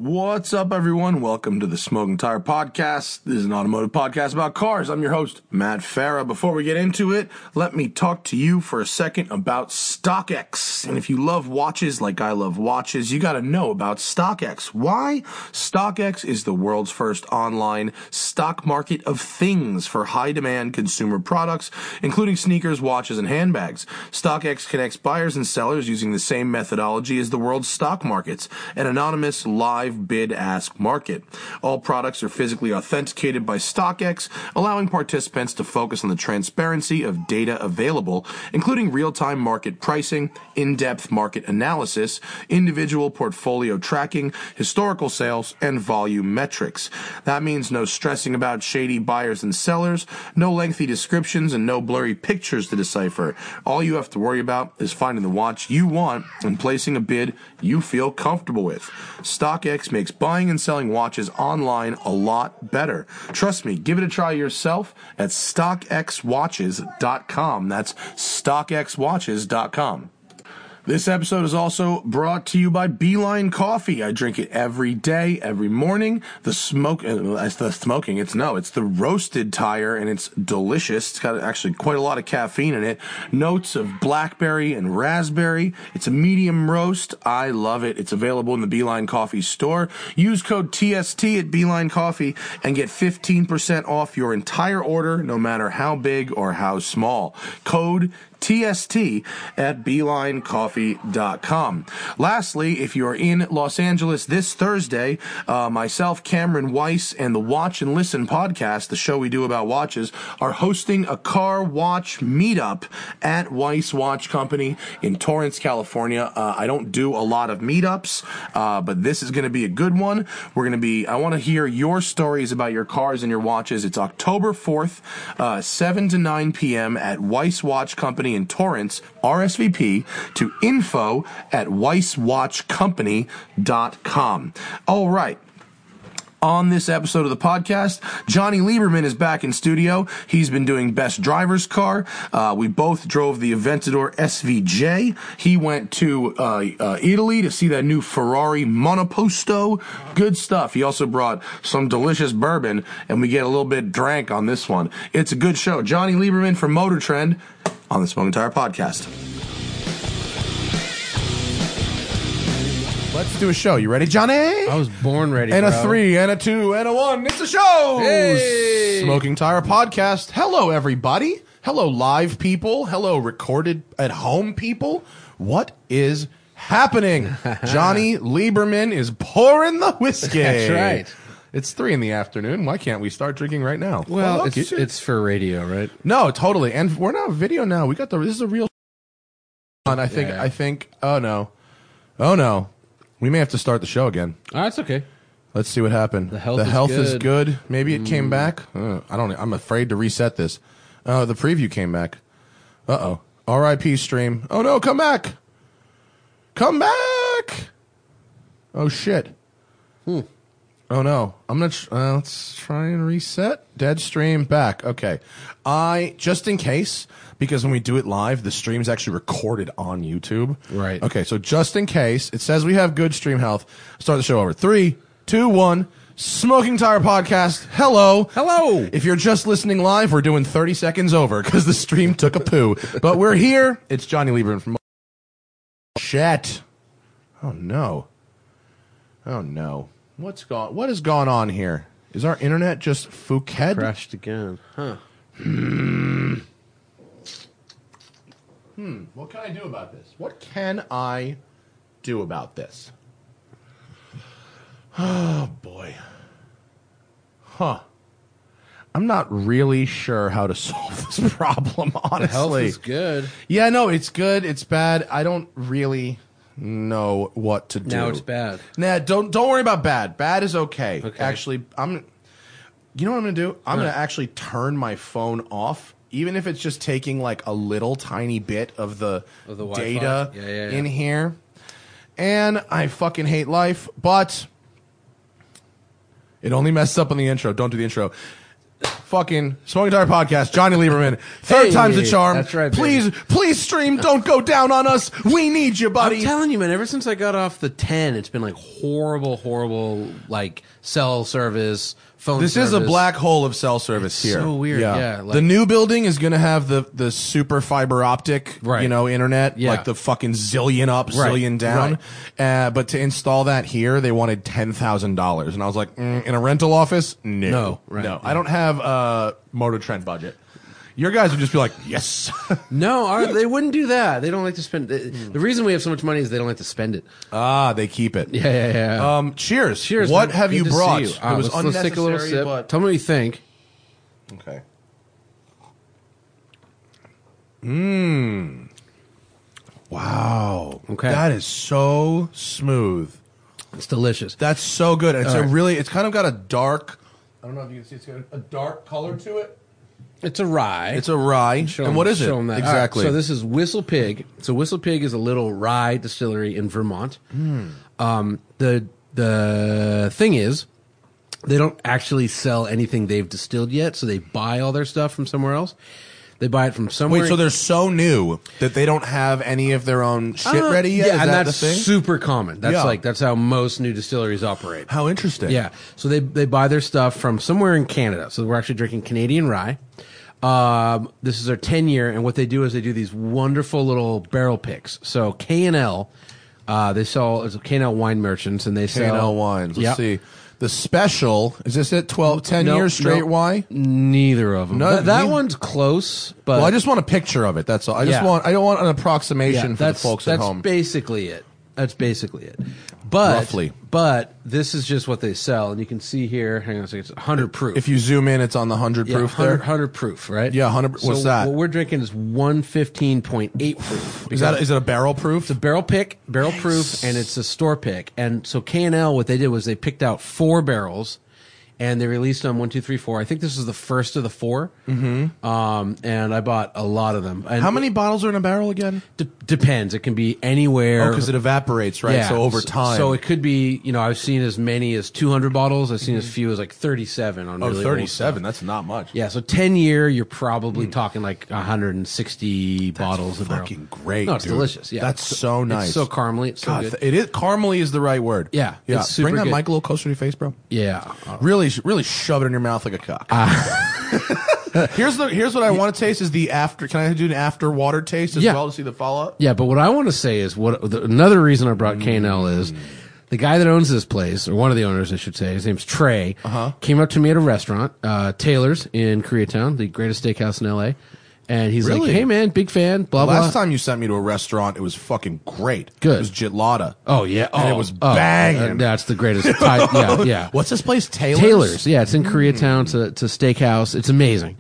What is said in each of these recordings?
What's up, everyone? Welcome to the Smoking Tire Podcast. This is an automotive podcast about cars. I'm your host, Matt Farah. Before we get into it, let me talk to you for a second about StockX. And if you love watches like I love watches, you got to know about StockX. Why? StockX is the world's first online stock market of things for high-demand consumer products, including sneakers, watches, and handbags. StockX connects buyers and sellers using the same methodology as the world's stock markets, an anonymous live bid-ask market. All products are physically authenticated by StockX, allowing participants to focus on the transparency of data available, including real-time market pricing, in-depth market analysis, individual portfolio tracking, historical sales, and volume metrics. That means no stressing about shady buyers and sellers, no lengthy descriptions, and no blurry pictures to decipher. All you have to worry about is finding the watch you want and placing a bid you feel comfortable with. StockX makes buying and selling watches online a lot better. Trust me, give it a try yourself at StockXWatches.com. That's StockXWatches.com. This episode is also brought to you by Beeline Coffee. I drink it every day, every morning. It's the roasted tire, and it's delicious. It's got actually quite a lot of caffeine in it. Notes of blackberry and raspberry. It's a medium roast. I love it. It's available in the Beeline Coffee store. Use code TST at Beeline Coffee and get 15% off your entire order, no matter how big or how small. Code TST at BeelineCoffee.com. Lastly, if you're in Los Angeles this Thursday, myself, Cameron Weiss, and the Watch and Listen podcast, the show we do about watches, are hosting a car watch meetup at Weiss Watch Company in Torrance, California. I don't do a lot of meetups, but this is going to be a good one. I want to hear your stories about your cars and your watches. It's October 4th, 7 to 9 p.m. at Weiss Watch Company in Torrance. RSVP to info at weisswatchcompany.com. All right. On this episode of the podcast, Johnny Lieberman is back in studio. He's been doing Best Driver's Car. We both drove the Aventador SVJ. He went to Italy to see that new Ferrari Monoposto. Good stuff. He also brought some delicious bourbon, and we get a little bit drank on this one. It's a good show. Johnny Lieberman from Motor Trend on the Smoking Tire Podcast. Let's do a show. You ready, Johnny? I was born ready, And bro. a 3, and a 2, and a 1. It's a show! Hey! Smoking Tire Podcast. Hello, everybody. Hello, live people. Hello, recorded at home people. What is happening? Johnny Lieberman is pouring the whiskey. That's right. It's 3 in the afternoon. Why can't we start drinking right now? Well, shit. it's for radio, right? No, totally. And we're not video now. This is a real I think, oh no. We may have to start the show again. Oh, that's okay. Let's see what happened. The health is good. Maybe it came back. I'm afraid to reset this. The preview came back. Uh-oh. R.I.P. stream. Oh, no, come back. Come back. Oh, shit. Oh, no. I'm going to... let's try and reset. Dead stream back. Okay. Just in case... Because when we do it live, the stream's actually recorded on YouTube. Right. Okay, so just in case, it says we have good stream health. Start the show over. 3, 2, 1. Smoking Tire Podcast. Hello. Hello. If you're just listening live, we're doing 30 seconds over because the stream took a poo. But we're here. It's Johnny Lieberman from... Shit. Oh, no. Oh, no. What has gone on here? Is our internet just Phuket? Crashed again. Huh. What can I do about this? What can I do about this? Oh, boy. Huh. I'm not really sure how to solve this problem, honestly. The health is good. Yeah, no, it's good. It's bad. I don't really know what to do. Now it's bad. Nah, don't worry about bad. Bad is okay. Okay. Actually, you know what I'm going to do? I'm going to actually turn my phone off. Even if it's just taking like a little tiny bit of the data in here. And I fucking hate life, but it only messes up on the intro. Don't do the intro. fucking Smoking Tire Podcast. Johnny Lieberman. Third time's the charm. That's right, baby. Please stream. Don't go down on us. We need you, buddy. I'm telling you, man, ever since I got off the 10, it's been like horrible, like cell service, phone This service. is a black hole of cell service here. so weird, yeah, like- the new building is going to have the super fiber optic, Right. internet, Yeah. like the fucking zillion up, Right, zillion down. But to install that here, they wanted $10,000. And I was like, in a rental office? No. right. No. I don't have a Motor Trend budget. Your guys would just be like, yes. No, they wouldn't do that. They don't like to spend. The reason we have so much money is they don't like to spend it. They keep it. Yeah. Cheers. Cheers. What man. have Good you to brought? see you. It was let's take a little unnecessary, sip. but... Tell me what you think. Okay. Wow. Okay. That is so smooth. It's delicious. That's so good. And it's All right. it's kind of got a dark, I don't know if you can see, it's got a dark color to it. It's a rye. It's a rye. Show and 'em- what is it? show 'em that. Exactly. All right, so this is Whistle Pig. So Whistle Pig is a little rye distillery in Vermont. The thing is, they don't actually sell anything they've distilled yet, so they buy all their stuff from somewhere else. They buy it from somewhere. Wait, so they're so new that they don't have any of their own shit ready yet? Yeah, Is and that that's the thing? super common. That's Yeah. that's how most new distilleries operate. How interesting. Yeah. So they buy their stuff from somewhere in Canada. So we're actually drinking Canadian rye. This is our 10-year, and what they do is they do these wonderful little barrel picks. So K&L, they sell as K&L Wine Merchants, and they sell K&L Wines. Let's Yep. see. The special, is this it? 10 No, years straight no, Y? Neither of them. No, that neither- one's close, but Well, I just want a picture of it. That's all. I Yeah. don't want an approximation for the folks at home. That's basically it. That's basically it. But Roughly. But this is just what they sell, and you can see here. Hang on a second. It's 100 proof. If you zoom in, it's on the 100 yeah, proof 100, there. 100 proof, right? Yeah, 100 what's so that? What we're drinking is 115.8 proof. Is it a barrel proof? It's a barrel proof, and it's a store pick. And so K&L, what they did was they picked out 4 barrels, and they released them 1, 2, 3, 4. I think this is the first of the 4. Mm-hmm. And I bought a lot of them. And How many bottles are in a barrel again? Depends. It can be anywhere. Because it evaporates, right? Yeah. So over time. So it could be, I've seen as many as 200 bottles. I've seen as few as like 37 on really old 37. stuff. That's not much. Yeah, so 10-year, you're probably talking like 160 bottles a barrel. Fucking great. No, it's dude. delicious. Yeah, That's so nice. It's so caramely. It's so God, good. it is. Caramely is the right word. Yeah, Yeah. it's super Bring that good. mic a little closer to your face, bro. Yeah. Really shove it in your mouth like a cock. Here's what I want to taste is the after. Can I do an after water taste as Yeah. well to see the follow up? Yeah, but what I want to say is another reason I brought K&L is the guy that owns this place, or one of the owners, I should say, his name's Trey, came up to me at a restaurant, Taylor's in Koreatown, the greatest steakhouse in LA. And he's Really? like, hey man, big fan, blah, blah. Last time you sent me to a restaurant, it was fucking great. Good. It was Jitlada. Oh, yeah. And Oh, it was banging. That's the greatest type. Yeah, yeah. What's this place? Taylor's? Taylor's. Yeah, it's in Koreatown. It's a steakhouse. It's amazing.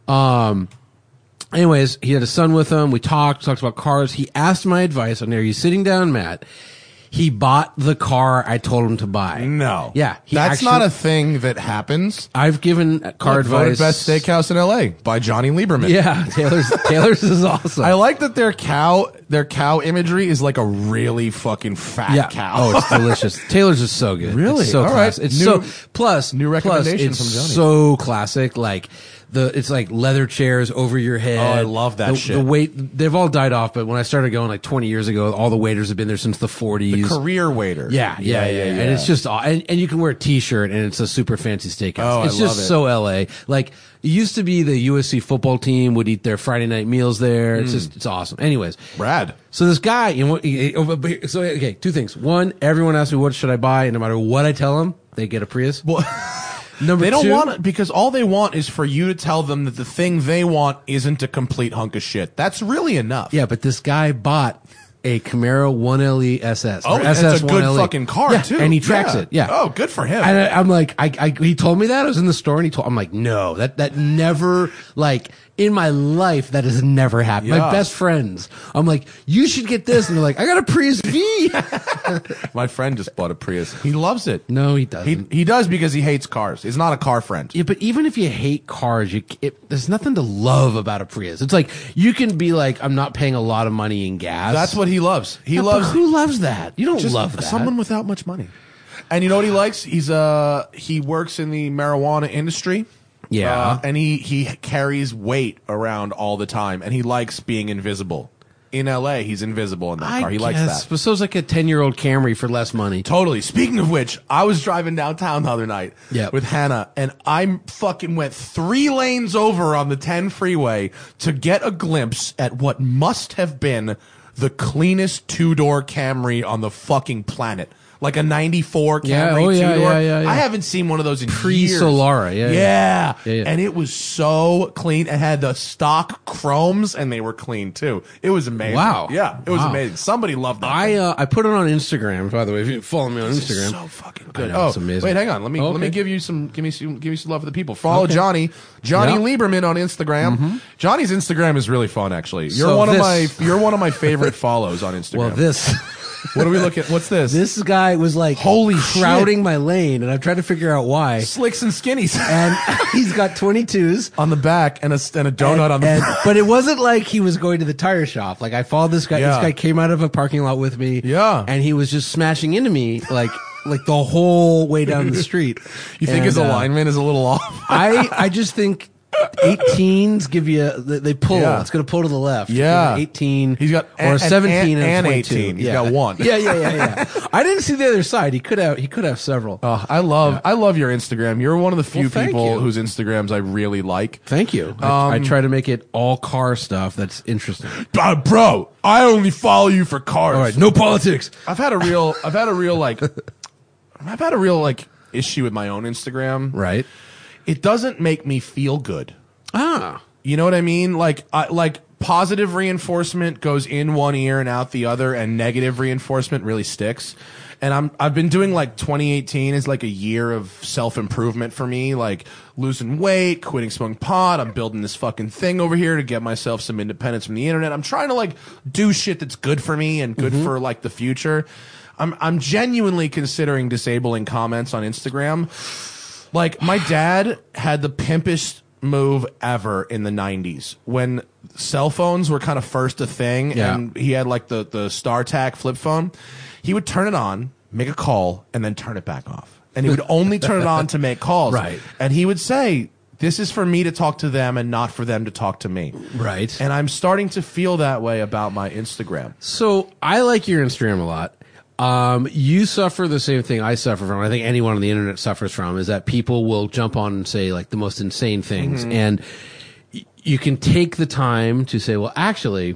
Anyways, he had a son with him. We talked about cars. He asked my advice on, are you sitting down, Matt? He bought the car I told him to buy. No. Yeah. That's not a thing that happens. I've given car Look, voted advice. best steakhouse in LA by Johnny Lieberman. Yeah, Taylor's is awesome. I like that their cow imagery is like a really fucking fat cow. Oh, it's delicious. Taylor's is so good. Really? It's so All right. classic. It's New- new recommendation it's from Johnny. so classic. Like it's like leather chairs over your head. Oh, I love that shit. The wait, they've all died off, but when I started going like 20 years ago, all the waiters have been there since the 40s. Career waiter. Yeah. And it's just, and you can wear a t-shirt and it's a super fancy steakhouse. Oh, it's I just love it. so LA. Like, it used to be the USC football team would eat their Friday night meals there. It's just, it's awesome. Anyways. Rad. So this guy, okay, 2 things. One, everyone asks me, what should I buy? And no matter what I tell them, they get a Prius. Well, Number they don't 2, want it because all they want is for you to tell them that the thing they want isn't a complete hunk of shit. That's really enough. yeah, but this guy bought a Camaro 1LE SS. Oh, or that's SS a good 1LE. fucking car Yeah, too. and he tracks it. Yeah. Oh, good for him. And I'm like, he told me that I was in the store, and I'm like, no, that never, like, in my life, that has never happened. Yeah. My best friends, I'm like, you should get this, and they're like, I got a Prius V. My friend just bought a Prius. He loves it. No, he doesn't. He does because he hates cars. He's not a car friend. Yeah, but even if you hate cars, there's nothing to love about a Prius. It's like you can be like, I'm not paying a lot of money in gas. That's what he loves. He Yeah, but loves who loves that? You don't just love that. someone without much money. And you know what he likes? He works in the marijuana industry. Yeah. And he carries weight around all the time, and he likes being invisible. In LA, he's invisible in that car. He likes that. But so's like a 10-year-old Camry for less money. Totally. Speaking of which, I was driving downtown the other night with Hannah, and I fucking went 3 lanes over on the 10 freeway to get a glimpse at what must have been the cleanest 2-door Camry on the fucking planet. Like a 94 Camry 2-door. Yeah. I haven't seen one of those in years. Pre-Solara, yeah. And it was so clean. It had the stock chromes, and they were clean, too. It was amazing. Wow. Yeah, it was amazing. Somebody loved that thing. I put it on Instagram, by the way, if you follow me on Instagram. So fucking good. I know, it's amazing. Wait, hang on. Let me give you some love for the people. Follow Johnny Lieberman on Instagram. Mm-hmm. Johnny's Instagram is really fun, actually. You're So one of my favorite follows on Instagram. Well, this... What are we looking at? What's this? This guy was like Holy crowding shit. my lane, and I'm trying to figure out why. Slicks and skinnies. And he's got 22s. On the back and a donut on the front. But it wasn't like he was going to the tire shop. Like, I followed this guy. Yeah. This guy came out of a parking lot with me. Yeah. And he was just smashing into me, like the whole way down the street. You think his alignment is a little off? I just think 18s give you they pull. Yeah. It's going to pull to the left. Yeah. 18. He's got or 17 and 22. 18. He's got one. Yeah. I didn't see the other side. He could have several. Oh, I love your Instagram. You're one of the few thank people you. whose Instagrams I really like. Thank you. I try to make it all car stuff that's interesting. Bro, I only follow you for cars. All right, no politics. I've had a real issue with my own Instagram. Right. It doesn't make me feel good. Ah. You know what I mean? Like positive reinforcement goes in one ear and out the other, and negative reinforcement really sticks. And I've been doing like 2018 is like a year of self-improvement for me, like losing weight, quitting smoking pot. I'm building this fucking thing over here to get myself some independence from the internet. I'm trying to like do shit that's good for me and good for like the future. I'm genuinely considering disabling comments on Instagram. Like, my dad had the pimpest move ever in the 90s when cell phones were kind of first a thing, and he had like the StarTAC flip phone. He would turn it on, make a call, and then turn it back off. And he would only turn it on to make calls. Right. And he would say, this is for me to talk to them and not for them to talk to me. Right. And I'm starting to feel that way about my Instagram. So I like your Instagram a lot. You suffer the same thing I suffer from. I think anyone on the internet suffers from is that people will jump on and say like the most insane things. And you can take the time to say, well, actually,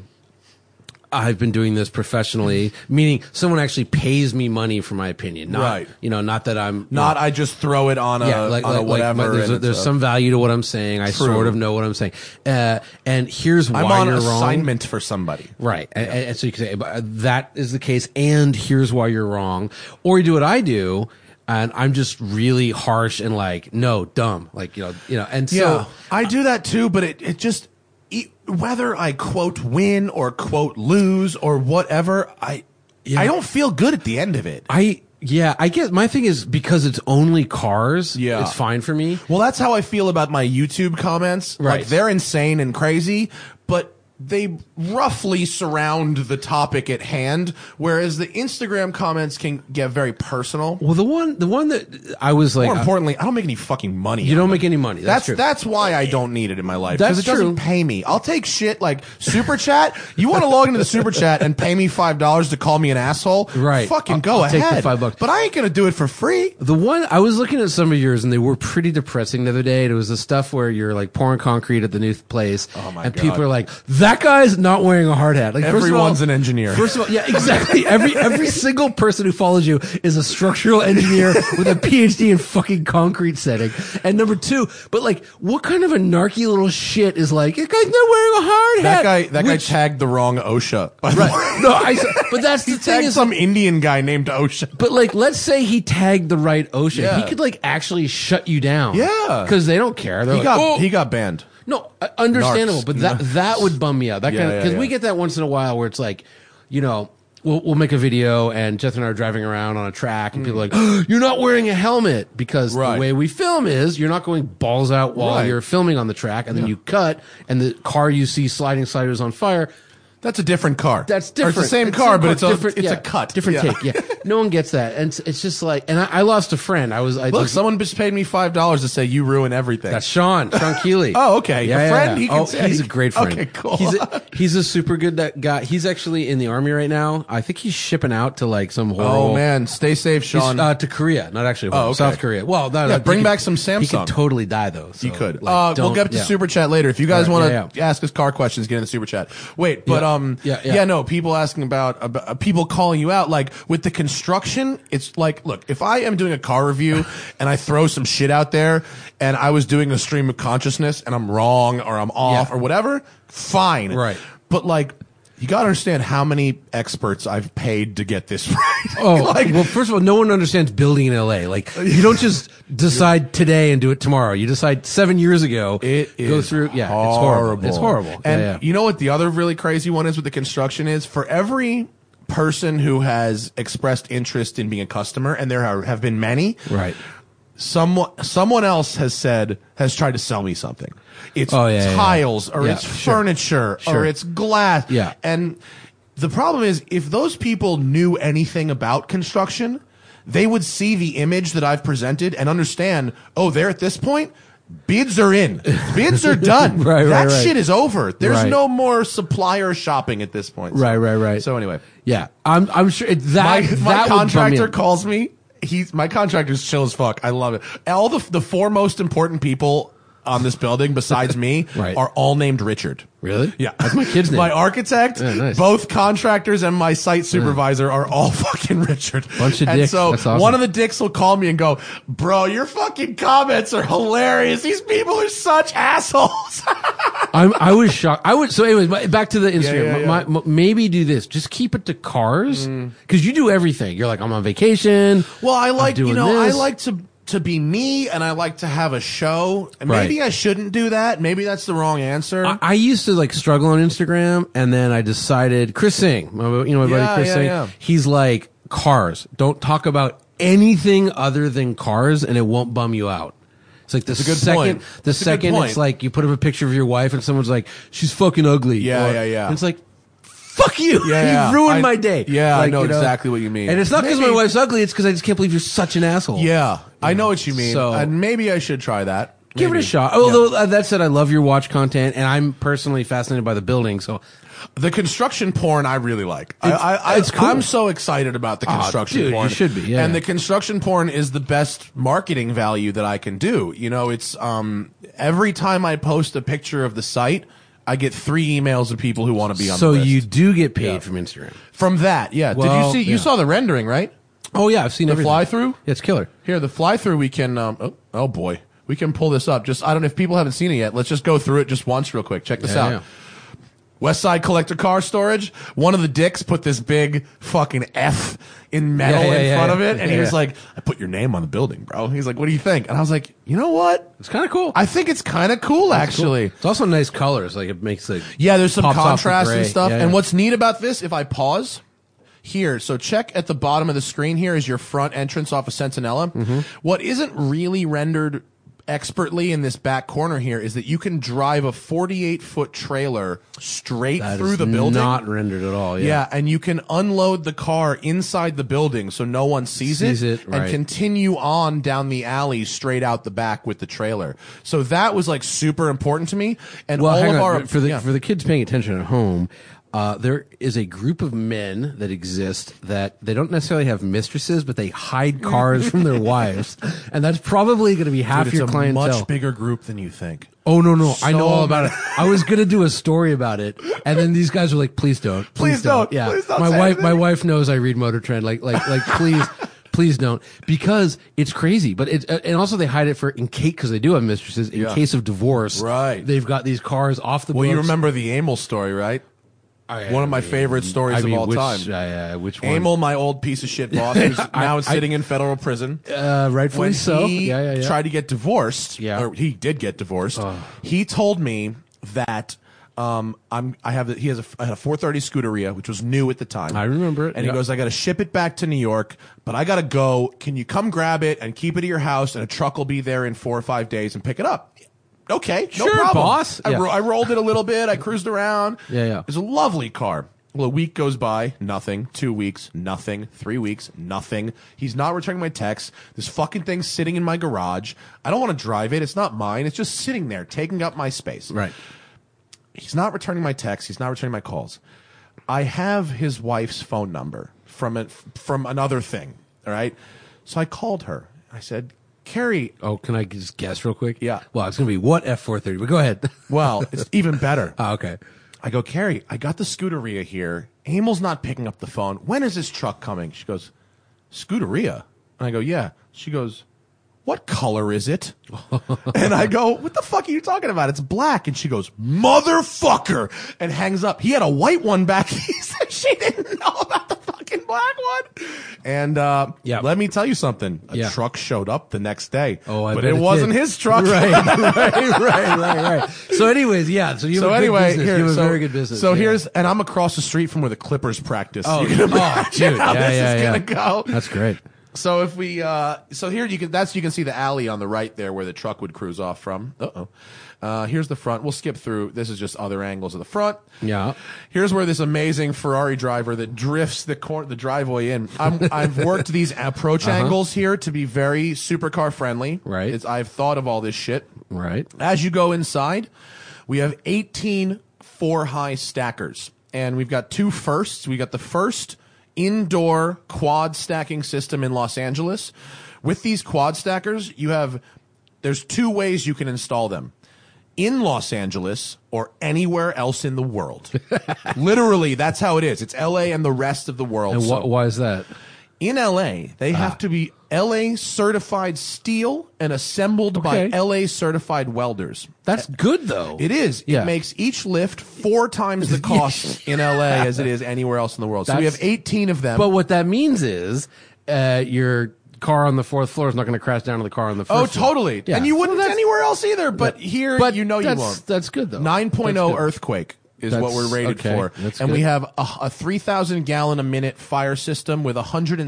I've been doing this professionally, meaning someone actually pays me money for my opinion. Not, Right. Not that I'm Not I just throw it on a whatever. there's some value to what I'm saying. I sort of know what I'm saying. And here's why I'm on you're wrong. assignment for somebody. Right. And so you can say, that is the case, and here's why you're wrong. Or you do what I do, and I'm just really harsh and like, no, dumb. Like, and so. Yeah, I do that too, but it just, whether I quote win or quote lose or whatever, I don't feel good at the end of it. I guess my thing is because it's only cars, it's fine for me. Well, that's how I feel about my YouTube comments. Right. Like, they're insane and crazy, but they roughly surround the topic at hand, whereas the Instagram comments can get very personal. Well, the one that I was like, More importantly, I don't make any fucking money. you don't make any money. That's true. That's why I don't need it in my life. That's Because it doesn't true. pay me. I'll take shit like Super Chat. You want to log into the Super Chat and pay me $5 to call me an asshole? Right. Fucking go I'll ahead. take the $5. But I ain't gonna do it for free. The one I was looking at some of yours, and they were pretty depressing the other day. It was the stuff where you're like pouring concrete at the new place, and God. people are like, "That guy's not wearing a hard hat." Like, Everyone's an engineer. First of all, yeah, exactly. Every single person who follows you is a structural engineer with a PhD in fucking concrete setting. And number two, but like, what kind of a narky little shit is like, "That guy's not wearing a hard hat"? That guy tagged the wrong OSHA. By the way. Right? No, but that's the He thing tagged is. some Indian guy named OSHA. But like, let's say he tagged the right ocean. Yeah. He could like actually shut you down. Yeah. Because they don't care. They're He got banned. no, understandable. Narcs. But that would bum me out. That Yeah, kind of, because yeah, we yeah. get that once in a while where it's like, we'll make a video and Jeff and I are driving around on a track and people are like, oh, you're not wearing a helmet, because Right. the way we film is you're not going balls out while Right. you're filming on the track, and then you cut and the car you see sliding sliders on fire. That's a different car. That's Or different. it's the same It's car, a but different- it's yeah, a cut. different Yeah. take. Yeah, no one gets that, and it's just like, and I lost a friend. Look, someone just paid me $5 to say you ruin everything. That's Sean Keeley. Oh, okay. A friend? He can say- he's a great friend. Okay, cool. He's a super good guy. He's actually in the army right now. I think he's shipping out to like some horrible. Oh man, stay safe, He's, Sean. to Korea, not actually Oh, okay. South Korea. Well, no, Yeah, he bring could- back some He Samsung. could totally die though. So, You could. like, We'll don't- get to yeah. super chat later. If you guys All right, want to yeah. ask us car questions, get in the super chat. Wait, but Yeah. no, people asking about people calling you out, like with the construction. It's like, look, if I am doing a car review and I throw some shit out there, and I was doing a stream of consciousness and I'm wrong or I'm off Yeah. or whatever, fine, Right. But like, you got to understand how many experts I've paid to get this right. Oh, well, first of all, no one understands building in LA. Like, you don't just decide today and do it tomorrow. You decide 7 years ago. It go is through. Yeah, horrible. it's horrible. It's horrible. And Yeah. you know what the other really crazy one is with the construction is? For every person who has expressed interest in being a customer, and there have been many, Right. someone else has tried to sell me something. It's Yeah. tiles or Yeah, it's sure. furniture Sure. or it's glass. Yeah. And the problem is, if those people knew anything about construction, they would see the image that I've presented and understand, oh, they're at this point. Bids are in. Bids are done. Right, that right. shit is over. There's Right. no more supplier shopping at this point. Right. So anyway, Yeah, I'm sure that my that would bum contractor me. calls me. My contractor's chill as fuck. I love it. All the four most important people on this building besides me Right. are all named Richard. Really? Yeah. That's my kid's name. My architect, Yeah, nice. both contractors, and my site supervisor are all fucking Richard. Bunch of and dicks. so That's awesome. one of the dicks will call me and go, "Bro, your fucking comments are hilarious. These people are such assholes." I was shocked. So anyways, back to the Instagram. Yeah. Maybe do this. Just keep it to cars because you do everything. You're like, I'm on vacation. Well, I like, doing I this. like to be me, and I like to have a show. And maybe Right. I shouldn't do that. Maybe that's the wrong answer. I used to like struggle on Instagram, and then I decided Chris Singh, my buddy Chris Singh. yeah. He's like, cars. Don't talk about anything other than cars, and it won't bum you out. It's like the a good second, point. the It's a good second point. it's like you put up a picture of your wife, and someone's like, she's fucking ugly. Yeah. And it's like, fuck you. Yeah. You ruined I- my day. yeah, I Like, know exactly what you mean. And it's not because my Maybe- wife's ugly. It's because I just can't believe you're such an asshole. Yeah, I know what you mean. So- And maybe I should try that. Give it a Maybe. shot. Although that said, I love your watch content, and I'm personally fascinated by the building. So The construction porn I really like. It's cool. I'm so excited about the construction dude, you porn. should be, yeah. And the construction porn is the best marketing value that I can do. You know, it's every time I post a picture of the site, I get 3 emails of people who want to be on so the list. you do get paid from Instagram. From that, yeah. Did Well, you see? You yeah. saw the rendering, right? Oh yeah, I've seen The everything. fly-through? Yeah, it's killer. Here, the fly through we can. Oh boy, we can pull this up. Just I don't know if people haven't seen it yet. Let's just go through it just once, real quick. Check this out. Yeah. West Side Collector Car Storage. One of the dicks put this big fucking F in metal in front of it, and he was like, "I put your name on the building, bro." He's like, "What do you think?" And I was like, "You know what? It's kind of cool. I think it's kind of cool, actually." It's also nice colors. Like it makes like Yeah, there's some pops off the contrast and gray. stuff. Yeah, And yeah. what's neat about this, if I pause here, so check at the bottom of the screen here is your front entrance off of Centinela. Mm-hmm. What isn't really rendered expertly in this back corner here is that you can drive a 48-foot trailer straight That through is the building. not rendered at all. Yeah, and you can unload the car inside the building so no one sees it, and right. continue on down the alley straight out the back with the trailer. So that was like super important to me. And Well, all hang of on. our for the kids paying attention at home, there is a group of men that exist that they don't necessarily have mistresses, but they hide cars from their wives, and that's probably going to be half Dude, your it's a clientele. much bigger group than you think. Oh no, I know So all about it. I was gonna do a story about it, and then these guys were like, "Please don't, Please don't. Yeah, Please don't my say wife, anything. my wife knows I read Motor Trend. Like, please, please don't, because it's crazy. But it's and also they hide it for in case because they do have mistresses in Yeah. case of divorce. Right. They've got these cars off the. Well, you books. remember the Amel story, right? One of my favorite stories of all time. Which one? Amel, my old piece of shit boss, who's now sitting in federal prison. Rightfully When so. he Yeah. tried to get divorced, Yeah. or he did get divorced, he told me that he had a 430 Scuderia, which was new at the time. I remember it, And he yeah. goes, I got to ship it back to New York, but I got to go. Can you come grab it and keep it at your house, and a truck will be there in 4 or 5 days and pick it up? okay, no Sure, problem. boss. Yeah. I rolled it a little bit. I cruised around. Yeah. It's a lovely car. Well, a week goes by, nothing. 2 weeks, nothing. 3 weeks, nothing. He's not returning my texts. This fucking thing's sitting in my garage. I don't want to drive it. It's not mine. It's just sitting there, taking up my space. Right. He's not returning my texts. He's not returning my calls. I have his wife's phone number from another thing. All right. So I called her. I said, Carrie. Oh, can I just guess real quick? Yeah. Well, it's going to be what F430, but go ahead. Well, it's even better. Oh, okay. I go, Carrie, I got the Scuderia here. Emil's not picking up the phone. When is this truck coming? She goes, Scuderia? And I go, yeah. She goes, what color is it? And I go, what the fuck are you talking about? It's black. And she goes, motherfucker, and hangs up. He had a white one back. He said she didn't know about the fucking black one. And let me tell you something. A truck showed up the next day. Oh, I but bet it wasn't did. his truck. Right. So anyways, yeah. So you have a good business. You have a very good business. So here's, and I'm across the street from where the Clippers practice. Oh, you can imagine dude. how this is gonna go. That's great. So if we, so here you can see the alley on the right there where the truck would cruise off from. Here's the front. We'll skip through. This is just other angles of the front. Yeah. Here's where this amazing Ferrari driver that drifts the driveway in. I've worked these approach angles here to be very supercar friendly. Right. I've thought of all this shit. Right. As you go inside, we have 18 4-high stackers, and we've got two firsts. We got the first indoor quad stacking system in Los Angeles. With these quad stackers, there's two ways you can install them. In Los Angeles or anywhere else in the world. Literally, that's how it is. It's LA and the rest of the world. And why is that? In LA, they have to be LA certified steel and assembled by LA certified welders. That's good, though. It is. Yeah. It makes each lift 4 times the cost in LA as it is anywhere else in the world. So we have 18 of them. But what that means is your car on the 4th floor is not going to crash down to the car on the first floor. Totally. Yeah. And you wouldn't anywhere else either. But here, you won't. That's good, though. 9.0 earthquake is what we're rated for. And we have a 3,000 gallon a minute fire system with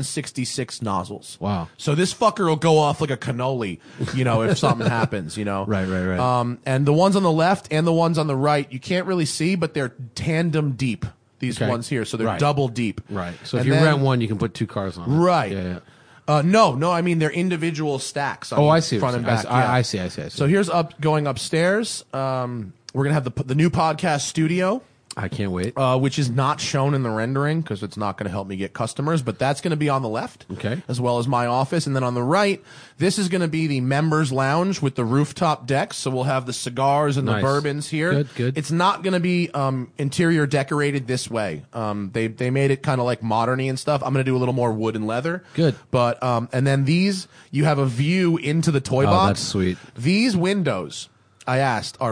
166 nozzles. Wow. So this fucker will go off like a cannoli, if something happens, Right. And the ones on the left and the ones on the right, you can't really see, but they're tandem deep, these ones here. So they're double deep. Right. So if you rent one, you can put 2 cars on it. Right. Yeah. No, I mean they're individual stacks. I see. Front and back. I see. So here's going upstairs. We're gonna have the new podcast studio. I can't wait. Which is not shown in the rendering because it's not going to help me get customers, but that's going to be on the left, as well as my office. And then on the right, this is going to be the members lounge with the rooftop decks. So we'll have the cigars and the bourbons here. Good. It's not going to be interior decorated this way. They made it kind of like modern-y and stuff. I'm going to do a little more wood and leather. Good. But and then these, you have a view into the toy box. That's sweet. These windows, I asked, are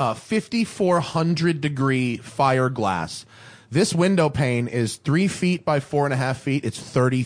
5,400 degree fire glass. This window pane is 3 feet by 4.5 feet. It's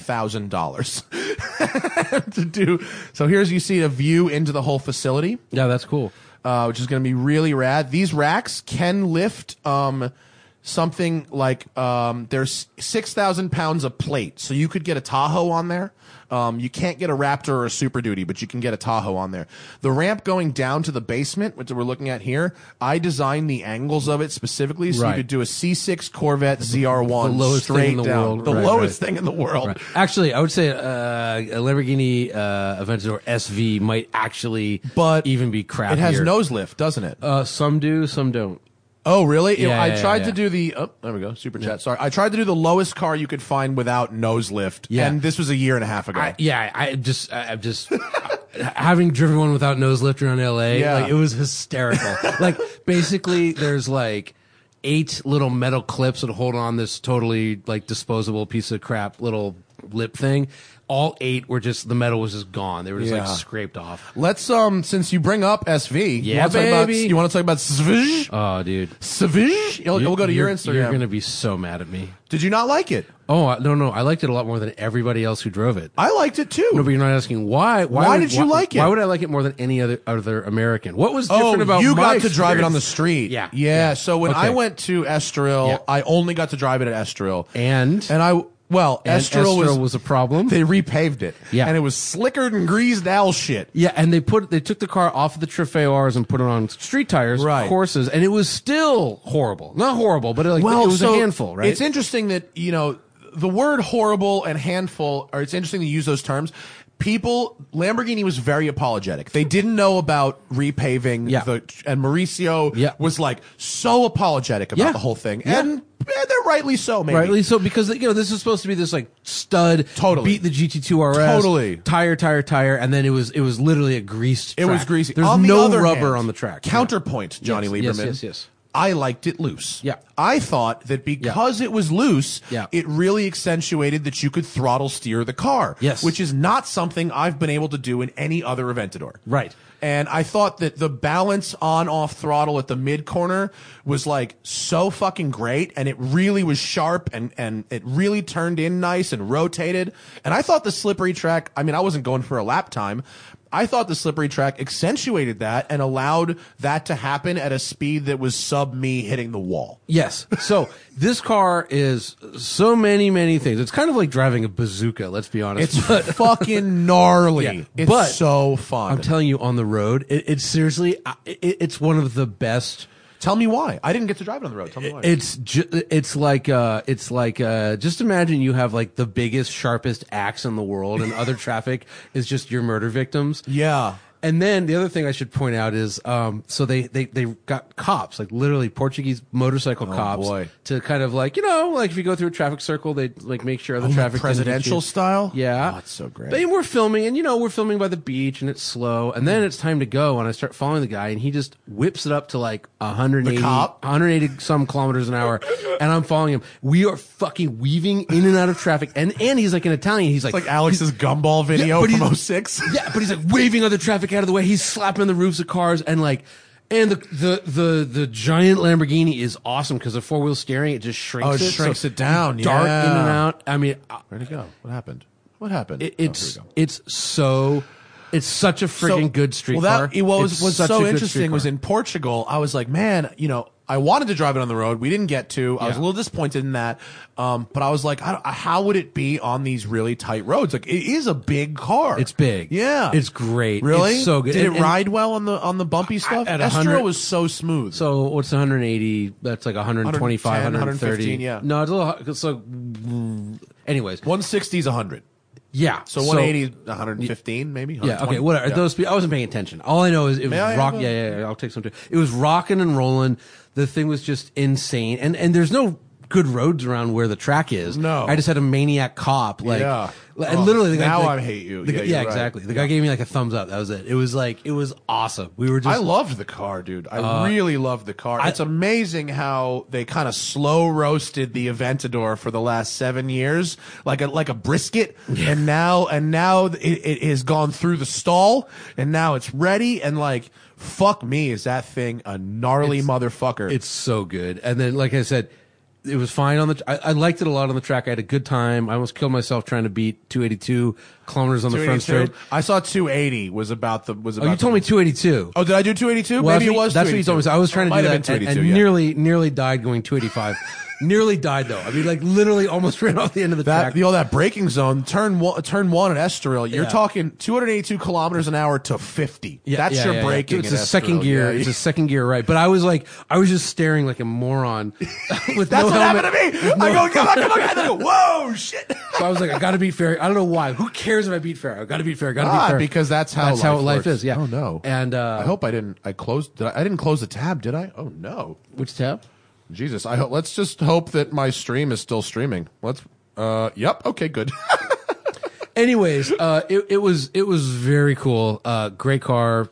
$30,000 to do. So you see a view into the whole facility. Yeah, that's cool. Which is going to be really rad. These racks can lift something like there's 6,000 pounds of plate. So you could get a Tahoe on there. You can't get a Raptor or a Super Duty, but you can get a Tahoe on there. The ramp going down to the basement, which we're looking at here, I designed the angles of it specifically so you could do a C6 Corvette ZR1 the lowest straight thing in the down. world. The lowest thing in the world. Right. Actually, I would say a Lamborghini Aventador SV might actually even be crappier. It has nose lift, doesn't it? Some do, some don't. Oh, really? Yeah, I tried to do the... Oh, there we go. Super chat. Sorry. I tried to do the lowest car you could find without nose lift. Yeah. And this was a year and a half ago. I'm just having driven one without nose lift around LA, it was hysterical. Basically, there's 8 little metal clips that hold on this totally disposable piece of crap little lip thing. All 8 were the metal was just gone. They were just scraped off. Let's since you bring up SV, you want to talk about Savage? Oh, dude, Savage. We'll go to your Instagram. You're gonna be so mad at me. Did you not like it? Oh no, I liked it a lot more than everybody else who drove it. I liked it too. No, but you're not asking why. Why did you like it? Why would I like it more than any other American? What was different about you my got to drive it experience? on the street. Yeah. So when I went to Estoril, I only got to drive it at Estoril, and Well, and Estoril was a problem. They repaved it. Yeah. And it was slickered and greased owl shit. Yeah, and they took the car off of the Trofeoirs and put it on street tires, Right. courses, and it was still horrible. Not horrible, but it was a handful, right? It's interesting that, the word horrible and handful, or it's interesting to use those terms. Lamborghini was very apologetic. They didn't know about repaving Yeah. and Mauricio Yeah. was like so apologetic about Yeah. the whole thing. Yeah. And they're rightly so, maybe. Rightly so, because this is supposed to be this like stud, Totally. beat the GT2 RS, Totally. tire, and then it was literally a greased track. It was greasy. There's On the no other rubber hand, on the track. Counterpoint, Johnny Yes, Lieberman. yes. I liked it loose. Yeah. I thought that because it was loose, Yeah. it really accentuated that you could throttle steer the car. Yes. Which is not something I've been able to do in any other Aventador. Right. And I thought that the balance on-off throttle at the mid corner was like so fucking great, and it really was sharp, and it really turned in nice and rotated. And I thought the slippery track, I wasn't going for a lap time. I thought the slippery track accentuated that and allowed that to happen at a speed that was sub me hitting the wall. Yes. So this car is so many things. It's kind of like driving a bazooka. Let's be honest. It's fucking gnarly. Yeah. It's But so fun. I'm telling you, on the road, it's seriously, it's one of the best. Tell me why. I didn't get to drive it on the road. Tell me why. It's like just imagine you have like the biggest, sharpest axe in the world, and other traffic is just your murder victims. Yeah. And then the other thing I should point out is, so they got cops, like literally Portuguese motorcycle cops, boy. to kind of like, like if you go through a traffic circle, they like make sure the traffic didn't hit presidential you. style? Yeah. Oh, it's so great. But we're filming, and we're filming by the beach, and it's slow, and then it's time to go, and I start following the guy, and he just whips it up to like 180, The cop? 180 some kilometers an hour, and I'm following him. We are fucking weaving in and out of traffic, and he's like an Italian. He's like Alex's gumball video but from he's- 06. Yeah, but he's like waving other traffic out of the way. He's slapping the roofs of cars, and the giant Lamborghini is awesome because the 4-wheel steering, it just shrinks. Oh, it shrinks it down. you Dart Yeah. in and out. Where'd it go? What happened? What happened? It's Oh, here we go. it's such a freaking good street car. What was It's such a so good interesting street was car. in Portugal, I was like, man, I wanted to drive it on the road. We didn't get to. I was a Yeah. little disappointed in that. But I was like, how would it be on these really tight roads? Like, it is a big car. It's big. Yeah. It's great. Really? It's so good. Did And- it ride well on the bumpy stuff? at Estoril 100 was so smooth. So what's 180? That's like 125, 110, 130. 115, yeah. No, it's a little. So, anyways, 160 is 100. yeah. So 180 is 115, maybe? Yeah, 120? okay, whatever. Yeah. Those I wasn't paying attention. All I know is it was May I rock. have a- Yeah, I'll take some too. It was rocking and rolling. The thing was just insane, and there's no good roads around where the track is. No. I just had a maniac cop. Like, Yeah. and Oh, literally, the guy, now like, I hate you. the Yeah, guy- you're right. exactly. The guy gave me like a thumbs up. That was it. It was awesome. We were just. I loved the car, dude. I really loved the car. It's amazing how they kind of slow roasted the Aventador for the last 7 years, like a brisket, and now it has gone through the stall, and now it's ready, and like, fuck me, is that thing a gnarly motherfucker? It's so good. And then, like I said, it was fine on the. I liked it a lot on the track. I had a good time. I almost killed myself trying to beat 282 kilometers on the front 282. straight. I saw 280 was about the Oh, you told me 282. Oh, did I do 282? Well, Maybe it was. That's what you told me. So I was trying to do that, and yeah. nearly died going 285. Nearly died though. I mean, like literally almost ran off the end of the track. That braking zone, turn one at Estoril, you're Yeah. talking 282 kilometers an hour to 50. That's your braking. It's at a second Estoril. gear. Yeah, It's a second gear, right? But I was just staring like a moron with That's no what helmet. happened to me. I go, come on, and I go, whoa, shit. So I was like, I got to beat Ferry. I don't know why. Who cares if I beat Ferry? I got to beat Ferry. Got to beat Ferry. Because that's how life works. is. Yeah. Oh no. And I hope I didn't. I closed. I didn't close the tab, did I? Oh no. which tab? Jesus. Let's just hope that my stream is still streaming. Let's. Yep. Okay. Good. Anyways, it was very cool. Great car.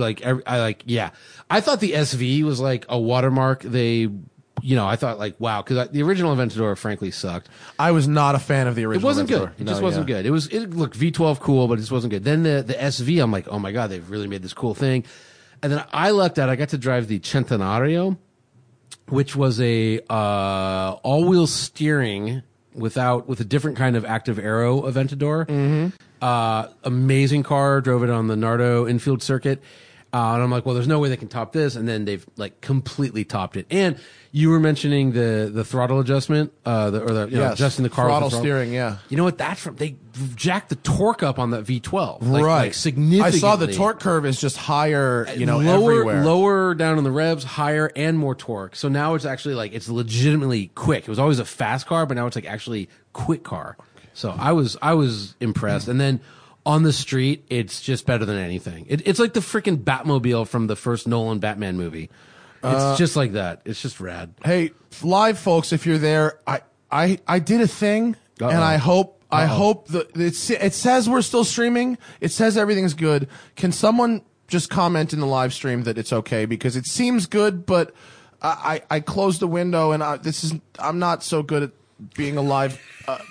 I thought the SV was like a watermark. I thought like, wow, because the original Aventador frankly sucked. I was not a fan of the It original. wasn't good. Aventador. It No, just wasn't yeah. good. It looked V12 cool, but it just wasn't good. Then the SV, I'm like, oh my god, they've really made this cool thing. And then I lucked out. I got to drive the Centenario, which was a all-wheel steering with a different kind of active aero Aventador. Mm-hmm. Amazing car. Drove it on the Nardo infield circuit. And I'm like, well, there's no way they can top this. And then they've like completely topped it. And you were mentioning the throttle adjustment, adjusting the car with throttle the steering. Yeah, You know what? That's from they jacked the torque up on that V12, right? Significantly. I saw the torque curve is just higher, lower, everywhere. lower down on the revs, higher and more torque. So now it's actually like it's legitimately quick. It was always a fast car, but now it's like actually quick car. So I was impressed. And then on the street, it's just better than anything. It's like the freaking Batmobile from the first Nolan Batman movie. It's just like that. It's just rad. Hey, live folks, if you're there, I did a thing, and I hope that it says we're still streaming. It says everything's good. Can someone just comment in the live stream that it's okay, because it seems good, but I closed the window and I'm not so good at being alive.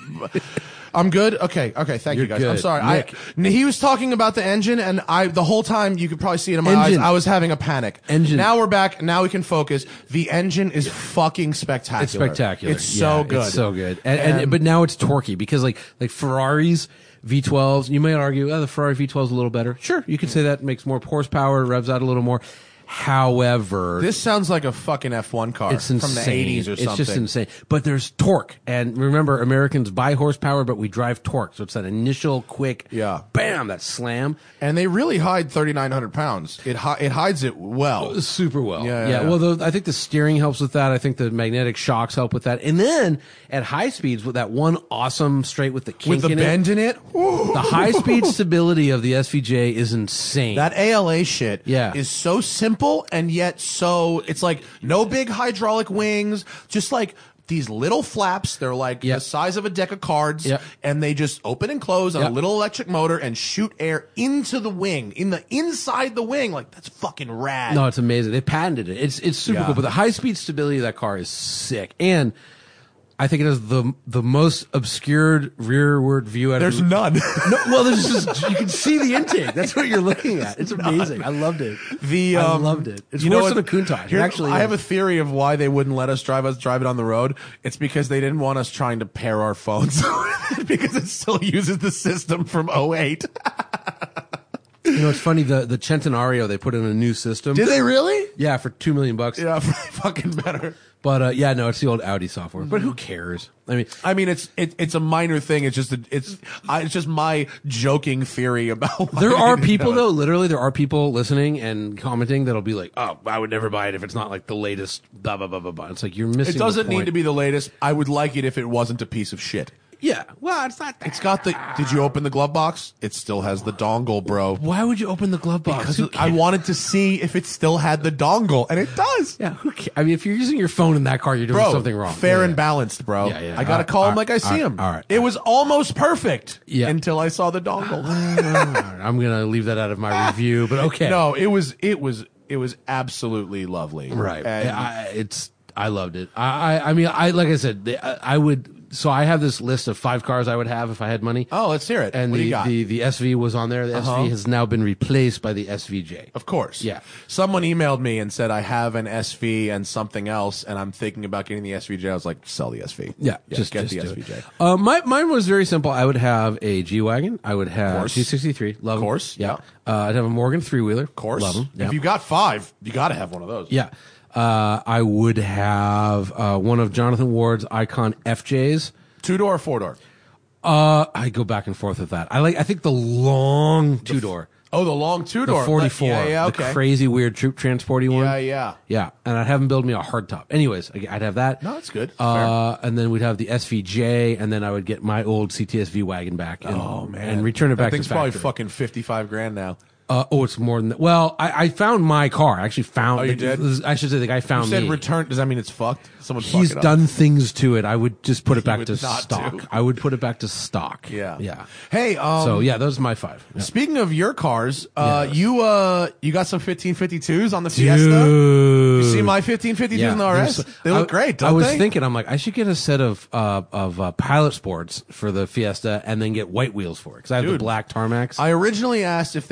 I'm good. Okay. Thank you guys. Good. I'm sorry. He was talking about the engine, and the whole time you could probably see it in my Engine. eyes. I was having a panic. Engine. Now we're back. Now we can focus. The engine is fucking spectacular. It's spectacular. It's so good. It's so good. And but now it's torquey because like Ferraris V12s. You might argue, the Ferrari V12 is a little better. Sure, you could say that makes more horsepower, revs out a little more. However, This sounds like a fucking F1 car it's insane. from the 80s or something. It's just insane. But there's torque. And remember, Americans buy horsepower, but we drive torque. So it's that initial quick, bam, that slam. And they really hide 3,900 pounds. It hides it well. Super well. Yeah. Well, I think the steering helps with that. I think the magnetic shocks help with that. And then at high speeds, with that one awesome straight with the kink With the in bend in it. the high speed stability of the SVJ is insane. That ALA shit Yeah. is so simple and yet so, it's like no big hydraulic wings, just like these little flaps. They're like the size of a deck of cards, and they just open and close on a little electric motor and shoot air into the wing, inside the wing. Like, that's fucking rad. No, it's amazing. They patented it. It's super cool. But the high speed stability of that car is sick. And I think it has the most obscured rearward view. There's none. No, well, there's just you can see the intake. That's what you're looking at. It's amazing. I loved it. I loved it. It's worse than a Countach. It actually, I have a theory of why they wouldn't let us drive it on the road. It's because they didn't want us trying to pair our phones because it still uses the system from 08. You know, it's funny. The Centenario, they put in a new system. Did they really? Yeah, for $2 million. Yeah, fucking better. But no, it's the old Audi software. But who cares? I mean, it's a minor thing. It's just my joking theory about. There are people though. Literally, there are people listening and commenting that'll be like, "Oh, I would never buy it if it's not like the latest." Blah blah blah blah blah. It's like you're missing. It doesn't the point. need to be the latest. I would like it if it wasn't a piece of shit. Yeah. Well, it's not that. It's got the. Did you open the glove box? It still has the dongle, bro. Why would you open the glove box? Because I wanted to see if it still had the dongle, and it does. Yeah. Who cares? I mean, if you're using your phone in that car, you're doing Bro, something wrong. fair and balanced, bro. Yeah, yeah. I gotta call him like I see him. All right. It was almost perfect. Yeah. Until I saw the dongle. I'm gonna leave that out of my review, but okay. No, it was absolutely lovely. Right. And I loved it. I mean, like I said, I would. So I have this list of 5 cars I would have if I had money. Oh, let's hear it. And what do you got? the SV was on there. The SV has now been replaced by the SVJ. Of course. Yeah. Someone emailed me and said I have an SV and something else, and I'm thinking about getting the SVJ. I was like, sell the SV. Yeah, just get the do it. SVJ. Mine was very simple. I would have a G-Wagon. I would have G63. Love Of course. them. Yeah. I'd have a Morgan 3-wheeler. Of course. Love them. If you got 5, you got to have one of those. Yeah. I would have one of Jonathan Ward's Icon FJs. 2-door or 4-door? I go back and forth with that. I think the long 2-door. Oh, the long 2-door. The 44. Yeah, okay. The crazy weird troop transporty one. Yeah. Yeah. And I'd have him build me a hardtop. Anyways, I'd have that. No, that's good. Fair. And then we'd have the SVJ, and then I would get my old CTSV wagon back and, man. and return it back That to thing's the probably factory. fucking $55,000 now. It's more than that. Well, I found my car. I actually found. Oh, you did? I should say the guy found You said me. return. Does that mean it's fucked? Someone He's fuck it up. done things to it. I would just put it back would to not stock. do. I would put it back to stock. Yeah. Hey, So yeah, those are my 5. Yeah. speaking of your cars, Yes. you got some 1552s on the Fiesta. Dude. You see my 1552s in the RS? They look great, don't I was they? thinking, I'm like, I should get a set of Pilot Sports for the Fiesta and then get white wheels for it because I have the Dude, black tarmacs. I originally asked if they would do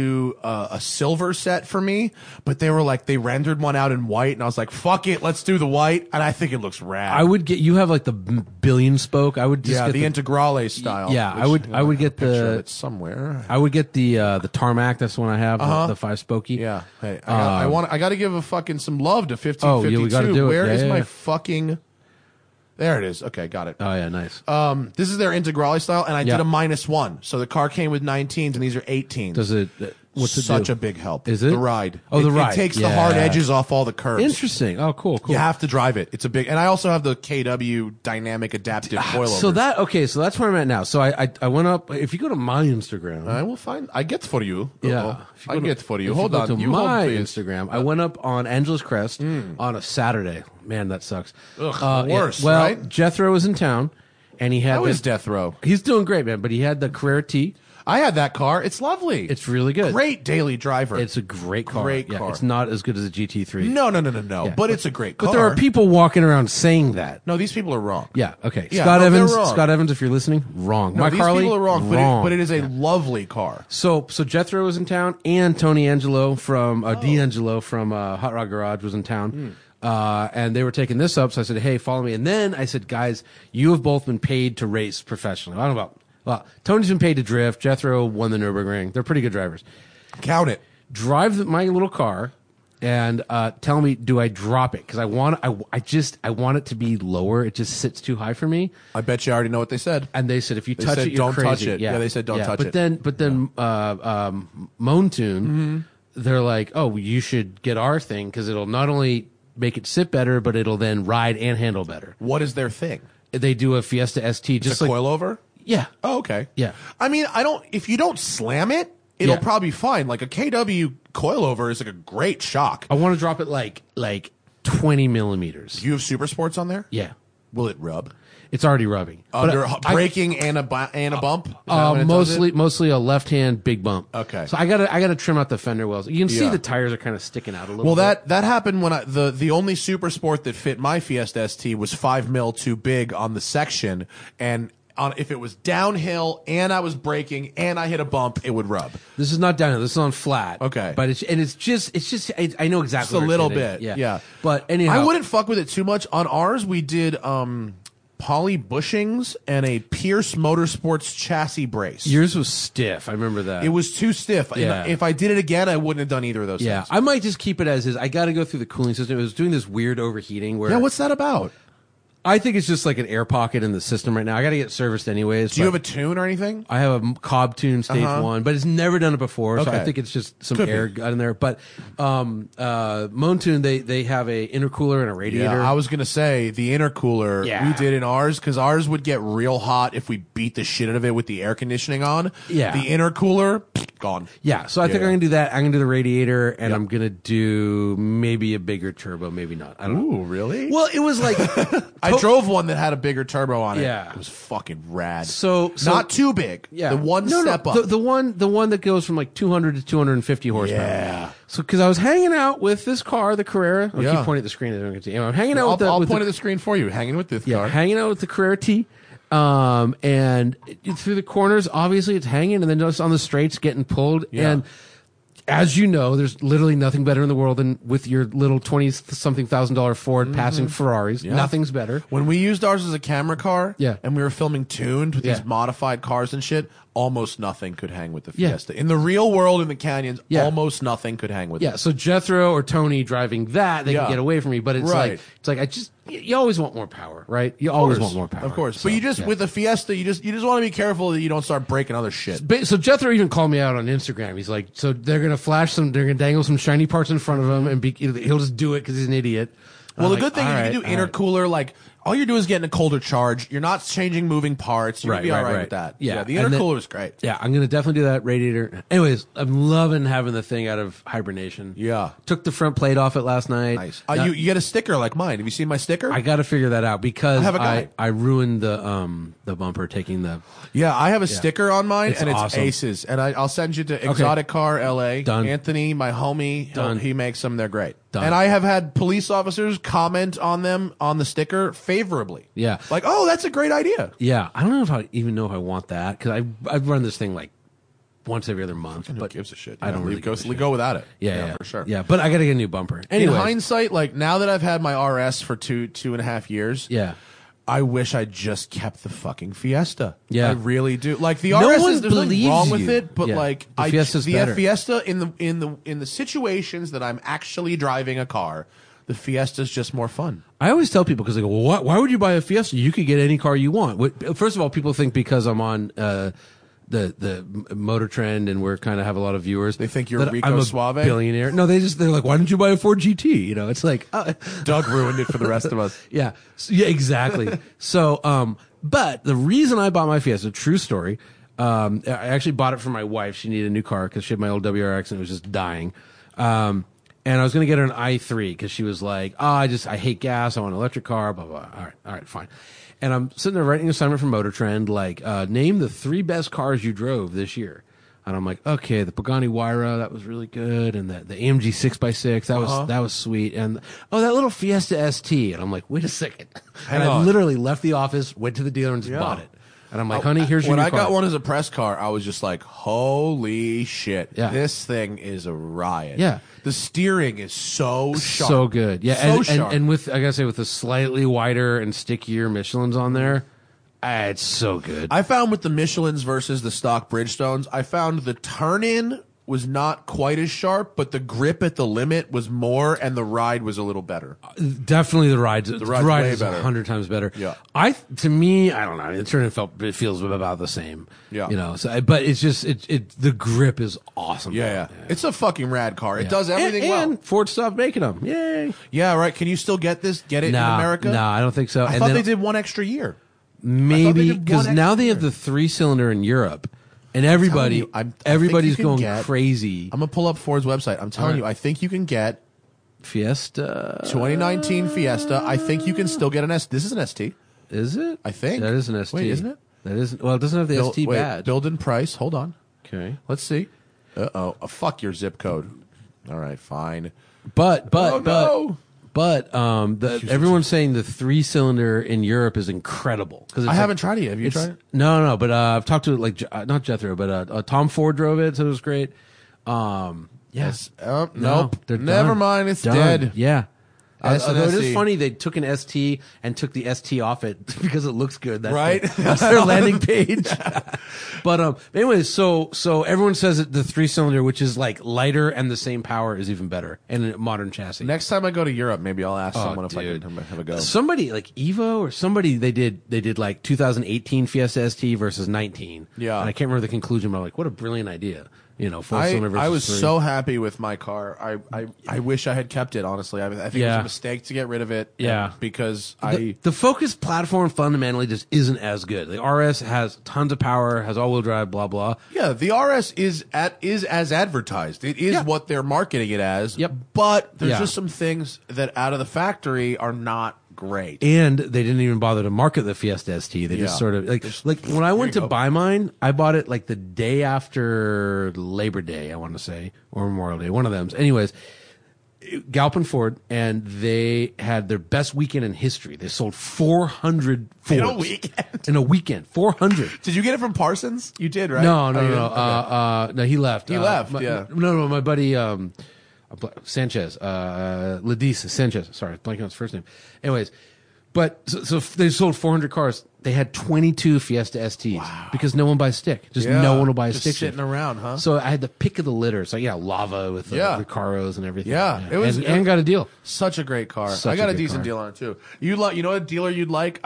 do a silver set for me, but they were like, they rendered one out in white, and I was like, fuck it, let's do the white, and I think it looks rad. I would get, you have like the billion spoke. I would just yeah, get the Integrale style. Yeah, which, I would get picture of the it somewhere. I would get the Tarmac. That's the one I have, the 5-spokey. Yeah, hey, I got to give a fucking some love to 1552. Oh, yeah, we gotta do it. Where Yeah, is yeah, my yeah. fucking? There it is. Okay, got it. Oh yeah, nice. This is their Integrale style, and I Yeah. did a -1. So the car came with 19s, and these are 18s. Does it? What's it Such do? a big help. Is it? The ride? Oh, the ride. It takes the Yeah. hard edges off all the curves. Interesting. Oh, cool. You have to drive it. It's a big, and I also have the KW dynamic adaptive coilover. So that's where I'm at now. So I went up. If you go to my Instagram, I will find. I get for you. yeah, if I go to- get for you. if Hold go on. to You my hold, please. Instagram. I went up on Angeles Crest on a Saturday. Man, that sucks. Ugh, worse, Well, right? Jethro was in town, and he had How the- is Death Row? He's doing great, man. But he had the Carrera T. I had that car. It's lovely. It's really good. Great daily driver. It's a great car. Great Yeah, car. it's not as good as a GT3. no. Yeah. But it's a great car. But there are people walking around saying that. No, these people are wrong. Yeah. Okay. Yeah, Scott no, they're Evans. wrong. Scott Evans, if you're listening, wrong. No, Mike these Harley, people are wrong. wrong. But it is a lovely car. So Jethro was in town, and Tony Angelo from D'Angelo from Hot Rod Garage was in town, and they were taking this up. So I said, "Hey, follow me." And then I said, "Guys, you have both been paid to race professionally. I don't know about. Well, Tony's been paid to drift. Jethro won the Nürburgring. They're pretty good drivers. Count it. Drive my little car." And tell me, do I drop it? Because I want it to be lower. It just sits too high for me. I bet you already know what they said. And they said if you touch said it, you're don't crazy. touch it. Yeah, they said don't touch but it. Then Moan Tune, they're like, oh, you should get our thing because it'll not only make it sit better, but it'll then ride and handle better. What is their thing? They do a Fiesta ST, just Just a like coilover? yeah, Oh, okay. Yeah. I mean, if you don't slam it, it'll Yeah. probably be fine. Like a KW coilover is like a great shock. I want to drop it like 20 millimeters. Do you have super sports on there? Yeah, Will it rub? it's already rubbing. But Under I- braking and a bump? Is that when it does it? mostly a left hand big bump. Okay. So I gotta trim out the fender wells. You can see Yeah. the tires are kind of sticking out a little. Well, bit. that happened when the only super sport that fit my Fiesta ST was 5 mil too big on the section, and if it was downhill and I was braking and I hit a bump, it would rub. This is not downhill. This is on flat. Okay. But it's just I know exactly. Just a where it's little hitting. bit, Yeah. yeah. But anyhow, I wouldn't fuck with it too much. On ours, we did poly bushings and a Pierce Motorsports chassis brace. Yours was stiff. I remember that. It was too stiff. Yeah. And if I did it again, I wouldn't have done either of those Yeah. things. I might just keep it as is. I got to go through the cooling system. It was doing this weird overheating where Yeah, what's that about? I think it's just like an air pocket in the system right now. I got to get serviced anyways. Do you have a tune or anything? I have a Cobb Tune Stage 1, but it's never done it before, so Okay. I think it's just some Could be. air got in there. But Moan Tune, they have a intercooler and a radiator. Yeah, I was gonna say the intercooler Yeah. we did in ours because ours would get real hot if we beat the shit out of it with the air conditioning on. Yeah. the intercooler gone. Yeah, so I think Yeah. I'm gonna do that. I'm gonna do the radiator, and Yep. I'm gonna do maybe a bigger turbo, maybe not. I don't know. Ooh, really? Well, it was like I drove one that had a bigger turbo on it. Yeah. It was fucking rad. So not too big. yeah, The one No, step no, up. the one that goes from like 200 to 250 horsepower. Yeah. So because I was hanging out with this car, the Carrera. I'll Yeah. keep pointing at the screen. I don't get to see. I'm hanging out I'll, with the I'll with point the, at the screen for you. Hanging with this car. hanging out with the Carrera T. And through the corners, obviously it's hanging, and then just on the straights getting pulled. Yeah. And as you know, there's literally nothing better in the world than with your little $20-something thousand Ford passing Ferraris. Nothing's better. When we used ours as a camera car, Yeah. and we were filming tuned with Yeah. these modified cars and shit, almost nothing could hang with the Yeah. Fiesta. In the real world, in the canyons, Yeah. almost nothing could hang with it. Yeah, so Jethro or Tony driving that, they Yeah. can get away from me. But it's Right. like you always want more power, right? You always want more power, Of course. So, But you just, yeah. with the Fiesta, you just want to be careful that you don't start breaking other shit. So Jethro even called me out on Instagram. He's like, so they're gonna they're gonna dangle some shiny parts in front of him, and he'll just do it because he's an idiot. Well, I'm the like, good thing is you can do all right. intercooler, like, all you're doing is getting a colder charge. You're not changing moving parts. You're going to be all right with that. Yeah, the and then- intercooler is great. Yeah, I'm gonna definitely do that radiator. Anyways, I'm loving having the thing out of hibernation. Yeah. Took the front plate off it last night. Nice. Now- You get a sticker like mine. Have you seen my sticker? I got to figure that out because I have a guy. I ruined the bumper taking the. Yeah, I have a sticker on mine, It's and it's awesome. Aces. And I'll send you to Exotic Car LA. Done. Anthony, my homie, Done. he makes them. They're great. Done. And I have had police officers comment on them, on the sticker, favorably. Yeah. Like, oh, that's a great idea. Yeah, I don't know if I even know if I want that because I've run this thing like once every other month. Who But gives a shit? I don't really go give a shit. go without it. Yeah, for sure. Yeah, but I got to get a new bumper. Anyway, In hindsight, like now that I've had my RS for 2.5 years, yeah. I wish I just kept the fucking Fiesta. Yeah. I really do. Like the No RS one is there's nothing believes wrong with you. it, but Yeah. like The Fiesta's better. Fiesta in the situations that I'm actually driving a car, the Fiesta's just more fun. I always tell people because they go, well, why would you buy a Fiesta? You could get any car you want. First of all, people think because I'm on the Motor Trend and we're kind of have a lot of viewers. They think you're that Rico I'm a Suave? billionaire. No, they're like, why didn't you buy a Ford GT? You know, it's like, Doug ruined it for the rest of us. yeah, yeah, exactly. So, but the reason I bought my Fiesta, true story. I actually bought it for my wife. She needed a new car because she had my old WRX and it was just dying. And I was going to get her an i3 because she was like, I hate gas. I want an electric car, blah, blah. All right, fine. And I'm sitting there writing an assignment for Motor Trend, like, name the 3 best cars you drove this year. And I'm like, okay, the Pagani Huayra, that was really good. And the AMG 6x6, that was sweet. And, that little Fiesta ST. And I'm like, wait a second. Hang and I on. literally left the office, went to the dealer and just bought it. And I'm like, honey, here's your When new I car. got one as a press car, I was just like, holy shit. Yeah. This thing is a riot. Yeah. The steering is so sharp. So good. Yeah. So and, sharp. and with, I gotta say, with the slightly wider and stickier Michelins on there, it's so good. I found with the Michelins versus the stock Bridgestones, I found the turn-in was not quite as sharp, but the grip at the limit was more, and the ride was a little better. Definitely the ride. The ride's ride way is better. 100 times better. Yeah. To me, I don't know. I mean, the turn it feels about the same. Yeah. You know. So, but it's just the grip is awesome. Yeah. It's a fucking rad car. It Yeah. does everything well. And Ford stopped making them. Yay. Yeah, right. Can you still get it in America? No, I don't think so. I And thought then they did one extra year. maybe did because one now extra they have year. the 3-cylinder in Europe, and everybody you, I think everybody's you can going get- crazy. I'm going to pull up Ford's website. I'm telling All right. you, I think you can get Fiesta. 2019 Fiesta. I think you can still get an S. This is an ST. Is it? I think. That is an ST. Wait, isn't it? That isn't. Well, it doesn't have the ST badge. Build and price. Hold on. Okay. Let's see. Uh-oh. Fuck your zip code. All right, fine. But Oh, no. everyone's saying the 3-cylinder in Europe is incredible because I haven't tried it yet. Have you tried it? No, but I've talked to not Jethro, but Tom Ford drove it, so it was great. Yes, Nope. they're Never done. mind. It's Done. dead. Yeah. S and Although it SE. is funny, they took an ST and took the ST off it because it looks good. That's Right? That's their landing page. But anyways, so everyone says that the 3-cylinder, which is like lighter and the same power, is even better and a modern chassis. Next time I go to Europe, maybe I'll ask someone if I dude. can have a go. Somebody like Evo or somebody they did like 2018 Fiesta ST versus 19. Yeah. And I can't remember the conclusion, but I'm like, what a brilliant idea. You know, 4-cylinder versus I was 3. so happy with my car. I wish I had kept it, honestly. I think it was Yeah. a mistake to get rid of it. Yeah. Because the Focus platform fundamentally just isn't as good. The RS has tons of power, has all-wheel drive, blah blah. Yeah, the RS is as advertised. It is what they're marketing it as. Yep. But there's Yeah. just some things that out of the factory are not great. And they didn't even bother to market the Fiesta ST. They just Yeah. sort of like when I went to go. buy mine, I bought it like the day after Labor Day, I want to say, or Memorial Day, one of them. Anyways, Galpin Ford, and they had their best weekend in history. They sold 400 Fords. In a weekend? In a weekend, 400. Did you get it from Parsons? You did, right? No, Oh, no, you no. did? Okay. No, he left. He left, my- yeah. No, my buddy Sanchez, Ladis Sanchez. Sorry, blanking on his first name. Anyways, but so they sold 400 cars. They had 22 Fiesta STs because no one buys stick. Just Yeah, no one will buy a just stick sitting shift. around, huh? So I had the pick of the litter. So lava with the Yeah. Recaros and everything. Yeah, it was- and got a deal. Such a great car. Such I got a a good decent car. deal on it too. You know what dealer you'd like?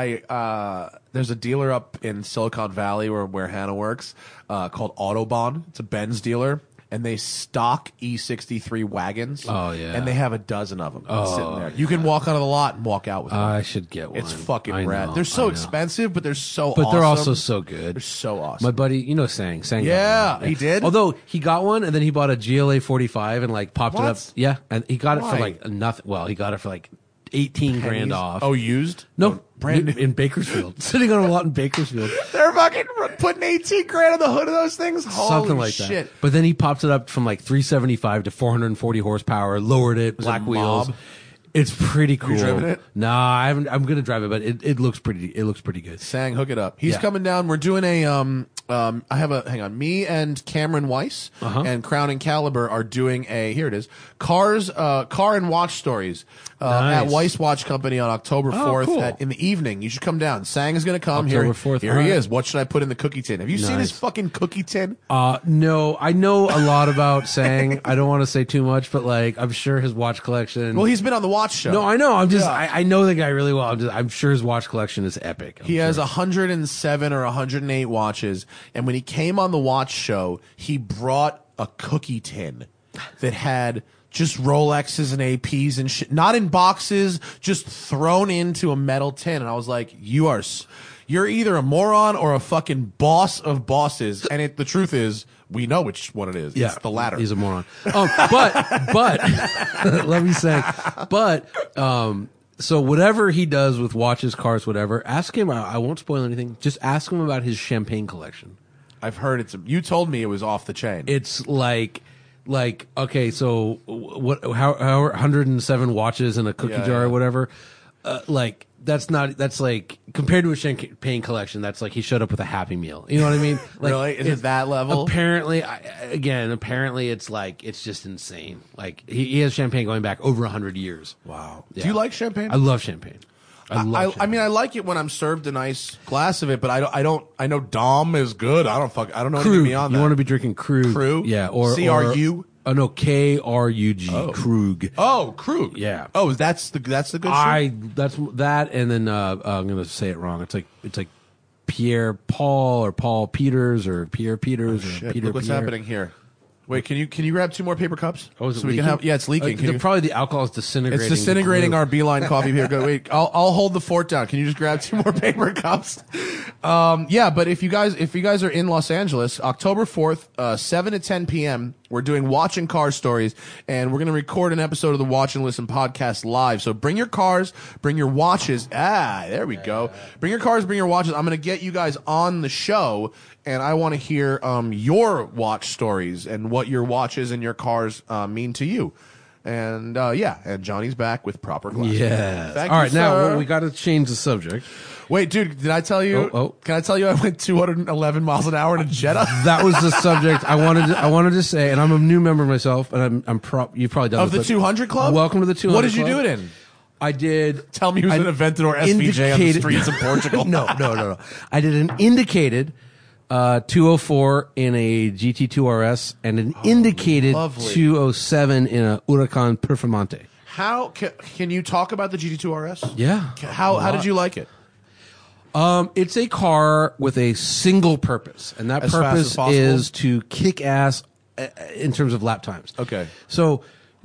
There's a dealer up in Silicon Valley where Hannah works, called Autobahn. It's a Benz dealer. And they stock E63 wagons. Oh, yeah. And they have a dozen of them sitting there. You can walk out of the lot and walk out with one. I should get one. It's fucking I rad. know, They're so I know. expensive, but they're so But awesome. they're also so good. They're so awesome. My buddy, you know Sang. Got Yeah, one. he did? Although he got one and then he bought a GLA 45 and like popped it up. What? Yeah, and he got it for Why? like nothing. Well, he got it for like 18 grand Pennies? off. Oh, used? no, brand new. in Bakersfield, sitting on a lot in Bakersfield, They're fucking putting 18 grand on the hood of those things? Holy something like shit. that. But then he popped it up from like 375 to 440 horsepower, lowered it, black it wheels. mob? It's pretty cool. driven it? Nah, I haven't. I'm gonna drive it, but it looks pretty. It looks pretty good. Sang, hook it up. He's Yeah. coming down. We're doing a hang on. Me and Cameron Weiss and Crown and Caliber are doing here it is, car and watch stories at Weiss Watch Company on October 4th cool. in the evening. You should come down. Sang is going to come October here. 4th, Here he right. is. What should I put in the cookie tin? Have you seen his fucking cookie tin? No, I know a lot about Sang. I don't want to say too much, but like, I'm sure his watch collection. Well, he's been on the watch show. No, I know. I'm just, I know the guy really well. I'm sure his watch collection is epic. He has 107 or 108 watches, and when he came on the watch show, he brought a cookie tin that had just Rolexes and APs and shit, not in boxes, just thrown into a metal tin. And I was like, you're either a moron or a fucking boss of bosses. And the truth is, we know which one it is. Yeah, it's the latter. He's a moron. But let me say, so whatever he does with watches, cars, whatever, ask him. I won't spoil anything. Just ask him about his champagne collection. I've heard you told me it was off the chain. It's like okay, so how 107 watches in a cookie jar or whatever. Like that's like compared to a champagne collection, that's like he showed up with a Happy Meal. You know what I mean? Like, really? Is it that level? Apparently, it's like it's just insane. Like he has champagne going back over 100 years. Wow. Yeah. Do you like champagne? I love champagne. I mean, I like it when I'm served a nice glass of it, but I know Dom is good. I don't know anything beyond that. You want to be drinking Krug. Krug? Yeah. Or CRU? Oh no, KRUG. Krug. Oh, Krug. Yeah. Oh, that's the good shit? That's that, and then I'm gonna say it wrong. It's like Pierre Paul or Paul Peters or Pierre Peters or Peter. Look what's Pierre. happening here. Wait, can you grab 2 more paper cups? Oh, is it so we can leaking? have? Yeah, it's leaking. Probably the alcohol is disintegrating. It's disintegrating the glue. our Beeline coffee here. Go, wait, I'll hold the fort down. Can you just grab 2 more paper cups? Yeah, but if you guys are in Los Angeles, October 4th, 7 to 10 p.m., we're doing Watch and Car Stories, and we're going to record an episode of the Watch and Listen podcast live. So bring your cars, bring your watches. There we go. Bring your cars, bring your watches. I'm going to get you guys on the show, and I want to hear your watch stories and what your watches and your cars mean to you. And and Johnny's back with proper glasses. Yeah. Thank All you, right, now sir. well, we got to change the subject. Wait, dude, did I tell you? Can I tell you I went 211 miles an hour to Jeddah? That was the subject I wanted to say, and I'm a new member myself, and you've probably done Of this, the but 200 Club? Welcome to the 200 What did you Club. do it in? I did. Tell me who's an Aventador SVJ on the streets of Portugal. No. I did an indicated 204 in a GT2 RS and an indicated lovely. 207 in a Huracan Performante. How can you talk about the GT2 RS? Yeah. How did you like it? It's a car with a single purpose, and that As fast as purpose possible? is to kick ass in terms of lap times. Okay. So,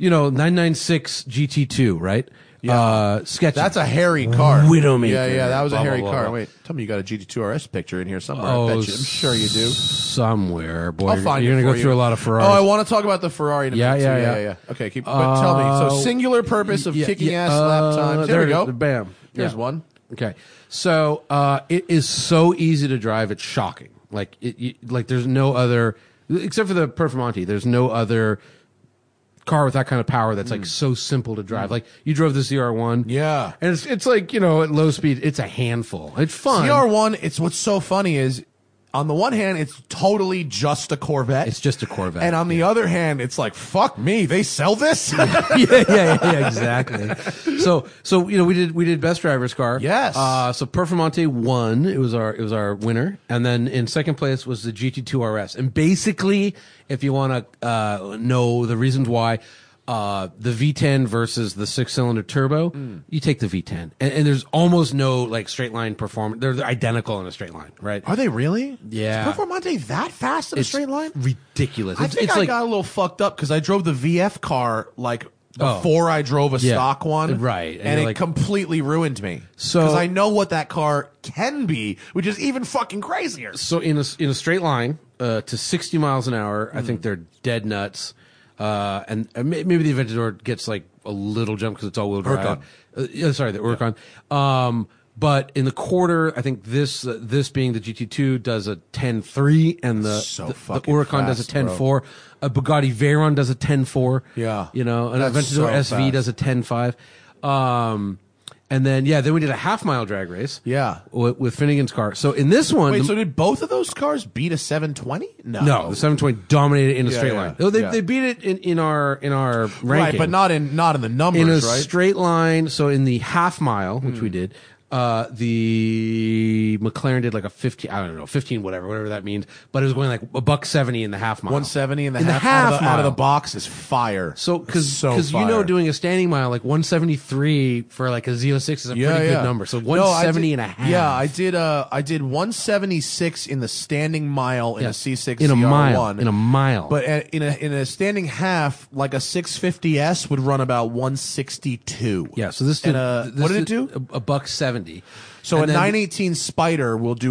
996 GT2, right? Yeah. Sketchy. That's a hairy car. Widowmaker. Yeah, that was Blah, a hairy blah, car. blah. Wait, tell me you got a GT2 RS picture in here somewhere. Oh, I bet you. I'm sure you do. Somewhere, boy. I'll find you're it going to for go you. through a lot of Ferraris. Oh, I want to talk about the Ferrari in a Yeah, minute. yeah. Okay, but tell me. So, singular purpose of kicking ass lap times. There we go. Bam. Here's Yeah. one. Okay. So, it is so easy to drive. It's shocking. Like, there's no other, except for the Performante, there's no other car with that kind of power that's like so simple to drive. Like, you drove the CR1. Yeah. And it's like, at low speed, it's a handful. It's fun. CR1, it's what's so funny is, on the one hand, it's totally just a Corvette. It's just a Corvette. And on the other hand, it's like, fuck me, they sell this? yeah, exactly. So we did best driver's car. Yes. So Performante won. It was our winner, and then in second place was the GT2 RS. And basically, if you want to know the reasons why. The V10 versus the 6-cylinder turbo, you take the V10, and there's almost no like straight line performance. They're identical in a straight line, right? Are they really? Yeah. Is Performante that fast in a It's straight line? ridiculous. I It's, think it's I like got a little fucked up because I drove the VF car like before I drove a Yeah. stock one, Right. And And you're it like- completely ruined me. So- because I know what that car can be, which is even fucking crazier. so in a straight line to 60 miles an hour. I think they're dead nuts. And maybe the Aventador gets like a little jump because it's all-wheel drive. Huracan. The Huracan. But in the quarter, I think this being the GT2 does a 10.3, and the fucking Huracan does a fast, 10.4. A Bugatti Veyron does a 10.4. Yeah. An That's Aventador so SV fast. does a 10.5. And then we did a half-mile drag race. Yeah. With Finnegan's car. So in this one, Wait, so did both of those cars beat a 720? no, the 720 dominated in a straight yeah, line. No, yeah. they beat it in our ranking, Right, but not in the numbers, in a right? straight line. So in the half mile, which we did, the McLaren did like a 15, whatever that means. But it was going like $1.70 in the half mile. 170 in the In the half, half out of the mile. box is fire. So because fire. doing a standing mile like 173 for like a Z06 is a pretty good number. So 170 and a half. Yeah, I did 176 in the standing mile in a C6 in a CR1. mile. But in a standing half, like a 650S would run about 162. Yeah, so this And did what did it do? $1.70. So And a then- 918 Spider will do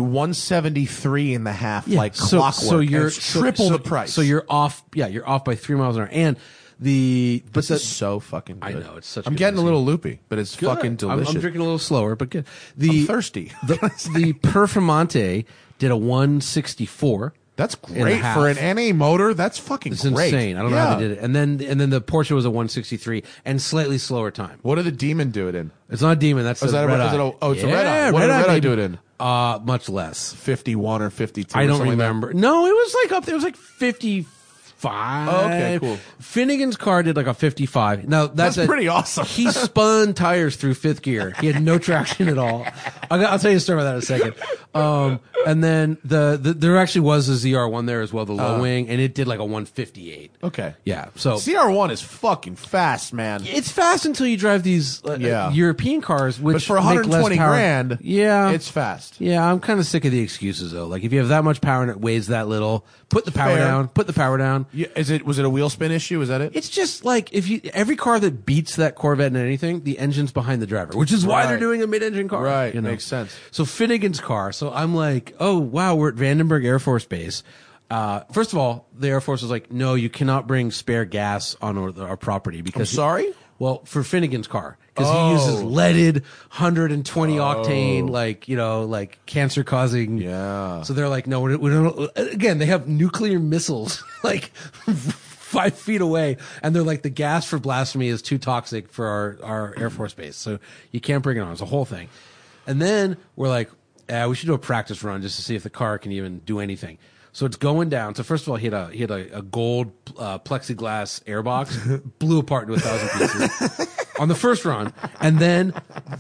173 in the half, like clockwork. So you're and it's triple the price. So you're off. Yeah, you're off by 3 miles an hour. And This is so fucking good. I know, it's such I'm good getting a racing. little loopy, but it's Good. fucking delicious. I'm drinking a little slower, but good. I'm thirsty. The Performante did a 164. That's in a great half. for an NA motor. That's fucking It's great. insane. I don't know how they did it. And then the Porsche was a 163 and slightly slower time. What did the Demon do it in? It's not a Demon. That's Is a that a- red is it eye. a- oh, it's a red eye. What did Red Eye do it in? Much less. 51 or 52. I or don't something like that? remember. No, it was like up there. It was like 55. Oh, okay, cool. Finnegan's car did like a 55. Now That's pretty awesome. He spun tires through fifth gear. He had no traction at all. I'll tell you a story about that in a second. And then there actually was a ZR1 there as well, the low wing, and it did like a 158. Okay. Yeah. So CR1 is fucking fast, man. it's fast until you drive these Yeah. European cars, which But for make less 120 power. grand, yeah, it's fast. Yeah, I'm kind of sick of the excuses though. Like if you have that much power and it weighs that little, put the power Fair. down. Put the power down. Yeah, was it a wheel spin issue? Is that it? It's just like every car that beats that Corvette in anything, the engine's behind the driver, which is why Right. they're doing a mid-engine car. Right, you know? makes sense. So Finnegan's car. So I'm like, oh wow, we're at Vandenberg Air Force Base. First of all, the Air Force was like, no, you cannot bring spare gas on our property because. I'm sorry? Well, for Finnegan's car, because Oh. he uses leaded 120 octane, like cancer causing. Yeah. So they're like, no, we don't. Again, they have nuclear missiles like 5 feet away, and they're like, the gas for blasphemy is too toxic for our Air Force Base, so you can't bring it on. It's a whole thing. And then we're like, we should do a practice run just to see if the car can even do anything. So it's going down. So first of all, he had a gold plexiglass airbox, blew apart into 1,000 pieces on the first run, and then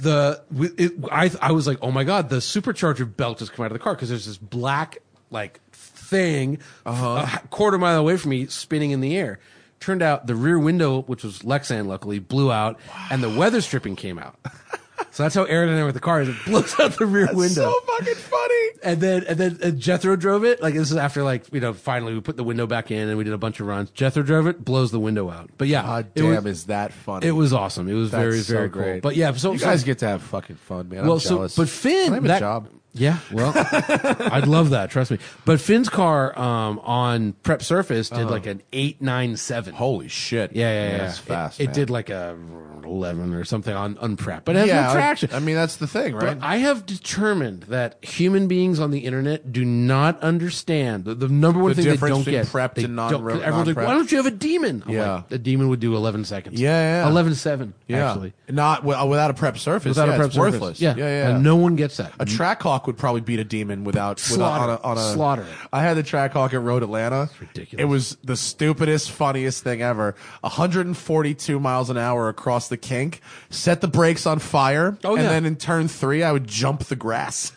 I was like, oh my god, the supercharger belt just come out of the car because there's this black like thing a quarter mile away from me spinning in the air. Turned out the rear window, which was Lexan, luckily blew out, and the weather stripping came out. So that's how aerodynamic with the car is. It blows out the rear window. So fucking funny. And then Jethro drove it. Like this is after finally we put the window back in and we did a bunch of runs. Jethro drove it, blows the window out. But yeah, God it damn, was, is that funny? it was awesome. It was That's very, so very great. cool. But yeah, so you guys get to have fucking fun, man. well, I'm jealous. but Finn, Can I have a that job? Yeah, well, I'd love that. Trust me. But Finn's car on prep surface did like an 897. Holy shit. Yeah. That's fast. It man. did like a 11 or something on prep, but it has no traction. I mean, that's the thing, right? But I have determined that human beings on the internet do not understand the number one The thing they difference don't between get. prepped They and don't- non-prepped. Everyone's like, why don't you have a demon? I'm Yeah. like, a demon would do 11 seconds. Yeah. 11.7, Yeah. actually. Not without a prep surface. Without yeah, a prep it's surface. worthless. Yeah. yeah. And no one gets that. A Trackhawk would probably beat a demon without Slaughter. on a Slaughter it. I had the Trackhawk at Road Atlanta. ridiculous. It was the stupidest, funniest thing ever. 142 miles an hour across the kink, set the brakes on fire, Oh, and yeah. then in turn 3, I would jump the grass.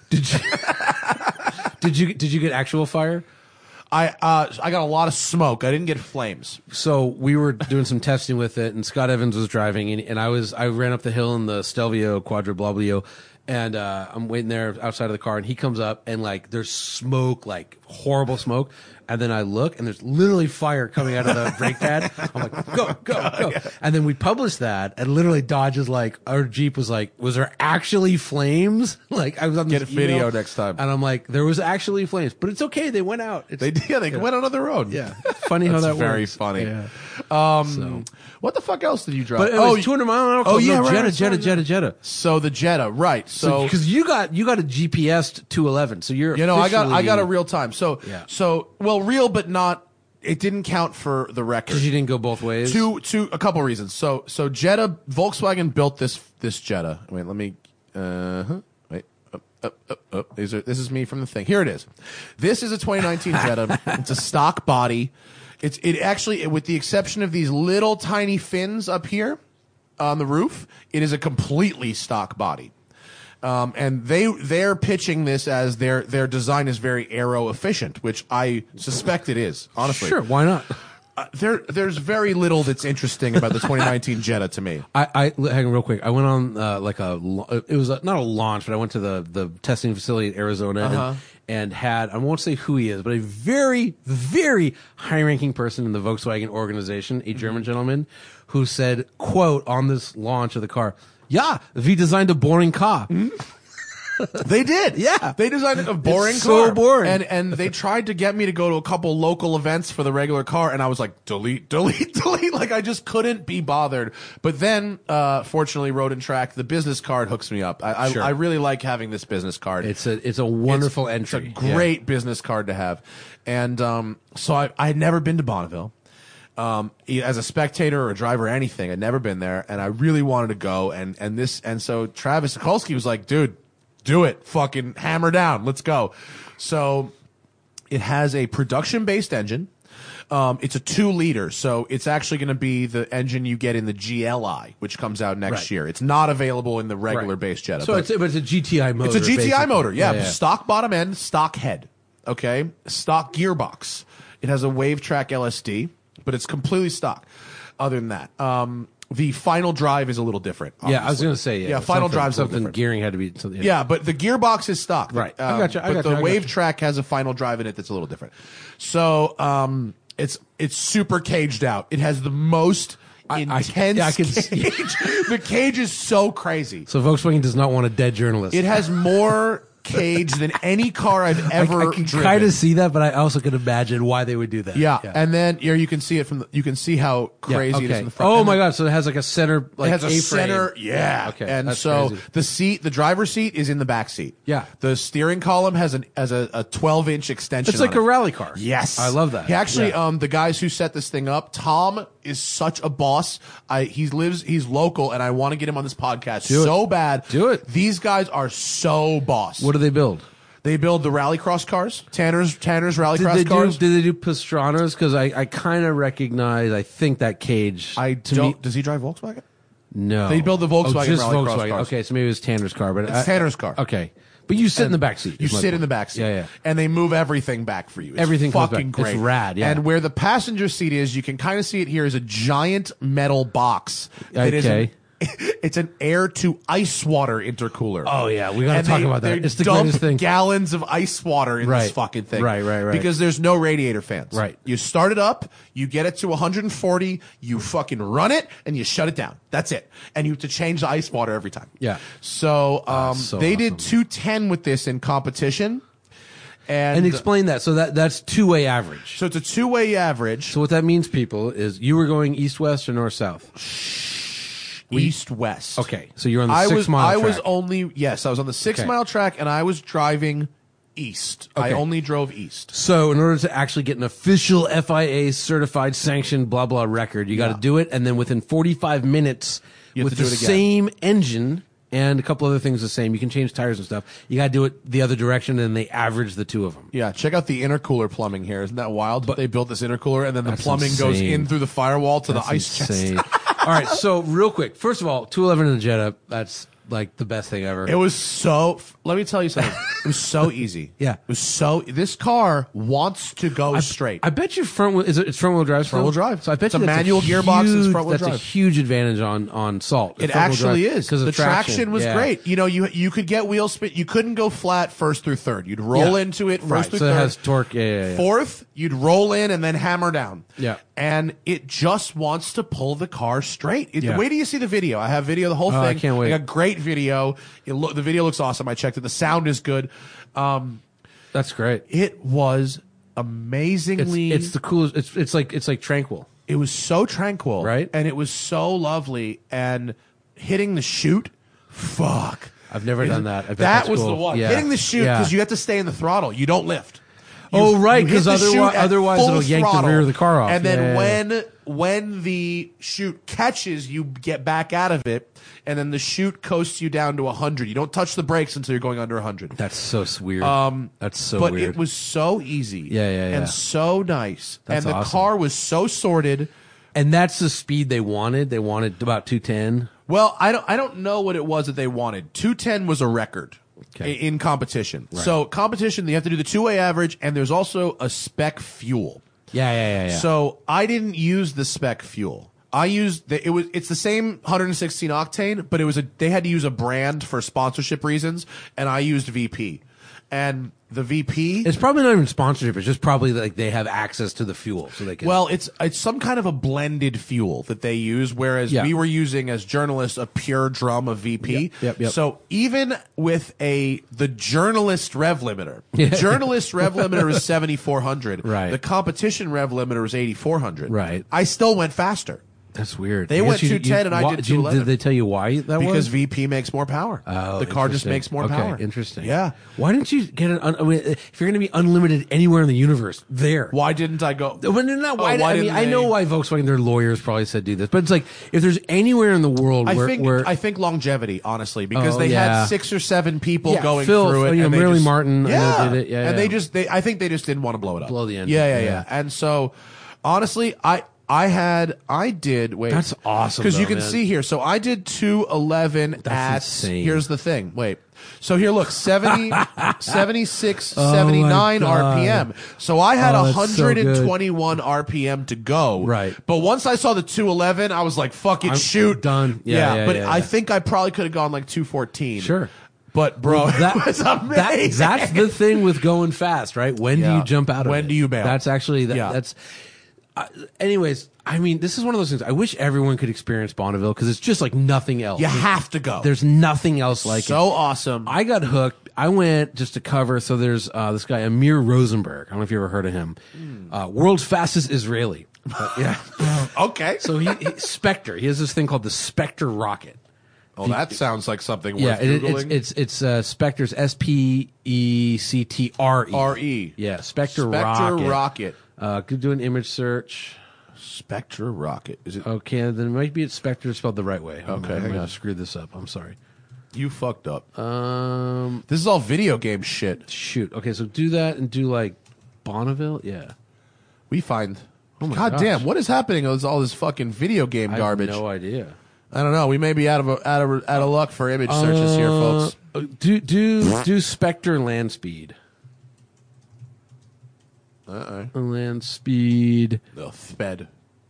Did you get actual fire? I got a lot of smoke. I didn't get flames. So we were doing some testing with it, and Scott Evans was driving, and I ran up the hill in the Stelvio Quadriblabio, and I'm waiting there outside of the car, and he comes up, and like there's smoke, like horrible smoke, and then I look, and there's literally fire coming out of the brake pad. I'm like, go, and then we published that, and literally Dodge is like, our Jeep was like, was there actually flames? Like I was on Get this a video email, next time. and I'm like, there was actually flames, but it's okay, they went out. It's, They went on their own. yeah, funny how That's that very works. funny. Yeah. What the fuck else did you drive? But it was 200 mile an hour. Oh, yeah, right, Jetta. So the Jetta, right? So Because you got a GPS 211, so you're I got officially- a real time. So Yeah. so well, real but not it didn't count for the record. Because you didn't go both ways. A couple reasons. So Jetta, Volkswagen built this Jetta. Wait, let me. Wait. Up. This is me from the thing. Here it is. This is a 2019 Jetta. It's a stock body. It actually, with the exception of these little tiny fins up here on the roof, it is a completely stock body. And they're pitching this as their design is very aero efficient, which I suspect it is. Honestly, Sure, why not? There's very little that's interesting about the 2019 Jetta to me. I hang on real quick. I went on it was not a launch, but I went to the testing facility in Arizona and had, I won't say who he is, but a very, very high-ranking person in the Volkswagen organization, a German gentleman, who said, quote, on this launch of the car, "Yeah, we designed a boring car." They did. Yeah. They designed a boring It's car. so boring. And they tried to get me to go to a couple local events for the regular car, and I was like, delete. Like, I just couldn't be bothered. But then, fortunately, Road and Track, the business card hooks me up. Sure. I really like having this business card. It's a wonderful entry. It's a great business card to have. And so I had never been to Bonneville. As a spectator or a driver or anything, I'd never been there, and I really wanted to go. And so Travis Sikulski was like, dude, do it. Fucking hammer down. Let's go. So it has a production-based engine. It's a 2-liter, so it's actually going to be the engine you get in the GLI, which comes out next year. It's not available in the regular base Jetta. So it's a GTI motor. It's a GTI basically. motor, yeah. Stock bottom end, stock head. Okay? Stock gearbox. It has a WaveTrack LSD, but it's completely stock. Other than that, the final drive is a little different. Obviously. Yeah, I was going to say, yeah, final drive's a little something different. gearing had to be. Yeah, but the gearbox is stock. Right. I got you. But the WaveTrack has a final drive in it that's a little different. So it's super caged out. It has the most intense I can cage. The cage is so crazy. So Volkswagen does not want a dead journalist. It has more cage than any car I've ever I can driven. kind of see that, but I also can imagine why they would do that. Yeah. And then here you can see it you can see how crazy it is in the front. Oh And my god! So it has like a center, like it has a A-frame. center, yeah. Okay, and that's so crazy. the driver's seat is in the back seat. Yeah. The steering column has a 12-inch extension. It's like on a it. rally car. Yes, I love that. He actually, Yeah. the guys who set this thing up, Tom is such a boss. He's local, and I want to get him on this podcast so bad. Do it. These guys are so boss. What do they build? They build the rallycross cars, Tanner's rallycross cars. Did they do Pastranas? Because I kind of recognize. I think that cage. Does he drive Volkswagen? No, They build the Volkswagen just rallycross Volkswagen. cars. Okay, so maybe it was Tanner's car, but It's Tanner's car. Okay, but you sit in the back seat. You is my sit in point. the back seat. Yeah. And they move everything back for you. It's Everything comes fucking back. It's great. rad, yeah. And where the passenger seat is, you can kind of see it here, is a giant metal box. That is Okay. it's an air to ice water intercooler. Oh, yeah, we gotta And talk about that. they It's the dump greatest thing. gallons of ice water in this Right. fucking thing. Right. Because there's no radiator fans. Right. You start it up, you get it to 140, you fucking run it, and you shut it down. That's it. And you have to change the ice water every time. Yeah. So, so they did awesome. 210 with this in competition. And explain that. So that's two-way average. So it's a two-way average. So what that means, people, is you were going east-west or north-south. East-west. Okay, so you're on the 6 mile track. I was on the 6 Okay. mile track, and I was driving east. I Okay. only drove east. So in order to actually get an official FIA certified sanctioned blah blah record, you got to do it, and then within 45 minutes You have with to the do it again. same engine and a couple other things the same. You can change tires and stuff. You got to do it the other direction, and they average the two of them. Yeah, check out the intercooler plumbing here. Isn't that wild? They built this intercooler, and then the That's plumbing goes insane. in through the firewall to That's the ice insane. chest. All right, so real quick, first of all, 211 in the Jetta. That's like the best thing ever. It was so. Let me tell you something. It was so easy. Yeah. It was so. This car wants to go straight. I bet you front wheel, it's front wheel drive. Front wheel drive. So I bet It's you a that's manual gearbox, it's huge- front wheel That's a drive. huge advantage on salt. It actually is because the traction was Yeah. great. You know, you could get wheel spin. You couldn't go flat first through third. You'd roll Yeah. into it first Right, through so third. it has torque. Yeah. Fourth, you'd roll in and then hammer down. Yeah. And it just wants to pull the car straight. Yeah. Wait till you see the video. I have video of the whole Oh, thing. I can't wait. I got great video. The video looks awesome. I checked it. The sound is good. That's great. It was amazingly. It's the coolest. It's like tranquil. It was so tranquil, Right? And it was so lovely. And hitting the chute, fuck. I've never done that. I bet That that's was cool. the one. Yeah. Hitting the chute Yeah. because you have to stay in the throttle. You don't lift. Oh, right, you hit 'cause the chute at otherwise full it'll yank the throttle, rear of the car off. And then Yeah. when the chute catches, you get back out of it, and then the chute coasts you down to 100. You don't touch the brakes until you're going under 100. That's so weird. That's so But weird. it was so easy, Yeah. and so nice, That's and the awesome. car was so sorted. And that's the speed they wanted. They wanted about 210. Well, I don't know what it was that they wanted. 210 was a record Okay. in competition. So competition, you have to do the two-way average, and there's also a spec fuel. Yeah. So I didn't use the spec fuel. I used it's the same 116 octane, but they had to use a brand for sponsorship reasons, and I used VP. And the VP, It's probably not even sponsorship. It's just probably like they have access to the fuel, so they can. well, it's some kind of a blended fuel that they use, whereas Yeah. we were using as journalists a pure drum of VP. Yep. So even with the journalist rev limiter, the journalist rev limiter is 7,400. Right. The competition rev limiter is 8,400. Right. I still went faster that's weird. they I went guess 210 and I why- did 211. Did they tell you why that because was? VP makes more power. Oh, the car just interesting. makes more Okay, power. interesting. Yeah. Why didn't you get I mean, if you're going to be unlimited anywhere in the universe, there. Why didn't I go? Well, no, no, why, Oh, why I mean, didn't I know they- why Volkswagen, their lawyers probably said do this, but it's like if there's anywhere in the world where I think longevity, honestly, because Oh, they yeah. had 6 or 7 people Yeah, going Phil, through it. you know, and they Marilyn just- Martin, I know, yeah, did it. Yeah, and yeah. I think they just didn't want to blow it up, Blow the engine. Yeah. Yeah. And so, honestly, I did wait. That's awesome, because you though, can man. see here. So I did 211 at. insane. Here's the thing. Wait. So here, look, 70, 76, Oh, 79 my God. RPM. So I had Oh, that's so good. 121 RPM to go. Right. But once I saw the 211, I was like, fuck it, I'm shoot. done. Yeah, but yeah. I think I probably could have gone like 214. Sure. But bro, That- it was amazing. that's the thing with going fast, right? When do Yeah. you jump out of it? When do you bail? That's actually Yeah. that's. Anyways, I mean, this is one of those things. I wish everyone could experience Bonneville because it's just like nothing else. You have to go. There's nothing else like it. so awesome. I got hooked. I went just to cover. So there's this guy Amir Rosenberg. I don't know if you ever heard of him. World's fastest Israeli. Yeah. Okay. So he Spectre. He has this thing called the Spectre rocket. Oh, that sounds like something Yeah, worth it, Googling. it's Spectre's SPECTRE. R-E. Yeah, Spectre Spectre rocket. Rocket. Could do an image search. Spectre Rocket. Is it? Okay, then it might be it's Spectre spelled the right way. Okay, I hang might on. have screwed this up. I'm sorry. You fucked up. Um, This is all video game shit. shoot. Okay, so do that and do like Bonneville. Yeah. We find. Oh my God gosh. damn! What is happening? With all this fucking video game I garbage. have no idea. I don't know. We may be out of luck for image searches here, folks. Do Spectre land speed. Land speed. The sped.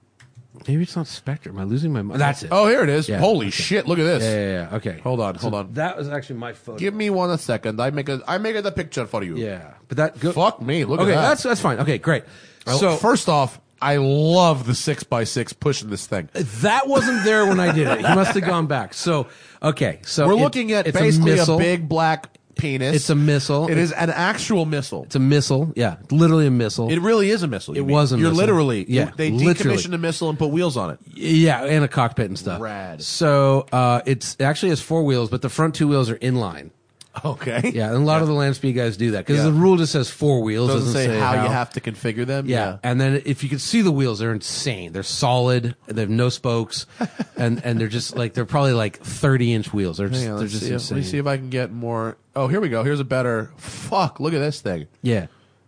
Maybe it's not Spectre. Am I losing my mind? That's it. Oh, here it is. Yeah, Holy okay. shit! Look at this. Yeah. Okay. Hold on. That was actually my photo. Give me 1 second. I make the picture for you. Yeah, but that go, Fuck me. Look okay, at that. that's fine. Okay, great. So So first off, I love the 6x6 pushing this thing. that wasn't there when I did it. He must have gone back. So okay, so We're looking at it's basically a missile. big black penis. It's a missile. It is an actual missile. It's a missile. Yeah, literally a missile. It really is a missile. you It mean. was a You're missile. literally. Yeah, They literally. decommissioned a missile and put wheels on it. Yeah, and a cockpit and stuff. Rad. So it actually has 4 wheels, but the front 2 wheels are inline. Okay. Yeah, and a lot of the land speed guys do that because Yeah. the rule just says 4 wheels. Doesn't say how you have to configure them. Yeah. And then if you can see the wheels, they're insane. They're solid. They have no spokes, and they're just like they're probably like 30-inch wheels. They're just Hang on, they're let's just see, insane. let me see if I can get more. Oh, here we go. Here's a better. Fuck! Look at this thing. Yeah.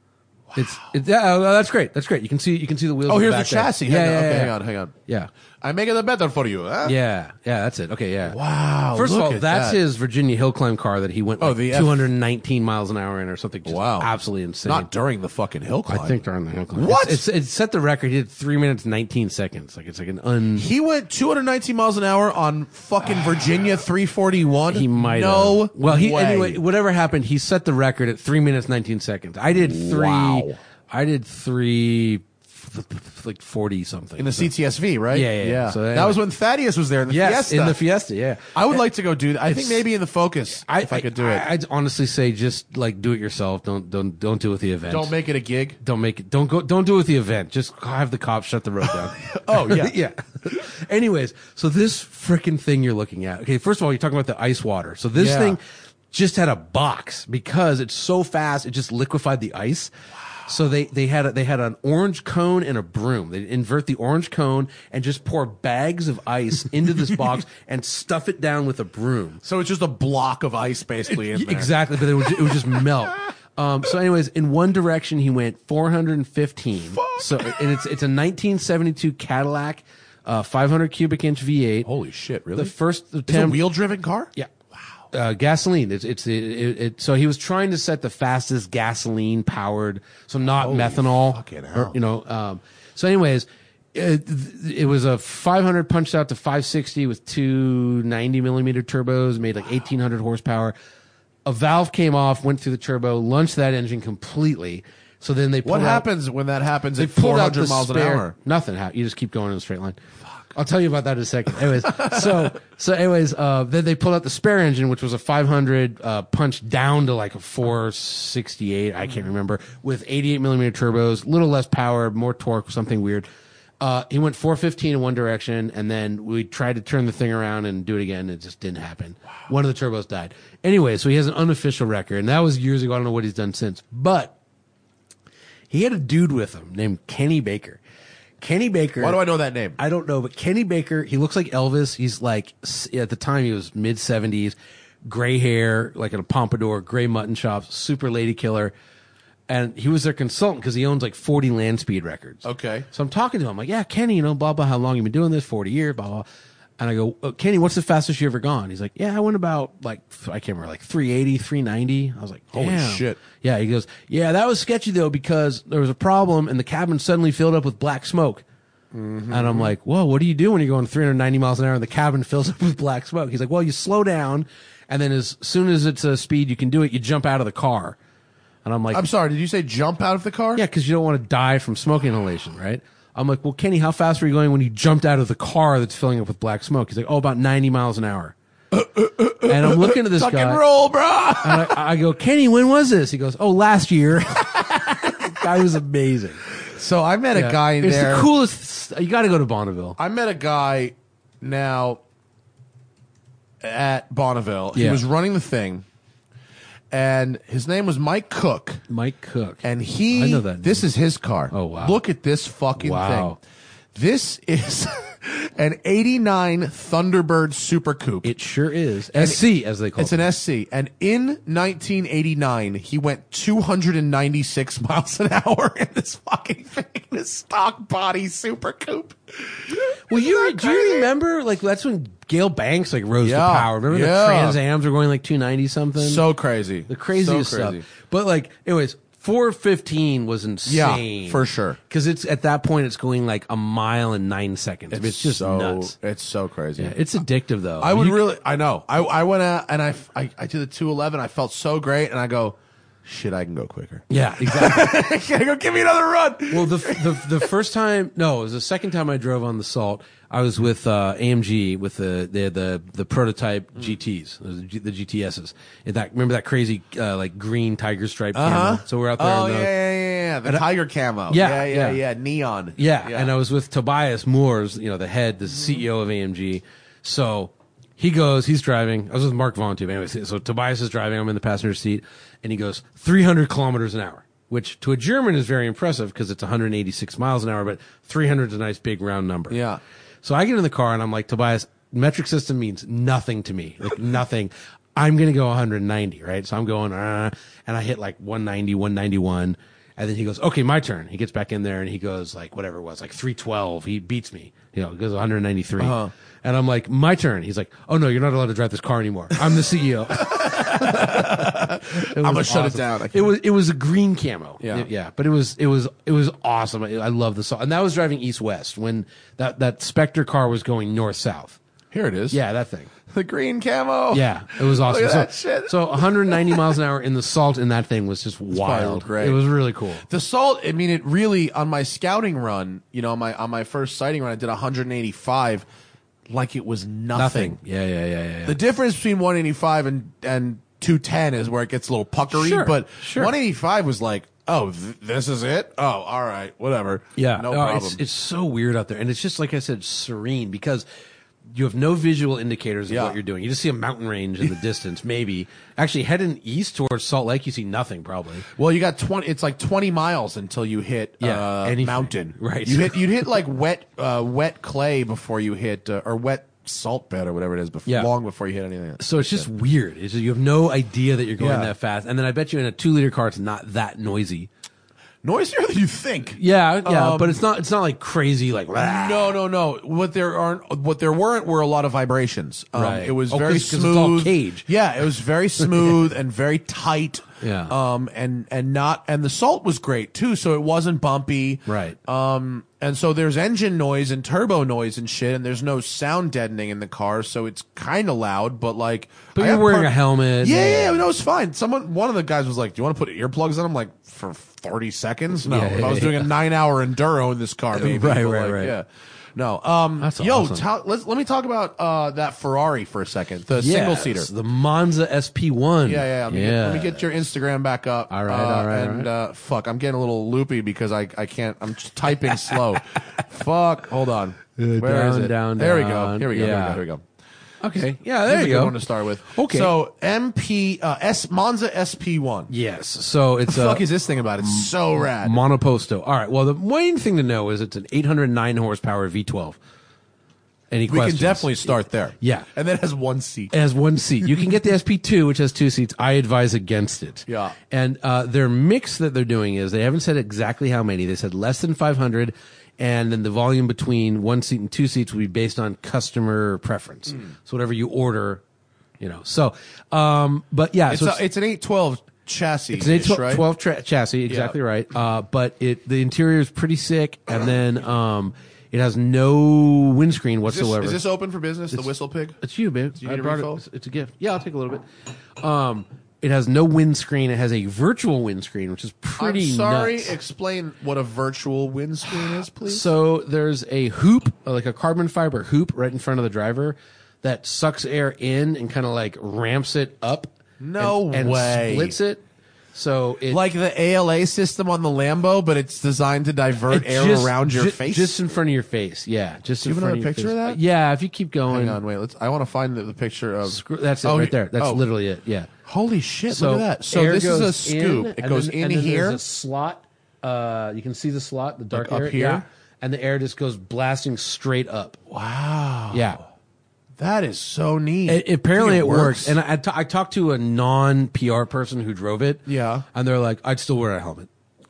It's yeah, that's great. That's great. You can see the wheels. Oh, in here's the back there. chassis. Yeah, Hang on. yeah, Okay, yeah. hang on. Yeah. I make it better for you. Huh? Yeah, that's it. Okay, yeah. Wow. First of look all, at that's that. his Virginia hill climb car that he went like the 219 miles an hour in or something. Just Wow. absolutely insane. Not during the fucking hill climb. I think during the hill climb. What? It set the record. He did 3 minutes 19 seconds. Like it's like an He went 219 miles an hour on fucking Virginia 341. He might no have. Well, way. anyway, whatever happened, he set the record at 3 minutes 19 seconds. I did 3. Wow. I did 3 like 40 something. in the CTSV, right? Yeah. So that anyway. was when Thaddeus was there in the Yes, Fiesta. in the Fiesta, yeah. I would like to go do that. I think maybe in the Focus, if I could do it. I'd honestly say just like do it yourself. Don't do it with the event. Don't make it a gig. Don't make it. Don't do it with the event. Just have the cops shut the road down. Oh, yeah. yeah. Anyways, so this freaking thing you're looking at. Okay, first of all, you're talking about the ice water. So this Yeah. thing just had a box because it's so fast. It just liquefied the ice. So they had an orange cone and a broom. They invert the orange cone and just pour bags of ice into this box and stuff it down with a broom. So it's just a block of ice basically in there. Exactly, but it would just melt. So anyways, in one direction he went 415. Fuck. So and it's a 1972 Cadillac 500 cubic inch V8. Holy shit, really? The first It's a attempt, wheel-driven car? yeah. Gasoline. So he was trying to set the fastest gasoline powered, so not Holy methanol. fucking hell. So anyways, it was a 500 punched out to 560 with two 90 millimeter turbos, made like 1800 horsepower. A valve came off, went through the turbo, launched that engine completely. So then they pulled What out, happens when that happens they at pulled out 400 the miles an spare- hour? Nothing. You just keep going in a straight line. I'll tell you about that in a second. Anyways, then they pulled out the spare engine, which was a 500 punched down to like a 468. I can't remember, with 88 millimeter turbos, little less power, more torque, something weird. He went 415 in one direction, and then we tried to turn the thing around and do it again. It just didn't happen. Wow. One of the turbos died. Anyway, so he has an unofficial record, and that was years ago. I don't know what he's done since, but he had a dude with him named Kenny Baker. Kenny Baker. Why do I know that name? I don't know, but Kenny Baker, he looks like Elvis. He's like, at the time, he was mid 70s, gray hair, like in a pompadour, gray mutton chops, super lady killer. And he was their consultant because he owns like 40 land speed records. Okay. So I'm talking to him, like, yeah, Kenny, blah, blah, how long you been doing this? 40 years, blah, blah. And I go, Kenny, what's the fastest you ever gone? He's like, yeah, I went about like, I can't remember, like 380, 390. I was like, Holy damn. shit. Yeah, he goes, yeah, that was sketchy though because there was a problem and the cabin suddenly filled up with black smoke. Mm-hmm. And I'm like, whoa, what do you do when you're going 390 miles an hour and the cabin fills up with black smoke? He's like, well, you slow down, and then as soon as it's a speed you can do it, you jump out of the car. And I'm like, I'm sorry, did you say jump out of the car? yeah, because you don't want to die from smoke inhalation, right? I'm like, well, Kenny, how fast were you going when you jumped out of the car that's filling up with black smoke? He's like, oh, about 90 miles an hour. And I'm looking at this Tuck guy. and roll, bro. And I go, Kenny, when was this? He goes, oh, last year. Guy was amazing. So I met a guy in it's there. the coolest. You got to go to Bonneville. I met a guy now at Bonneville. He Yeah. was running the thing, and his name was Mike Cook. Mike Cook. And I know that this name. is his car. Oh, wow. Look at this fucking Wow. thing. This is an 89 Thunderbird Super Coupe. It sure is. SC, as they call It's it. an SC. And in 1989, he went 296 miles an hour in this fucking thing, this stock body Super Coupe. Well, do you remember, like, that's when Gail Banks, like, rose to Yeah. power. Remember the Yeah. Trans Ams were going, like, 290 something? So crazy. The craziest So crazy. stuff. But, like, anyways, 415 was insane. Yeah, for sure. Because it's, at that point, it's going, like, a mile in 9 seconds. It's just so, nuts. It's so crazy. Yeah, it's addictive, though. I would really, I know. I went out and I did the 211. I felt so great. And I go, shit, I can go quicker. Yeah, exactly. I go, give me another run. Well, the first time, no, it was the second time I drove on the Salt. I was with AMG with the prototype GTs, the GTSs. Remember that crazy like green tiger stripe camera? So we're out there. Oh, in the, yeah. The tiger camo. Yeah, Yeah. Neon. Yeah, and I was with Tobias Moores, the head, the CEO of AMG. So he's driving. I was with Mark Vaughn too. Anyway, so Tobias is driving. I'm in the passenger seat, and he goes 300 kilometers an hour, which to a German is very impressive because it's 186 miles an hour, but 300 is a nice big round number. Yeah. So I get in the car and I'm like, Tobias, metric system means nothing to me, like nothing. I'm going to go 190, right? So I'm going, and I hit like 190, 191. And then he goes, okay, my turn. He gets back in there and he goes like, whatever it was, like 312. He beats me, he goes 193. And I'm like, my turn. He's like, oh no, you're not allowed to drive this car anymore. I'm the CEO. I'm gonna shut it down. It was a green camo. Yeah. But it was awesome. I love the Salt. And that was driving east-west when that Spectre car was going north-south. Here it is. Yeah, that thing. The green camo. Yeah, it was awesome. Look at that shit. So 190 miles an hour in the Salt in that thing was just wild. Great. It was really cool. The Salt, I mean, it really, on my scouting run, on my first sighting run, I did 185 like it was nothing. Yeah. The difference between 185 and 210 is where it gets a little puckery, Sure, but sure. 185 was like, oh, this is it? Oh, all right, whatever. Yeah, no problem. It's so weird out there, and it's just like I said, serene because you have no visual indicators of Yeah. what you're doing. You just see a mountain range in the distance, maybe. Actually, heading east towards Salt Lake, you see nothing probably. Well, you got 20. It's like 20 miles until you hit anything. mountain. Right. You'd hit like wet clay before you hit or wet salt bed or whatever it is. Long before you hit anything. So it's just weird. It's just, you have no idea that you're going Yeah. that fast. And then I bet you in a 2-liter car, it's not that noisy. Noisier than you think. Yeah, but it's not like crazy like No. What there weren't were a lot of vibrations. Right. It was Oh, very 'cause it's smooth. all cage. Yeah, it was very smooth and very tight. Yeah. And the salt was great too, so it wasn't bumpy. Right. And so there's engine noise and turbo noise and shit, and there's no sound deadening in the car, so it's kind of loud, but like. But I you're have wearing a helmet. Yeah, no, it's fine. One of the guys was like, "Do you want to put earplugs in?" I'm like, "For 30 seconds? No." Yeah, If I was doing a 9-hour enduro in this car, maybe. Right, but, right, like, right. Yeah. No. That's yo, awesome. let me talk about that Ferrari for a second. The single seater. The Monza SP1. Yeah. Let me get your Instagram back up. All right. And fuck, I'm getting a little loopy because I can't. I'm just typing slow. Fuck. Hold on. Where is it? down, There we down. go. Yeah. Here we go. Okay. Yeah, This there is you a good go. one to start with. Okay. So Monza SP1. Yes. So it's The fuck is this thing about? It's so rad. Monoposto. All right. Well, the main thing to know is it's an 809 horsepower V12. Any We questions? can definitely start there. Yeah. And then it has one seat. It has one seat. You can get the SP2, which has 2 seats. I advise against it. Yeah. And their mix that they're doing is they haven't said exactly how many. They said less than 500, and then the volume between 1 seat and 2 seats will be based on customer preference. So whatever you order, So, but yeah, It's, so it's an 812 chassis. it's an 812 right? chassis, exactly right. But the interior is pretty sick, and then it has no windscreen whatsoever. Is this open for business? The Whistle Pig? It's you, babe. you need a refill? It's a gift. Yeah, I'll take a little bit. It has no windscreen. It has a virtual windscreen, which is pretty I'm sorry. nuts. Explain what a virtual windscreen is, please. So there's a hoop, like a carbon fiber hoop, right in front of the driver that sucks air in and kind of like ramps it up. No and way. Splits it. So it Like the ALA system on the Lambo, but it's designed to divert air around your face. just in front of your face. Yeah, just Do you in have front another of your picture face. of that? Yeah, if you keep going. Hang on, wait. I want to find the picture of. That's it Oh, right there. That's oh. literally it. Yeah. Holy shit! So look at that. So air this is a goes scoop. in, It goes in and then here. There's a slot. You can see the slot, the dark Like up air. here? Yeah. And the air just goes blasting straight up. Wow. Yeah. That is so neat. Apparently Think it works. And I talked to a non-PR person who drove it. Yeah. And they're like, I'd still wear a helmet.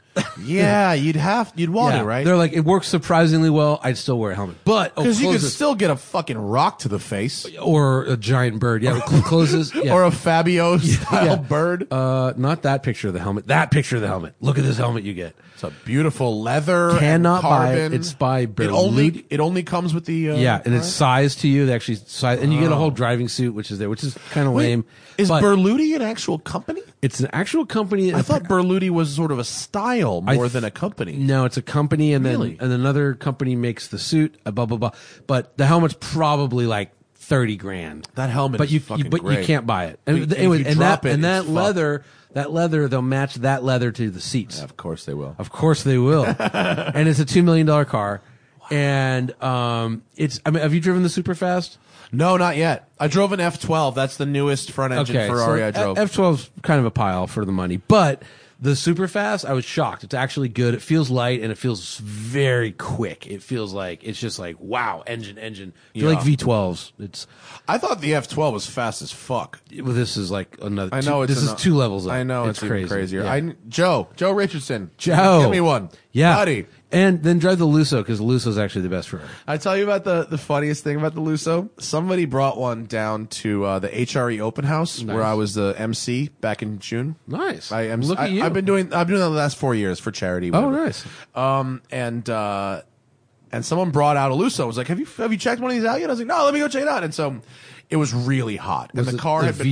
yeah, you'd want Yeah. it, right? They're like, it works surprisingly well. I'd still wear a helmet. But Because you could closes- still get a fucking rock to the face. or a giant bird. Yeah, closes. Yeah. Or a Fabio style Yeah. bird. Not that picture of the helmet. That picture of the helmet. Look at this helmet you get. It's a beautiful leather. Cannot and buy it. carbon. It's by It only comes with the. Yeah, and it's sized to you. They actually size, and you get a whole driving suit, which is kind of lame. Is But Berluti an actual company? it's an actual company. I thought Berluti was sort of a style more than a company. No, it's a company, and Really? then another company makes the suit. Blah blah blah. But the helmet's probably like 30 grand. That helmet but is you fucking but you great. can't buy it. But And, if anyway, you and drop that it, and it's that leather, they'll match that leather to the seats. Of course they will. Of course they will. And it's a $2 million car. And it's. I mean, have you driven the Superfast? No, not yet. I drove an F12. That's the newest front engine Ferrari I drove. F12's kind of a pile for the money, but the Superfast, I was shocked. It's actually good. It feels light and it feels very quick. It feels like it's just like wow, engine. If you like V12s, it's. I thought the F12 was fast as fuck. Well, this is like another. I know this is 2 levels up. I know it's crazy. even crazier. Yeah. Joe Richardson. Joe. Give me one. Yeah, buddy. And then drive the Lusso because the Lusso is actually the best Ferrari. I tell you about the funniest thing about the Lusso. Somebody brought one down to the HRE Open House where I was the MC back in June. Nice. Look at you. I've been doing that the last 4 years for charity. Oh, whatever. nice. And someone brought out a Lusso. I was like, have you checked one of these out yet? I was like, no, let me go check it out. And so it was really hot. And the car had been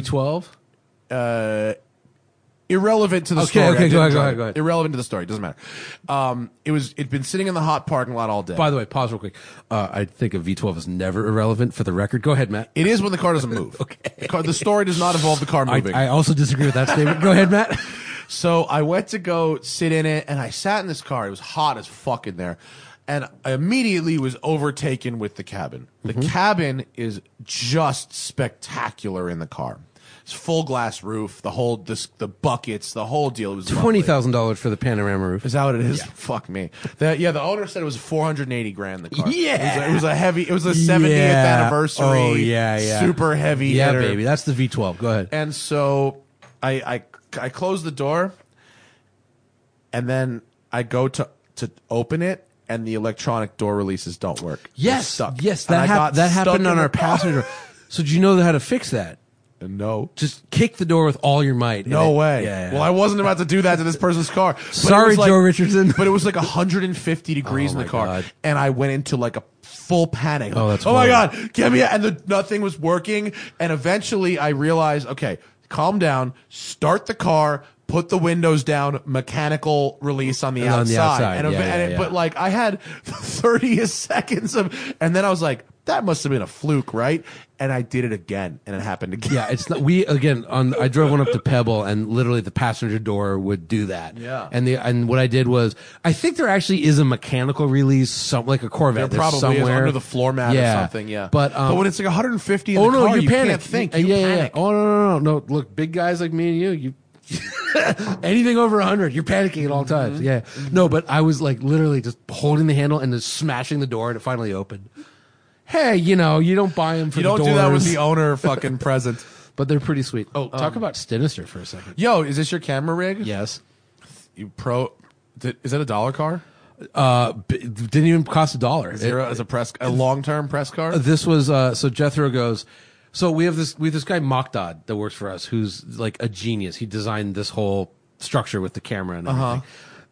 V12. irrelevant to the Okay, story. okay, I didn't go ahead, drive go it. ahead, go ahead. Irrelevant to the story. Doesn't matter. It'd been sitting in the hot parking lot all day. By the way, pause real quick. I think a V12 is never irrelevant for the record. Go ahead, Matt. It is when the car doesn't move. Okay. The story does not involve the car moving. I also disagree with that statement. Go ahead, Matt. So I went to go sit in it, and I sat in this car. It was hot as fuck in there. and I immediately was overtaken with the cabin. The Mm-hmm. cabin is just spectacular in the car. It's full glass roof, the buckets, the whole deal. It was lovely. $20,000 for the panorama roof. Is that what it is? Fuck me. The owner said it was $480,000. The car. Yeah. it was a heavy. It was a 70th Yeah. anniversary. Oh, yeah. Super heavy. Yeah, hitter. baby. That's the V12. Go ahead. And so I close the door, and then I go to open it, and the electronic door releases don't work. They're Yes. stuck. Yes, And I got that stuck happened in on the our car. passenger. So did you know how to fix that? No. Just kick the door with all your might. No way. Yeah. Well, I wasn't about to do that to this person's car. But it Sorry, was like- Joe Richardson. But it was like 150 degrees Oh in the my car, God. and I went into like a full panic. Oh, that's oh my horrible. God, get me out! And nothing was working. And eventually, I realized, okay, calm down, start the car. Put the windows down, mechanical release on the On outside. the outside, And, yeah. But like I had 30 seconds of, and then I was like, that must have been a fluke, right? And I did it again, and it happened again. Yeah, it's not, I drove one up to Pebble, and literally the passenger door would do that. Yeah. And what I did was, I think there actually is a mechanical release, like a Corvette. There probably somewhere. is under the floor mat or something, yeah. But when it's like 150 in oh the no, car, you you panic. can't think. Yeah, You yeah. panic. Oh no. Look, big guys like me and you anything over 100, you're panicking at all times. Mm-hmm. Yeah. No, but I was like literally just holding the handle and just smashing the door, and it finally opened. Hey, you don't buy them for You the don't doors. do that with the owner fucking present. But they're pretty sweet. Oh, talk about Stinister for a second. Yo, is this your camera rig? Yes. You pro? Is that a dollar car? Didn't even cost $1. Zero as a long term press car? This was so Jethro goes. So we have this guy Mokdad that works for us, who's like a genius. He designed this whole structure with the camera and everything.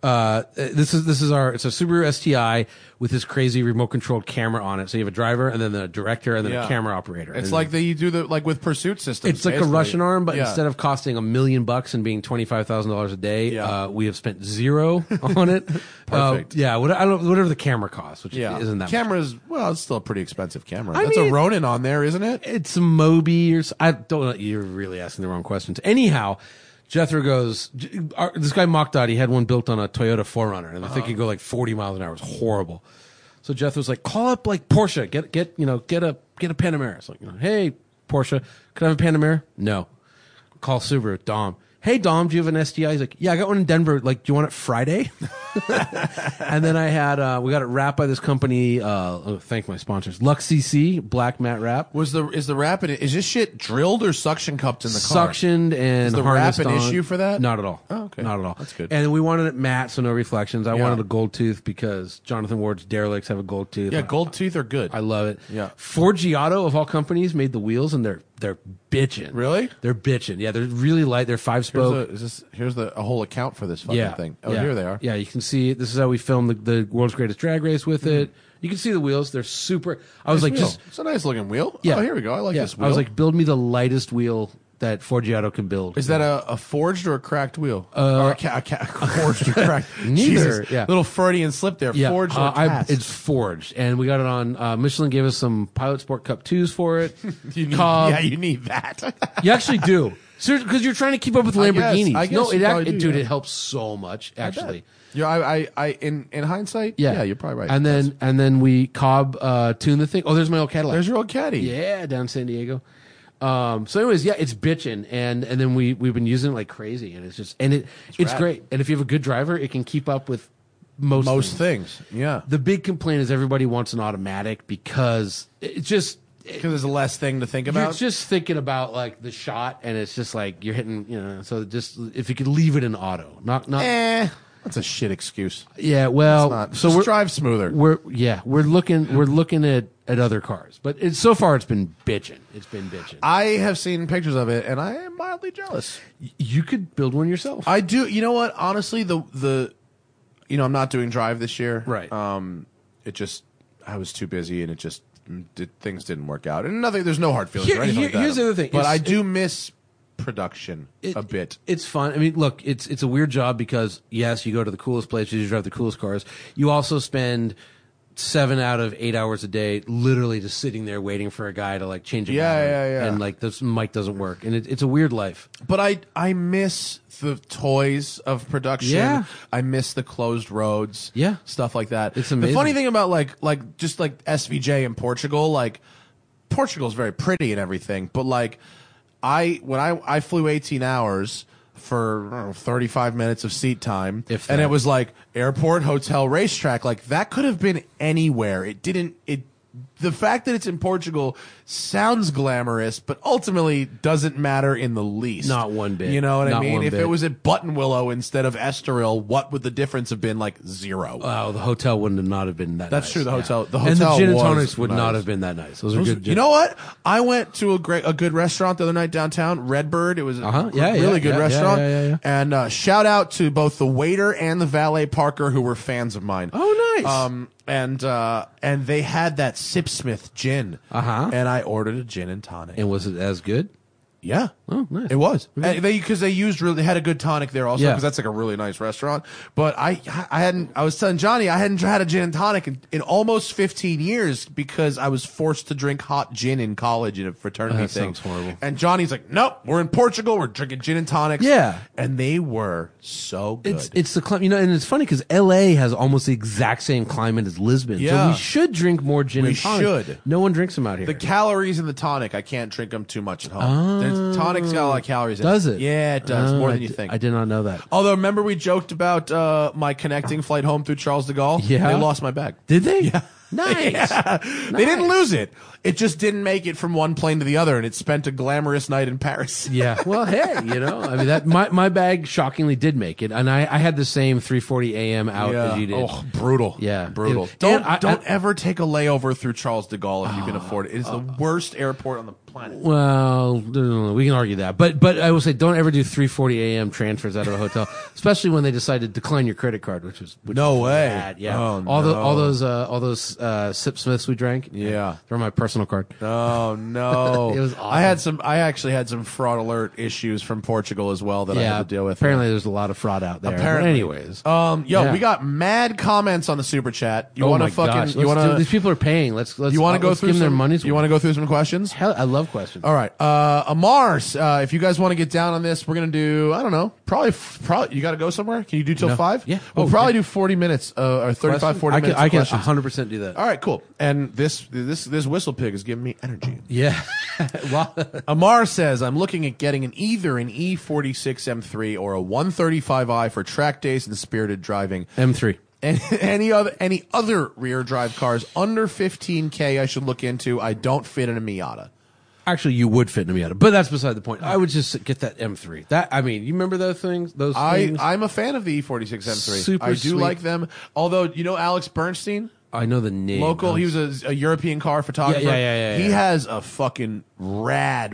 This is it's a Subaru STI with this crazy remote controlled camera on it. So you have a driver and then the director and then a camera operator. It's And like you do like with pursuit systems. it's like a basically. Russian arm, but Yeah. instead of costing $1 million and being $25,000 a day, Yeah. we have spent zero on it. Perfect. Whatever the camera costs, which isn't that much. Camera's it's still a pretty expensive camera. I That's mean, a Ronin on there, isn't it? It's a Moby or I don't know. You're really asking the wrong questions. Anyhow, Jethro goes, this guy Mokdad, he had one built on a Toyota 4Runner, and the thing could go like 40 miles an hour. It was horrible. So Jethro's like, call up like Porsche, get a Panamera. It's like, hey Porsche, could I have a Panamera? No. Call Subaru, Dom. Hey Dom, do you have an STI? He's like, yeah, I got one in Denver. Like, do you want it Friday? And then I had we got it wrapped by this company. Thank my sponsors, Lux CC Black Matte Wrap. Is the wrap is this shit drilled or suction cupped in the car? Suctioned and Is the wrap harnessed an on. issue for that? Not at all. Oh, okay. Not at all. That's good. And we wanted it matte, so no reflections. I Yeah. wanted a gold tooth because Jonathan Ward's Derelicts have a gold tooth. Yeah, gold teeth are good. I love it. Yeah. Ford Giotto of all companies made the wheels, and they're bitching. Really? They're bitching. Yeah, they're really light. They're 5-spoke. Here's a whole account for this fucking thing. Oh, yeah. here they are. Yeah, you can see this is how we filmed the world's greatest drag race with it. You can see the wheels. They're super. I was Nice like, wheel. just It's a nice looking wheel. yeah. Oh, here we go. I like yeah. this wheel. I was like, build me the lightest wheel that Ford Giotto can build. Is that a forged or a cracked wheel? Or forged or cracked? Neither, Jesus. yeah. Little Freudian slip there. Yeah, Forged or cast? it's forged, and we got it on. Michelin gave us some Pilot Sport Cup 2s for it. you need, Cobb. yeah, you need that. You actually do, because you're trying to keep up with Lamborghinis. I guess no, you probably do, dude, yeah. it helps so much. Actually, Yeah, I in hindsight, yeah, you're probably right. And then we Cobb tuned the thing. Oh, there's my old Cadillac. There's your old caddy. Yeah, down in San Diego. So anyways, yeah, it's bitching, and then we've been using it like crazy, and it's rad. great. And if you have a good driver, it can keep up with most things. Yeah, The big complaint is everybody wants an automatic because it just because there's a less thing to think you're about. just thinking about like the shot, and it's just like you're hitting, so just if you could leave it in auto, not That's a shit excuse. yeah. Well, Not, so just we're drive smoother. we're looking at other cars, but so far it's been bitching. It's been bitching. I have seen pictures of it, and I am mildly jealous. You could build one yourself. I do. You know what? Honestly, I'm not doing drive this year. Right. I was too busy, and things didn't work out. And nothing. There's no hard feelings or anything like that. Here's the other thing. But It's- I do miss production a bit. It's fun. I mean, look, it's a weird job because yes, you go to the coolest places, you drive the coolest cars. You also spend 7 out of 8 hours a day, literally just sitting there waiting for a guy to like change a battery. Yeah. And like this mic doesn't work, and it's a weird life. But I miss the toys of production. Yeah. I miss the closed roads. Yeah. Stuff like that. It's The amazing. funny thing about like just like SVJ in Portugal, like Portugal's very pretty and everything, but like when I flew 18 hours for I don't know, 35 minutes of seat time, If and that. it was like airport, hotel, racetrack, like that could have been anywhere. The fact that it's in Portugal sounds glamorous, but ultimately doesn't matter in the least. Not one bit. You know what I Not mean? one If bit. it was at Buttonwillow instead of Estoril, what would the difference have been? Like 0. Oh, the hotel would not have been that. That's nice. true, the Yeah. hotel- the and the hotel gin and was tonics would nice. not have been that nice. Those are good. You know what? I went to a good restaurant the other night downtown, Redbird. It was a really good restaurant. Yeah. And shout out to both the waiter and the valet Parker, who were fans of mine. Oh, nice. And they had that Sipsmith gin. And I ordered a gin and tonic. And was it as good? Yeah. Oh, nice. It was. Because they had a good tonic there also, Yeah. because that's like a really nice restaurant. But I was telling Johnny, I hadn't had a gin and tonic in almost 15 years because I was forced to drink hot gin in college in a fraternity That thing. sounds horrible. And Johnny's like, nope, we're in Portugal, we're drinking gin and tonics. Yeah. And they were so good. It's the climate, and it's funny because L.A. has almost the exact same climate as Lisbon. Yeah. So we should drink more gin We and tonic. should. No one drinks them out here. The calories in the tonic, I can't drink them too much at home. Tonic's got a lot of calories in it. Does it? Yeah, it does. More I than you di- think. I did not know that. Although, remember we joked about my connecting flight home through Charles de Gaulle? Yeah. They lost my bag. Did they? Yeah. Nice. They didn't lose it. It just didn't make it from one plane to the other, and it spent a glamorous night in Paris. Yeah. Well, hey, I mean that my bag shockingly did make it, and I had the same 3:40 a.m. out as you did. Oh, brutal. Yeah. Brutal. It- Don't and don't ever take a layover through Charles de Gaulle if you can afford it. It is the worst airport on the planet. Well, we can argue that, but I will say don't ever do 3:40 a.m. transfers out of a hotel, especially when they decide to decline your credit card, which No was way. bad. Yeah, Oh, all no. those Sip Smiths we drank. Yeah. they're my personal card. Oh no! It was awesome. I actually had some fraud alert issues from Portugal as well that I had to deal with. Apparently, there's a lot of fraud out there. Apparently. But anyways, we got mad comments on the super chat. You oh want my to fucking? gosh, You want these to? people are paying. Let's You want to go let's through give them their some? money's You want to go through some questions? Hell, I love questions. All right, Amars. If you guys want to get down on this, we're gonna do. I don't know. Probably. You got to go somewhere. Can you do till 5? Yeah. We'll Oh, probably yeah. do 40 minutes or 35, 40 I minutes. can, of questions. 100% do that. All right, cool. And this whistle pig is giving me energy. Yeah. Well, Amar says, I'm looking at getting either an E46 M3 or a 135i for track days and spirited driving. M3. And any other rear drive cars under 15K I should look into. I don't fit in a Miata. Actually, you would fit in a Miata, but that's beside the point. I would just get that M3. You remember those things? I'm a fan of the E46 M3. Super I do sweet. like them. Although, you know Alex Bernstein? I know the name. Local, he was a European car photographer. Yeah. He has a fucking rad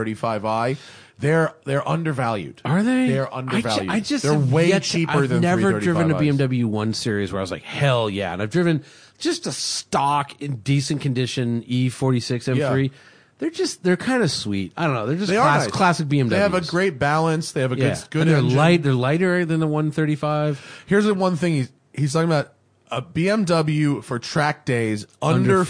135i. They're undervalued. Are they? They're undervalued. I just they're have way yet cheaper I've than never driven a 335is. BMW 1 Series where I was like, hell yeah. And I've driven just a stock in decent condition E46 M3. Yeah. They're kind of sweet. I don't know. They're just They are nice. classic BMWs. They have a great balance. They have a good And they're engine. light. They're lighter than the 135. Here's the one thing he's talking about. A BMW for track days under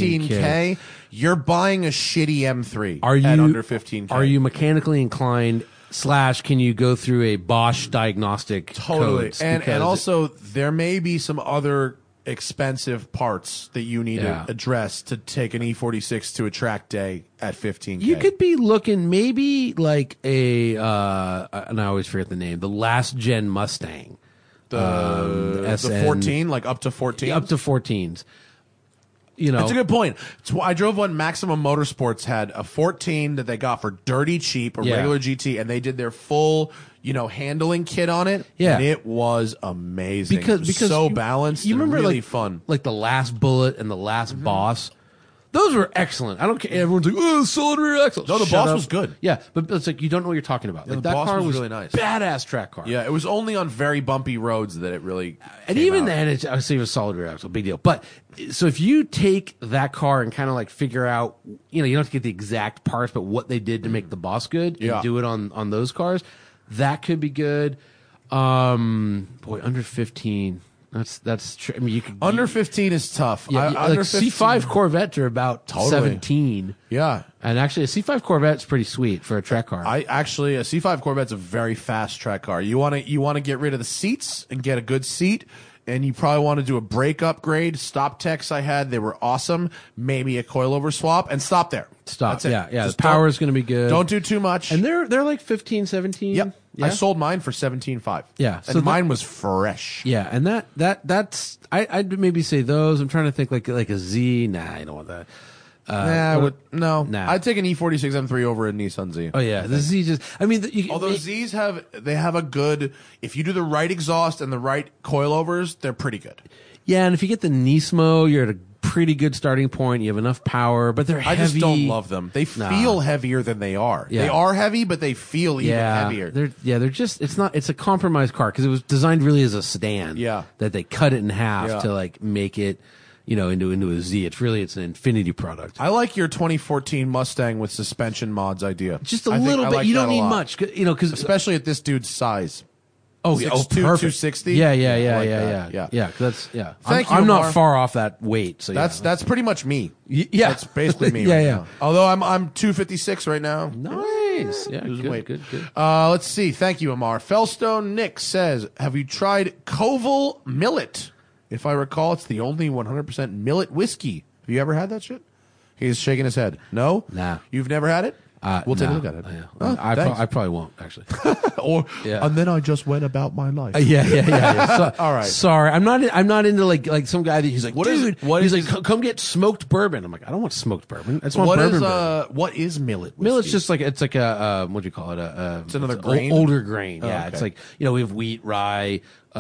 15K, you're buying a shitty M3 at under 15K. Are you mechanically inclined / can you go through a Bosch diagnostic Totally. codes? And Because also, there may be some other expensive parts that you need Yeah. to address to take an E46 to a track day at 15K. you could be looking maybe like and I always forget the name, the last gen Mustang. the SN 14, like up to 14. up to 14s. You know, That's a good point. I drove one. Maximum Motorsports had a 14 that they got for dirty cheap, a Yeah. regular GT, and they did their full, handling kit on it. Yeah. And it was amazing. because It was so you- balanced. You and remember really like fun. like the last Bullet and the last Boss. Those were excellent. I don't care. Everyone's like, "Oh, solid rear axle." No, the Shut Boss up. was good. Yeah, but it's like you don't know what you're talking about. Like, the that Boss car was really nice. badass track car. Yeah, it was only on very bumpy roads that it really. And came even out. then, I say it was solid rear axle, big deal. But so if you take that car and kind of like figure out, you don't have to get the exact parts, but what they did to make the Boss good, Yeah. and do it on those cars, that could be good. Boy, under 15. That's true. I mean, you could Under 15 is tough. yeah, Under like 15 C5 Corvettes are about Totally. 17. Yeah. And actually, a C5 Corvette's pretty sweet for a track car. A C5 Corvette's a very fast track car. You want to get rid of the seats and get a good seat, and you probably want to do a brake upgrade. Stop techs I had, they were awesome. Maybe a coilover swap, and stop there. Stop. That's it. Yeah. Just The power is going to be good. Don't do too much. And they're like 15, 17. Yep. Yeah. I sold mine for 17.5. Yeah. And So mine was fresh. Yeah, and that's I'd maybe say those. I'm trying to think like a Z. Nah, I don't want that. No. Nah. I'd take an E46 M3 over a Nissan Z. Oh yeah, the Z just. I mean, Although Zs have a good, if you do the right exhaust and the right coilovers, they're pretty good. yeah, and if you get the Nismo, you're at a pretty good starting point. You have enough power, but they're I heavy. just don't love them. They feel heavier than they are. Yeah. They are heavy, but they feel even Yeah, heavier. they're just. It's a compromised car because it was designed really as a sedan. Yeah. that they cut it in half Yeah. to like make it, into a Z. It's an Infinity product. I like your 2014 Mustang with suspension mods idea. Just a I think little I bit. like You that don't a need lot. much, because especially at this dude's size. Oh, 6'2", perfect. 260? Yeah. I like that. Yeah. 'Cause that's yeah. Thank I'm you, not Omar. far off that weight. So That's pretty much me. yeah. That's basically me. Yeah, right yeah. now. Although I'm 256 right now. Nice. Yeah. Lose Good, weight. good. Let's see. Thank you, Amar. Fellstone Nick says, "Have you tried Koval Millet? If I recall, it's the only 100% millet whiskey. Have you ever had that shit?" He's shaking his head. No. Nah. You've never had it? We'll take a no, look at it. Yeah. Oh, thanks. I probably won't actually. And then I just went about my life. Yeah. So, All right. Sorry, I'm not into like some guy that he's like, What is- dude. what he's is- like, come get smoked bourbon. I'm like, I don't want smoked bourbon. I just want bourbon. What is millet whiskey? Millet's just like it's like a what do you call it? It's another grain? older grain. Yeah, okay. it's like we have wheat, rye,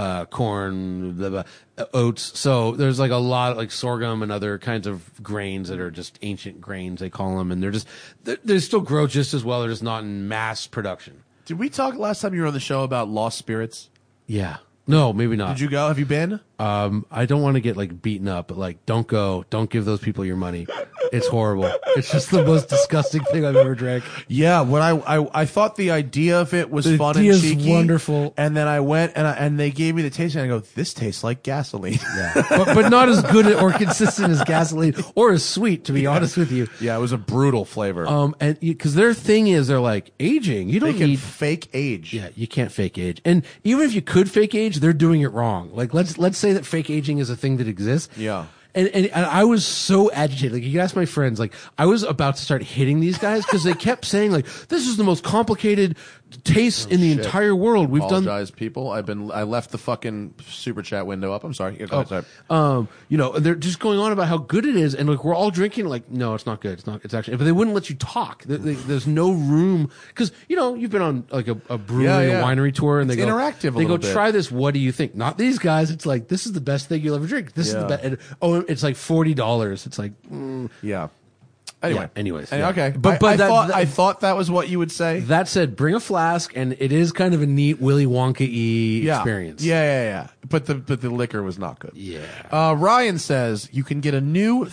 corn, oats. So there's like a lot of like sorghum and other kinds of grains that are just ancient grains they call them, and they still grow just as well. They're just not in mass production. Did we talk last time you were on the show about lost spirits? Yeah. No, maybe not. Did you go? Have you been? I don't want to get like beaten up, but like don't go. Don't give those people your money. It's horrible. It's just the most disgusting thing I've ever drank. Yeah, what I thought the idea of it was The fun and idea's cheeky, wonderful. and then I went and they gave me the taste, and I go, "This tastes like gasoline." Yeah. but not as good or consistent as gasoline or as sweet, to be honest with you. Yeah, it was a brutal flavor. And because their thing is they're like aging. You they don't can need. fake age. Yeah, you can't fake age. And even if you could fake age, they're doing it wrong. Like let's say that fake aging is a thing that exists. Yeah. And I was so agitated. Like, you can ask my friends, like, I was about to start hitting these guys because they kept saying, like, this is the most complicated taste in the shit. entire world. We've done. Apologize, people. I left the fucking super chat window up. I'm sorry. Yeah, go ahead, sorry. They're just going on about how good it is, and like we're all drinking. Like, no, it's not good. It's not. It's actually. But they wouldn't let you talk. There's no room because you've been on like a brewery, Yeah. a winery tour, and It's they go interactive a They go little bit. try this. What do you think? Not these guys. It's like this is the best thing you'll ever drink. This is the Yeah. best. It's like $40. It's like. Yeah. Anyway. Yeah, anyways, And- yeah. Okay. But I thought that was what you would say. That said, bring a flask, and it is kind of a neat Willy Wonka-y experience. Yeah. But the liquor was not good. Yeah. Ryan says you can get a new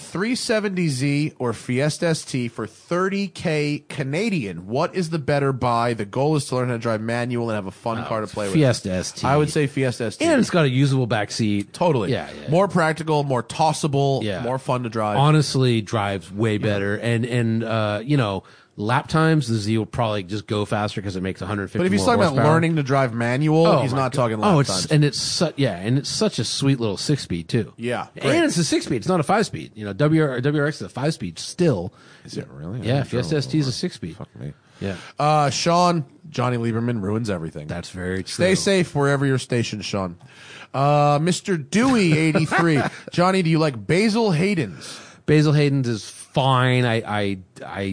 370Z or Fiesta ST for $30K Canadian. What is the better buy? The goal is to learn how to drive manual and have a fun car to play with. Fiesta ST. I would say Fiesta ST. And it's got a usable back seat. Totally. Yeah. More practical, more tossable, Yeah. more fun to drive. Honestly, drives way better. And lap times, the Z will probably just go faster because it makes 150 but if he's more talking about horsepower. learning to drive manual, he's my not God. talking lap times. It's such a sweet little 6-speed too. Yeah, great. And it's a 6-speed. It's not a 5-speed. WRX is a 5-speed still. Is it really? Yeah, Fiesta ST is a 6-speed. Fuck me. Yeah. Sean, Johnny Lieberman ruins everything. That's very true. Stay safe wherever you're stationed, Sean. Mr. Dewey, 83. Johnny, do you like Basil Hayden's? Basil Hayden's is fine. I'm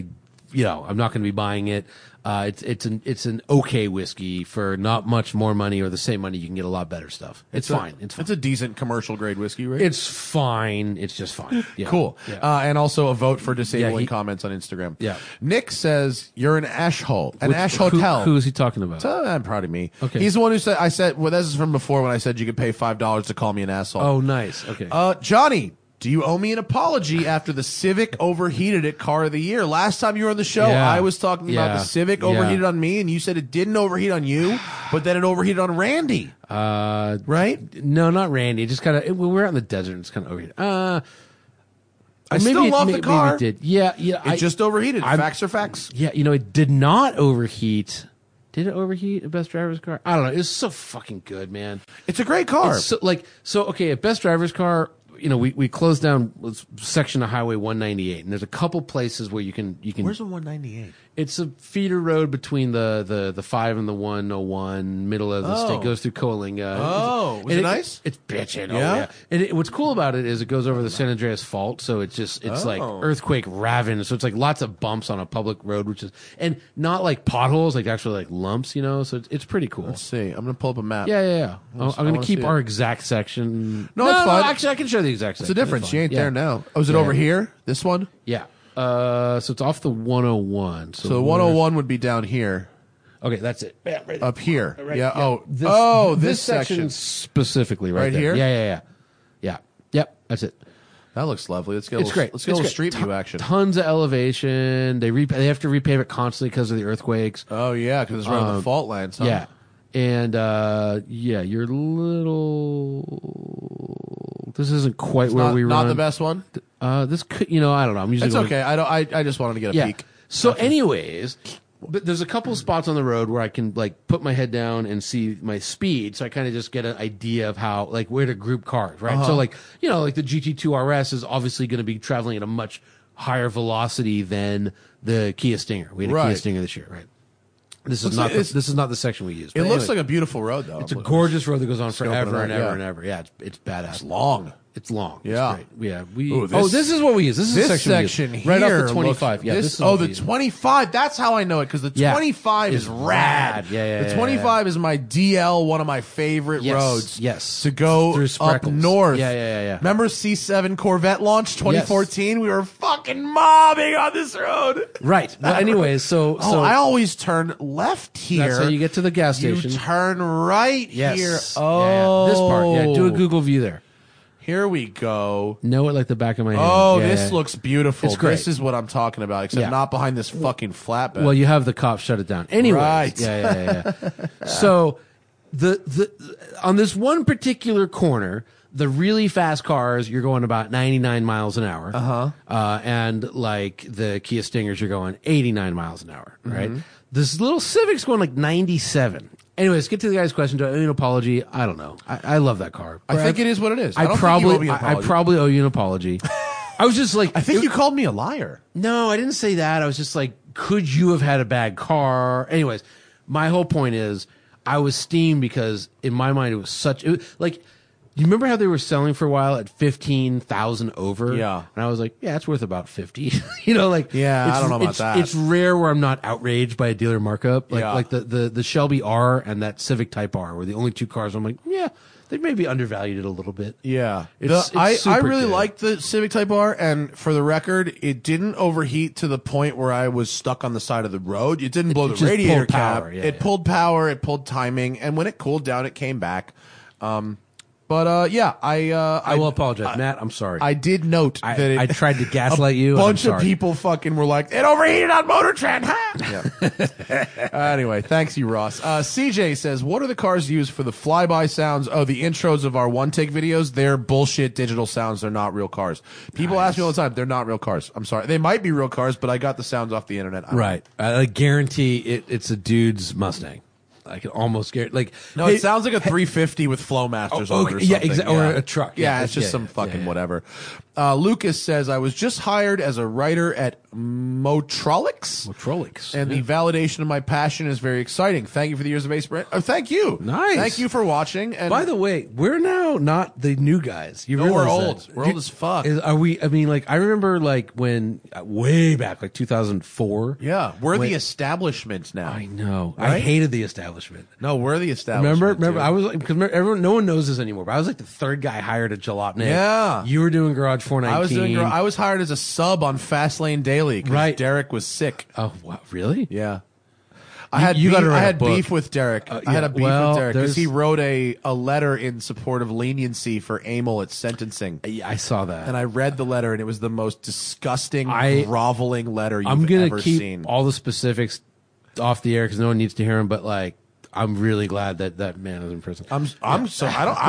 not going to be buying it. It's an okay whiskey for not much more money or the same money. You can get a lot better stuff. It's fine. It's fine. It's a decent commercial grade whiskey, right? It's fine. It's just fine. Yeah. Cool. Yeah. And also a vote for disabling he- comments on Instagram. Yeah. Nick says you're an ash hole, an ash Who- hotel. Who is he talking about? I'm proud of me. Okay. He's the one who said, well, this is from before when I said you could pay $5 to call me an asshole. Oh, nice. Okay. Johnny, Do you owe me an apology after the Civic overheated at Car of the Year? Last time you were on the show, Yeah. I was talking about the Civic overheated on me, and you said it didn't overheat on you, but then it overheated on Randy. Right? No, not Randy. It just kind of, we're out in the desert. And it's kind of overheated. I still love the car. Maybe it did. Yeah. It just overheated. Facts are facts. Yeah, it did not overheat. Did it overheat a Best Driver's car? I don't know. It was so fucking good, man. It's a great car. It's okay, a Best Driver's car, we closed down a section of Highway 198, and there's a couple places where you can. Where's the 198? It's a feeder road between the 5 and the 101, middle of the state, goes through Coalinga. Oh, was it nice? It's bitchin'. Yeah? Oh, yeah. And what's cool about it is it goes over the San Andreas Fault, so it's like earthquake ravaged. So it's like lots of bumps on a public road, and not like potholes, like actually like lumps, so it's pretty cool. Let's see. I'm going to pull up a map. Yeah. I'm going to keep our exact section. No, it's fine. Actually, I can show the exact section. It's a difference. You ain't Yeah. there now. Oh, is it over here? This one? Yeah. So it's off the 101. So the 101 would be down here. Okay, that's it. Yeah, right Up here. Right, yeah. yeah. Oh, this this section section. specifically Right there. here? Yeah. Yep, that's it. That looks lovely. Let's get It's great. Let's get a little street view action. Tons of elevation. They have to repave it constantly because of the earthquakes. Oh, yeah, because it's right on the fault lines. Huh? Yeah. And you're little. This isn't quite where we run. Not the best one. This could, I don't know. I'm usually It's okay. I just wanted to get a peek. So, anyways, but there's a couple spots on the road where I can put my head down and see my speed, so I kind of just get an idea of how where to group cars, right? So the GT2 RS is obviously going to be traveling at a much higher velocity than the Kia Stinger. We had a Kia Stinger this year, right? This is not the section we use. It looks like a beautiful road, though. It's a gorgeous road that goes on forever it and out, ever and ever. Yeah, it's badass. It's long. It's long. Yeah. It's great. Yeah. Ooh, this is what we use. This is the section we use. Right off the 25. This is what we the use. 25. That's how I know it, because the 25 is rad. Yeah. The 25 is my DL, one of my favorite roads. Yes. To go Through up Spreckles. north. Yeah. Remember C7 Corvette launch 2014? We were fucking mobbing on this road. Right. Well, anyways, so I always turn left here. that's how you get to the gas station. You turn right Yes. here. Yeah. Oh. This part. Yeah. Do a Google view there. Here we go. Know it like the back of my hand. Oh, Yeah, this yeah. looks beautiful. It's great. This is what I'm talking about, except Yeah. not behind this fucking flatbed. Well, you have the cops shut it down. Anyways. Right. Yeah. So the on this one particular corner, the really fast cars, you're going about 99 miles an hour. And the Kia Stingers, you're going 89 miles an hour, right? This little Civic's going 97. Anyways, get to the guy's question. Do I owe you an apology? I don't know. I love that car. I think it is what it is. I don't think you owe me probably an I apology. probably owe you an apology. I was just I think you called me a liar. No, I didn't say that. I was just could you have had a bad car? Anyways, my whole point is I was steamed because in my mind it was you remember how they were selling for a while at 15,000 over? Yeah. And I was like, yeah, it's worth about 50. Yeah, I don't know about that. It's rare where I'm not outraged by a dealer markup. Like the Shelby R and that Civic Type R were the only two cars I'm like, yeah, they maybe undervalued it a little bit. Yeah. It's I super really good. liked the Civic Type R, and for the record, it didn't overheat to the point where I was stuck on the side of the road. It didn't blow the just radiator pulled cap. power. Yeah, it pulled power, it pulled timing, and when it cooled down, it came back. I will apologize. Matt, I'm sorry. I did note that I tried to gaslight you. A and I'm bunch of sorry. people fucking were like, it overheated on Motor Trend. Yeah. Anyway, thanks you, Ross. CJ says, what are the cars used for the flyby sounds? Oh, the intros of our one-take videos. They're bullshit digital sounds. They're not real cars. People ask me all the time, they're not real cars. I'm sorry. They might be real cars, but I got the sounds off the internet. Right. I guarantee it's a dude's Mustang. I can almost guarantee. No, it sounds like a 350 with Flowmasters on it or something. Yeah, exactly. Or a truck. Yeah, it's just some fucking whatever. Lucas says, I was just hired as a writer at Motrolix. And the validation of my passion is very exciting. Thank you for the years of Ace Brand. Oh, thank you. Nice. Thank you for watching. And by the way, we're now not the new guys. You realize we're that? old. We're old as fuck. Are we? I mean, I remember when way back, 2004. Yeah, we're the establishment now. I know. Right? I hated the establishment. No, we're the establishment. Remember, I was because everyone, no one knows this anymore. But I was the third guy hired at Jalopnik. Yeah. You were doing Garage 419. I was hired as a sub on Fastlane Daily because Right. Derek was sick. Oh, wow, really? Yeah. I had you beef, gotta write I a had book. beef with Derek. I had a beef with Derek because he wrote a letter in support of leniency for Amel at sentencing. I saw that. And I read the letter, and it was the most disgusting, groveling letter I'm you've gonna ever keep seen. all the specifics off the air because no one needs to hear them. But like, I'm really glad that man is in prison. I'm so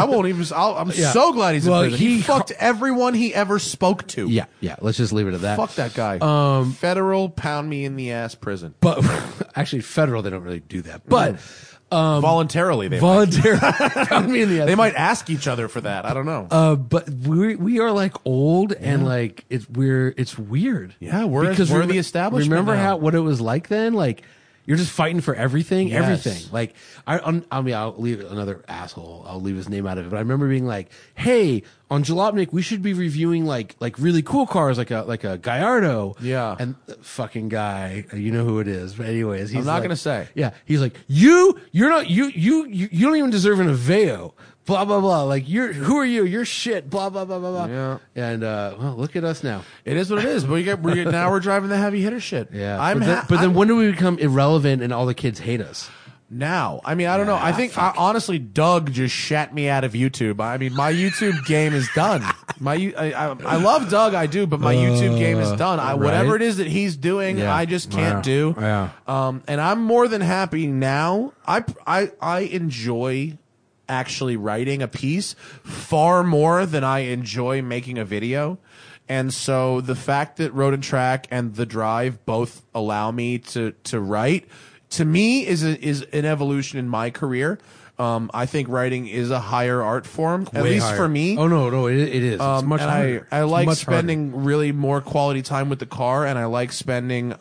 so glad he's in prison. He fucked everyone he ever spoke to. Yeah. Let's just leave it at that. Fuck that guy. Federal pound me in the ass prison. But actually, federal they don't really do that. But voluntarily, they pound me in the ass. They might ask each other for that. I don't know. But we are like old and like it's weird. Yeah, we're the establishment. Remember now. what it was like then? Like you're just fighting for everything. Like I'll leave another asshole. I'll leave his name out of it. But I remember being like, "Hey, on Jalopnik, we should be reviewing like really cool cars, like a Gallardo." Yeah. And the fucking guy, you know who it is. But anyways, he's I'm not like, gonna say. Yeah, he's like, you don't even deserve an Aveo. Blah blah blah. Like who are you? You're shit. Blah blah blah blah blah. Yeah. And well, look at us now. It is what it is. But now we're driving the heavy hitter shit. Yeah. But then when do we become irrelevant and all the kids hate us? Now, I mean, I don't know. I think honestly, Doug just shat me out of YouTube. I mean, my YouTube game is done. I love Doug, I do, but my YouTube game is done. Whatever it is that he's doing, I just can't do. Yeah. And I'm more than happy now. I enjoy actually writing a piece far more than I enjoy making a video. And so the fact that Road and Track and The Drive both allow me to write, to me is an evolution in my career. I think writing is a higher art form, at least higher. for me. Oh no, it is. It's much and harder. I like much spending really more quality time with the car, and I like spending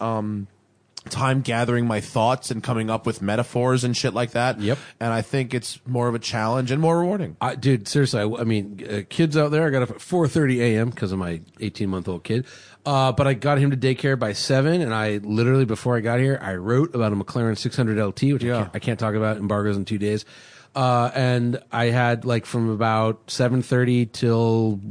time gathering my thoughts and coming up with metaphors and shit like that. Yep. And I think it's more of a challenge and more rewarding. Dude, seriously, I mean, kids out there, I got up at 4:30 a.m. because of my 18-month-old kid. But I got him to daycare by 7, and I literally, before I got here, I wrote about a McLaren 600 LT, which I can't talk about, embargoes in 2 days. And I had like from about 7:30 till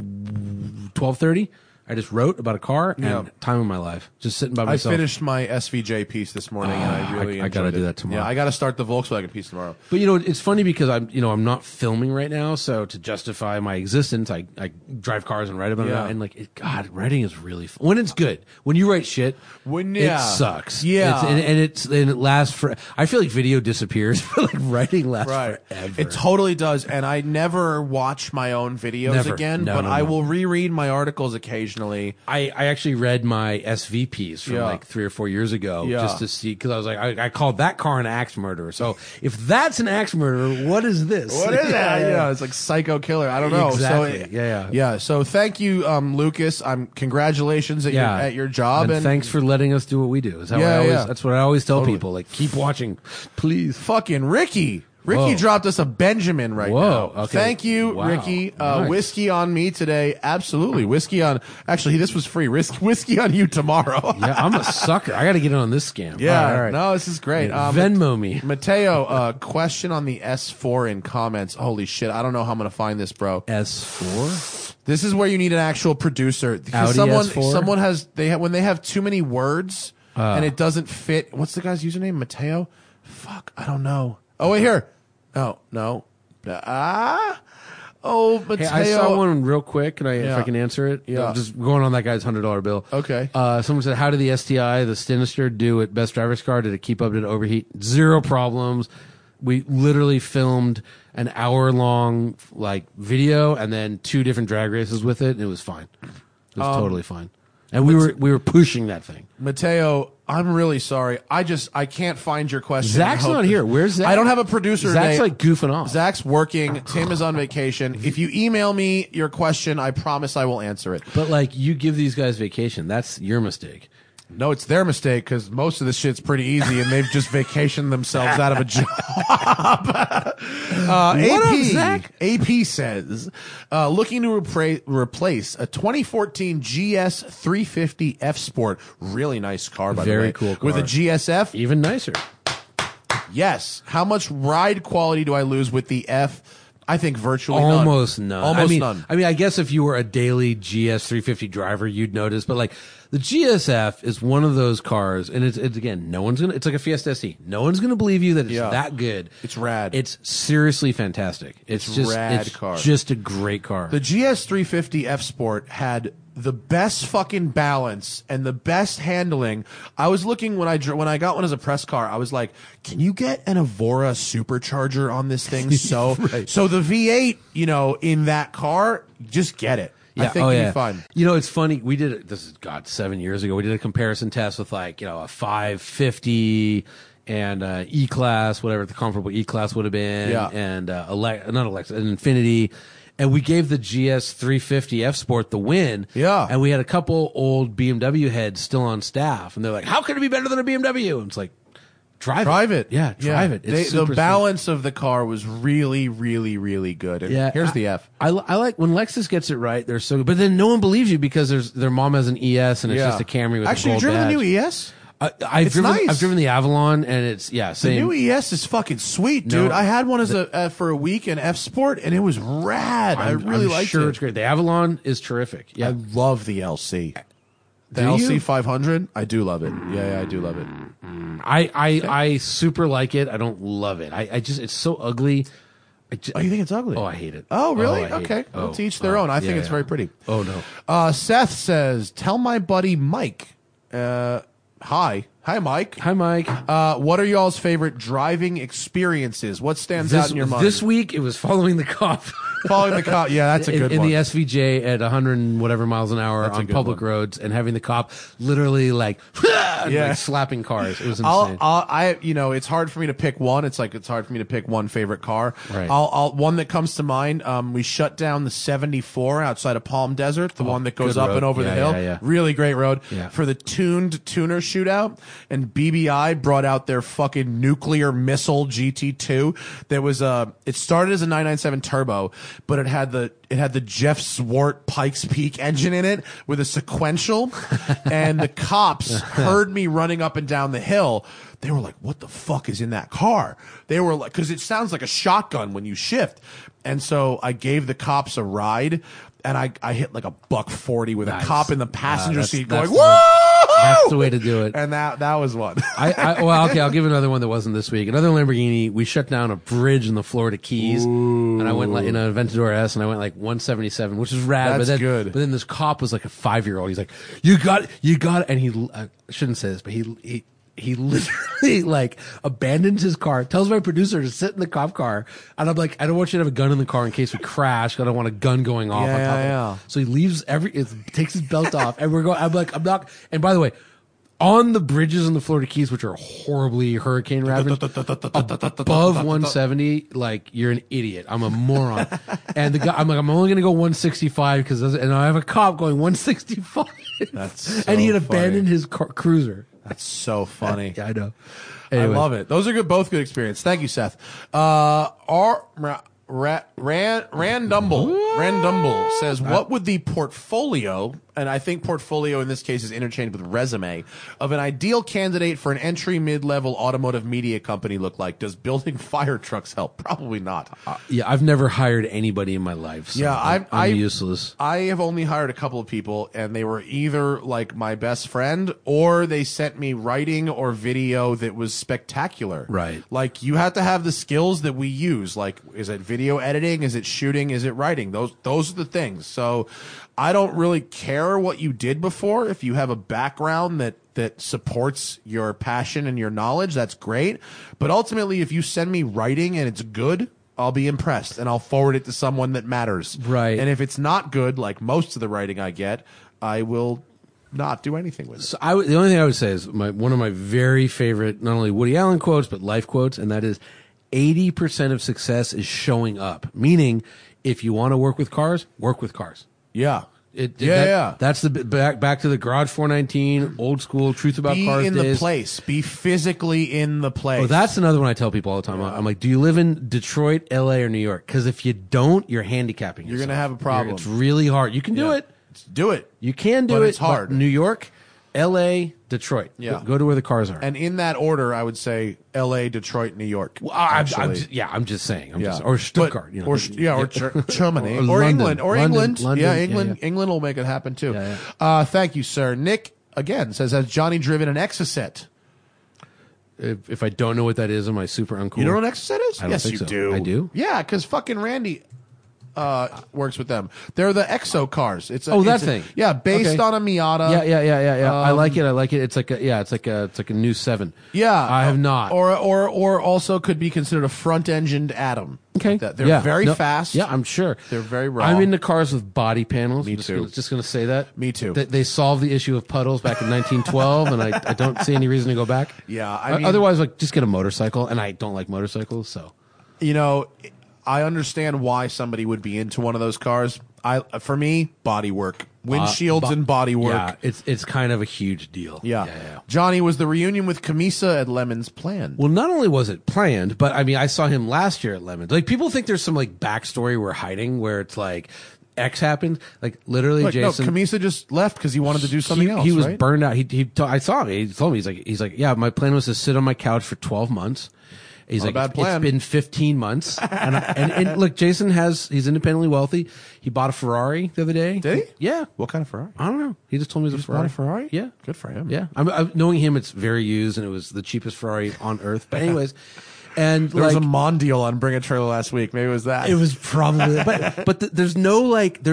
12:30. I just wrote about a car and time of my life, just sitting by myself. I finished my SVJ piece this morning, and I really I gotta do that tomorrow. Yeah, I gotta start the Volkswagen piece tomorrow. But it's funny because I'm not filming right now, so to justify my existence, I drive cars and write about it. And God, writing is really fun when it's good. When you write shit, it sucks. Yeah, and it lasts for. I feel like video disappears, but like writing lasts forever. It totally does, and I never watch my own videos again. But I will reread my articles occasionally. I actually read my SVPs from like 3 or 4 years ago just to see, because I was like, I called that car an axe murderer. So if that's an axe murderer, what is this? What is that? Yeah, it's like psycho killer. I don't know. Exactly. So, So thank you, Lucas. Congratulations at your job, and thanks for letting us do what we do. Is how That's what I always tell people. Like, keep watching, please. Fucking Ricky. Ricky dropped us a Benjamin now. Okay. Thank you, Ricky. Nice. Whiskey on me today. Absolutely. Whiskey on... Actually, this was free. Whiskey on you tomorrow. Yeah, I'm a sucker. I got to get in on this scam. Yeah. All right. No, this is great. Venmo me. Mateo, question on the S4 in comments. Holy shit. I don't know how I'm going to find this, bro. S4? This is where you need an actual producer. Because Audi S4? someone has... when they have too many words and it doesn't fit... What's the guy's username? Mateo? Fuck, I don't know. Oh, wait, here. Oh, no. Oh, Mateo. Hey, I saw one real quick. If I can answer it? Yeah. Just going on that guy's $100 bill. Okay. Someone said, how did the STI, the Sinister, do at Best Driver's Car? Did it keep up? Did it overheat? Zero problems. We literally filmed an hour-long video and then 2 different drag races with it, and it was fine. It was totally fine. And we were pushing that thing. Mateo, I'm really sorry. I can't find your question. Zach's not here. Where's Zach? I don't have a producer Zach's today. like goofing off. Zach's working. Tim is on vacation. If you email me your question, I promise I will answer it. But you give these guys vacation. That's your mistake. No, it's their mistake because most of this shit's pretty easy and they've just vacationed themselves out of a job. What up, Zach? AP says, looking to replace a 2014 GS 350 F Sport. Really nice car, by the way. Very cool car. With a GSF. Even nicer. Yes. How much ride quality do I lose with the F? I think virtually almost none. Almost none. I mean, I guess if you were a daily GS 350 driver, you'd notice. But like the GSF is one of those cars, and it's again, no one's gonna. It's like a Fiesta ST. No one's gonna believe you that it's that good. It's rad. It's seriously fantastic. It's just rad it's car. just a great car. The GS 350 F Sport had the best fucking balance and the best handling. I was looking when I got one as a press car. I was like, can you get an Evora supercharger on this thing? So so the V8, in that car, just get it. Yeah, I think you'll be fine. It's funny. We did it. This is 7 years ago. We did a comparison test with a 550 and E-Class, whatever the comparable E-Class would have been, and not Alexa, an Infinity. And we gave the GS 350 F Sport the win. Yeah. And we had a couple old BMW heads still on staff. And they're like, how can it be better than a BMW? And it's like, drive it. Yeah, drive it. It's the balance of the car was really, really, really good. And here's the F. I like when Lexus gets it right. They're so good. But then no one believes you because their mom has an ES and it's just a Camry with Actually, a you gold driven badge. the new ES? I've driven the Avalon, and it's same. The new ES is fucking sweet, dude. I had one for a week in F Sport, and it was rad. I really liked it. It's great. The Avalon is terrific. Yeah, I love the LC. The Do LC you? 500, I do love it. Yeah, I do love it. I super like it. I don't love it. It's so ugly. You think it's ugly? Oh, I hate it. Oh, really? I hate Okay. it. Well, to each their own. I think it's very pretty. Oh, no. Seth says, tell my buddy Mike. Hi, Mike. Hi, Mike. What are y'all's favorite driving experiences? What stands out in your mind? This week, it was following the cop. Following the cop. Yeah, that's a good in one. the SVJ at 100 and whatever miles an hour on public roads, and having the cop literally like slapping cars. It was insane. It's hard for me to pick one. It's hard for me to pick one favorite car. Right. One that comes to mind. We shut down the 74 outside of Palm Desert, the one that goes up and over the hill. Yeah. Really great road Yeah. for the tuned tuner shootout. And BBI brought out their fucking nuclear missile GT2. That was it started as a 997 turbo, but it had the Jeff Zwart Pikes Peak engine in it with a sequential, and the cops heard me running up and down the hill. They were like, what the fuck is in that car? They were like, because it sounds like a shotgun when you shift. And so I gave the cops a ride, and I hit like a $140 with a cop in the passenger seat going, whoa! That's the way to do it. And that was one. I'll give another one that wasn't this week. Another Lamborghini. We shut down a bridge in the Florida Keys, and I went in a Aventador S, and I went 177, which is rad. That's good. But then this cop was like a 5-year-old. He's like, you got it, and I shouldn't say this, but he literally abandoned his car, tells my producer to sit in the cop car, and I'm like, I don't want you to have a gun in the car in case we crash. I don't want a gun going off on top of it. So he leaves takes his belt off, and I'm not. And by the way, on the bridges in the Florida Keys, which are horribly hurricane ravaged, above 170, you're an idiot. I'm a moron. And the guy, I'm only going to go 165 and I have a cop going 165. That's and he had abandoned his cruiser. That's so funny. Yeah, I know. I Anyway. love it. Those are both good experience. Thank you, Seth. Randumble says, what would the portfolio, and I think portfolio in this case is interchanged with resume, of an ideal candidate for an entry mid-level automotive media company look like? Does building fire trucks help? Probably not. I've never hired anybody in my life. So I'm useless. I have only hired a couple of people, and they were either like my best friend, or they sent me writing or video that was spectacular. Right. Like, you have to have the skills that we use. Like, is it video editing? Is it shooting? Is it writing? Those are the things. So I don't really care what you did before. If you have a background that supports your passion and your knowledge, that's great. But ultimately, if you send me writing and it's good, I'll be impressed, and I'll forward it to someone that matters. Right. And if it's not good, like most of the writing I get, I will not do anything with it. So the only thing I would say is one of my very favorite, not only Woody Allen quotes, but life quotes, and that is 80% of success is showing up. Meaning, if you want to work with cars, work with cars. Yeah. Yeah. That's the back to the Garage 419, old school truth about cars Be in days. the place. Be physically in the place. Oh, that's another one I tell people all the time. I'm like, do you live in Detroit, LA, or New York? Because if you don't, you're handicapping yourself. You're going to have a problem. It's really hard. You can do it. Do it. You can do But it. it's hard. New York, L.A., Detroit. Yeah. Go to where the cars are. And in that order, I would say L.A., Detroit, New York. Well, actually. I'm just saying. Yeah. Or Stuttgart. Or Germany. Or Or London. England. Or England. London. Yeah, Yeah, England. England will make it happen, too. Yeah, Thank you, sir. Nick, again, says, has Johnny driven an Exocet? If I don't know what that is, am I super uncool? You don't know what an Exocet is? I don't Yes, think you so. do. I do? Yeah, because fucking Randy works with them. They're the Exo cars. It's that thing. Yeah, based Okay. on a Miata. Yeah. I like it. It's like a new 7. Yeah, I have not. Or also could be considered a front-engined Atom. Okay. Like that. They're very fast. Yeah, I'm sure. They're very raw. I'm into cars with body panels. Me too. Just going to say that. Me too. They solved the issue of puddles back in 1912, and I don't see any reason to go back. Yeah, I mean- otherwise, like, just get a motorcycle, and I don't like motorcycles, so. You know, I understand why somebody would be into one of those cars. For me, body work, windshields and body work. Yeah, it's kind of a huge deal. Yeah. Johnny, was the reunion with Camisa at Lemon's planned? Well, not only was it planned, but I mean, I saw him last year at Lemons. Like, people think there's some like backstory we're hiding, where it's like X happened. Like, literally, Look, Jason. no, Camisa just left because he wanted to do something else. He was right? burned out. I saw him. He told me he's like, yeah, my plan was to sit on my couch for 12 months. He's Not like, a bad plan. it's been 15 months. and look, Jason he's independently wealthy. He bought a Ferrari the other day. Did he? Yeah. What kind of Ferrari? I don't know. He just told me it was a Ferrari. Bought a Ferrari? Yeah. Good for him. Yeah. I'm knowing him, it's very used, and it was the cheapest Ferrari on earth. But anyways, and There like, was a Mondial on Bring a Trailer last week. Maybe it was that. it was probably, but there's no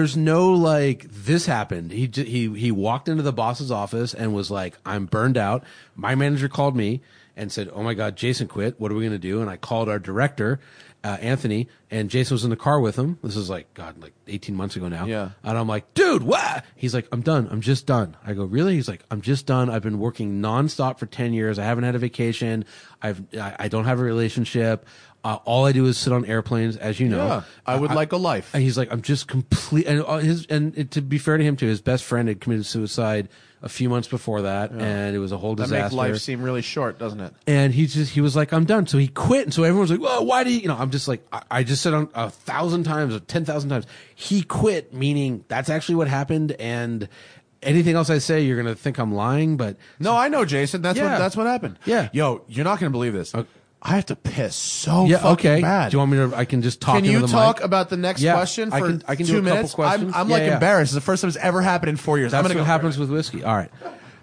this happened. He walked into the boss's office and was like, I'm burned out. My manager called me and said, oh my God, Jason quit. What are we going to do? And I called our director, Anthony, and Jason was in the car with him. This is like 18 months ago now. Yeah. And I'm like, dude, what? He's like, I'm done. I'm just done. I go, really? He's like, I'm just done. I've been working nonstop for 10 years. I haven't had a vacation. I don't have a relationship. All I do is sit on airplanes, as you know. Yeah, I would like a life. And he's like, I'm just complete. And to be fair to him too, his best friend had committed suicide a few months before that, and it was a whole That disaster. makes life seem really short, doesn't it? And he was like, I'm done. So he quit. And so everyone's like, well, why do you, I'm just like, I just said on 1,000 times or 10,000 times, he quit, meaning that's actually what happened. And anything else I say, you're going to think I'm lying, but No, I know, Jason. That's what happened. Yeah. Yo, you're not going to believe this. Okay. I have to piss so yeah, fucking okay. bad. Do you want me to, I can just talk Can into you the talk mic? about the next Yeah, question I for can do 2 a couple minutes? questions. I'm Yeah, like yeah. embarrassed. It's the first time it's ever happened in 4 years. That's I'm gonna what go happens with whiskey. All right.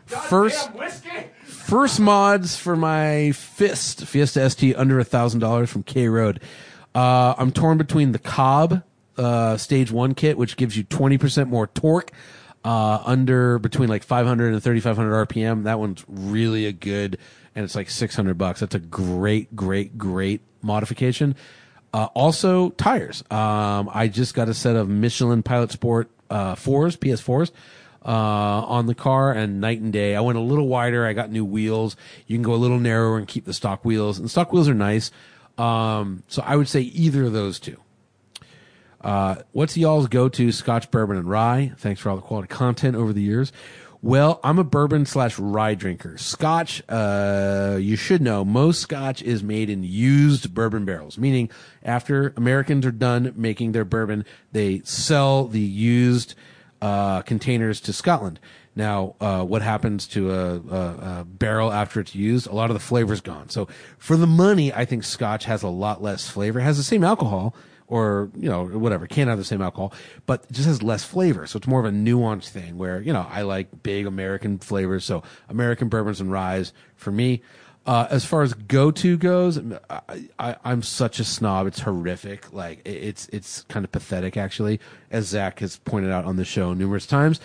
First mods for my Fiesta ST under $1,000 from K Road. I'm torn between the Cobb Stage 1 kit, which gives you 20% more torque, under between like 500 and 3,500 RPM. That one's really a good, and it's like $600. That's a great modification. Also tires. I just got a set of Michelin Pilot Sport PS4s on the car, and night and day. I went a little wider. I got new wheels. You can go a little narrower and keep the stock wheels, and the stock wheels are nice. So I would say either of those two. What's y'all's go-to Scotch, bourbon, and rye? Thanks for all the quality content over the years. Well, I'm a bourbon/rye drinker. Scotch, you should know, most Scotch is made in used bourbon barrels, meaning after Americans are done making their bourbon, they sell the used containers to Scotland. Now, what happens to a barrel after it's used? A lot of the flavor's gone. So for the money, I think Scotch has a lot less flavor. It has the same alcohol, or, whatever, can't have the same alcohol, but it just has less flavor. So it's more of a nuanced thing where, I like big American flavors. So American bourbons and ryes for me. As far as go-to goes, I'm such a snob. It's horrific. Like, it's kind of pathetic, actually, as Zach has pointed out on the show numerous times.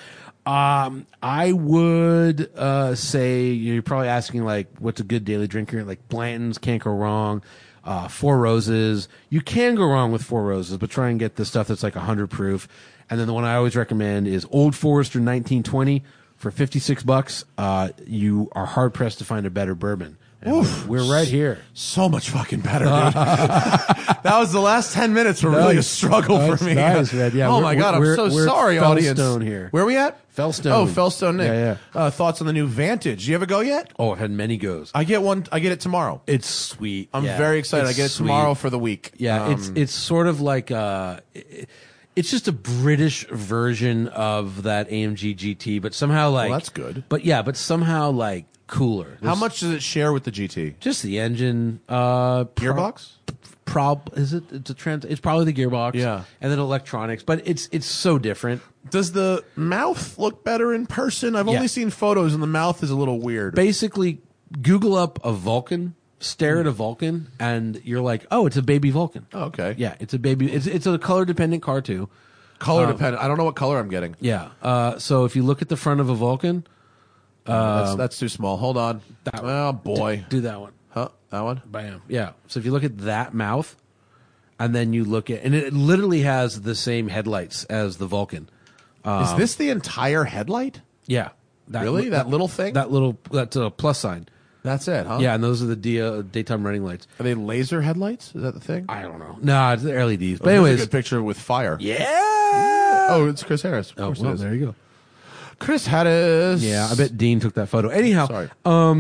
I would say, you're probably asking, like, what's a good daily drinker? Like, Blanton's, can't go wrong. Four Roses. You can go wrong with Four Roses, but try and get the stuff that's like 100 proof. And then the one I always recommend is Old Forester 1920 for $56. You are hard pressed to find a better bourbon. And we're right here. So much fucking better, dude. That was the last 10 minutes were really a struggle for me. Nice, man. Yeah, oh my God, I'm so sorry, audience. Fellstone here. Where are we at? Fellstone. Oh, Fellstone, Nick. Yeah. Thoughts on the new Vantage? You ever go yet? Oh, I've had many goes. I get it tomorrow. It's sweet. I'm very excited. I get it tomorrow for the week. Yeah, it's sort of like It's just a British version of that AMG GT, but somehow like that's good. But somehow like cooler. How much does it share with the GT? Just the engine, Gearbox? Is it? It's probably the gearbox. Yeah. And then electronics, but it's so different. Does the mouth look better in person? I've only seen photos, and the mouth is a little weird. Basically, Google up a Vulcan, stare at a Vulcan, and you're like, oh, it's a baby Vulcan. Oh, okay. Yeah, it's a baby. It's a color dependent car too. Color dependent. I don't know what color I'm getting. Yeah. So if you look at the front of a Vulcan, That's too small. Hold on. That one. Oh, boy. do that one. Huh? That one? Bam. Yeah. So if you look at that mouth, and then you look at, and it literally has the same headlights as the Vulcan. Is this the entire headlight? Yeah. Really? That little thing? That's a plus sign. That's it, huh? Yeah, and those are the daytime running lights. Are they laser headlights? Is that the thing? I don't know. No, it's the LEDs. But There's anyways, a good picture with fire. yeah. Oh, it's Chris Harris. Of Oh, course well, it is. there you go. Chris Harris. Yeah, I bet Dean took that photo. Anyhow, Sorry.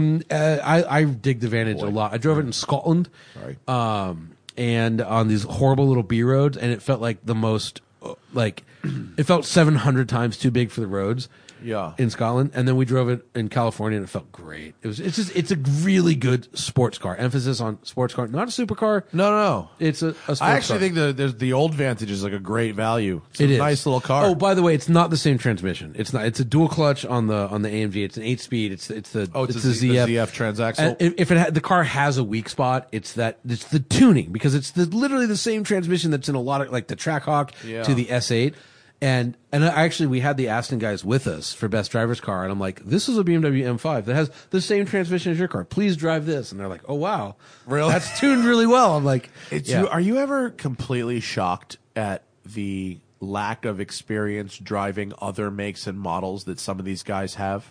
I dig the Vantage a lot. I drove it in Scotland. Sorry. And on these horrible little B roads, and it felt like the most, like, it felt 700 times too big for the roads. Yeah. In Scotland, and then we drove it in California, and it felt great. It's a really good sports car. Emphasis on sports car, not a supercar. No. It's a sports I actually car. think there's the old Vantage is like a great value. It's It a is nice little car. Oh, by the way, it's not the same transmission. It's not. It's a dual clutch on the AMG. It's an 8-speed. It's the ZF. ZF transaxle. And if the car has a weak spot, it's the tuning, because it's literally the same transmission that's in a lot of, like, the Trackhawk to the S8. And we had the Aston guys with us for Best Driver's Car, and I'm like, this is a BMW M5 that has the same transmission as your car. Please drive this. And they're like, oh, wow. Really? That's tuned really well. I'm like, Are you ever completely shocked at the lack of experience driving other makes and models that some of these guys have?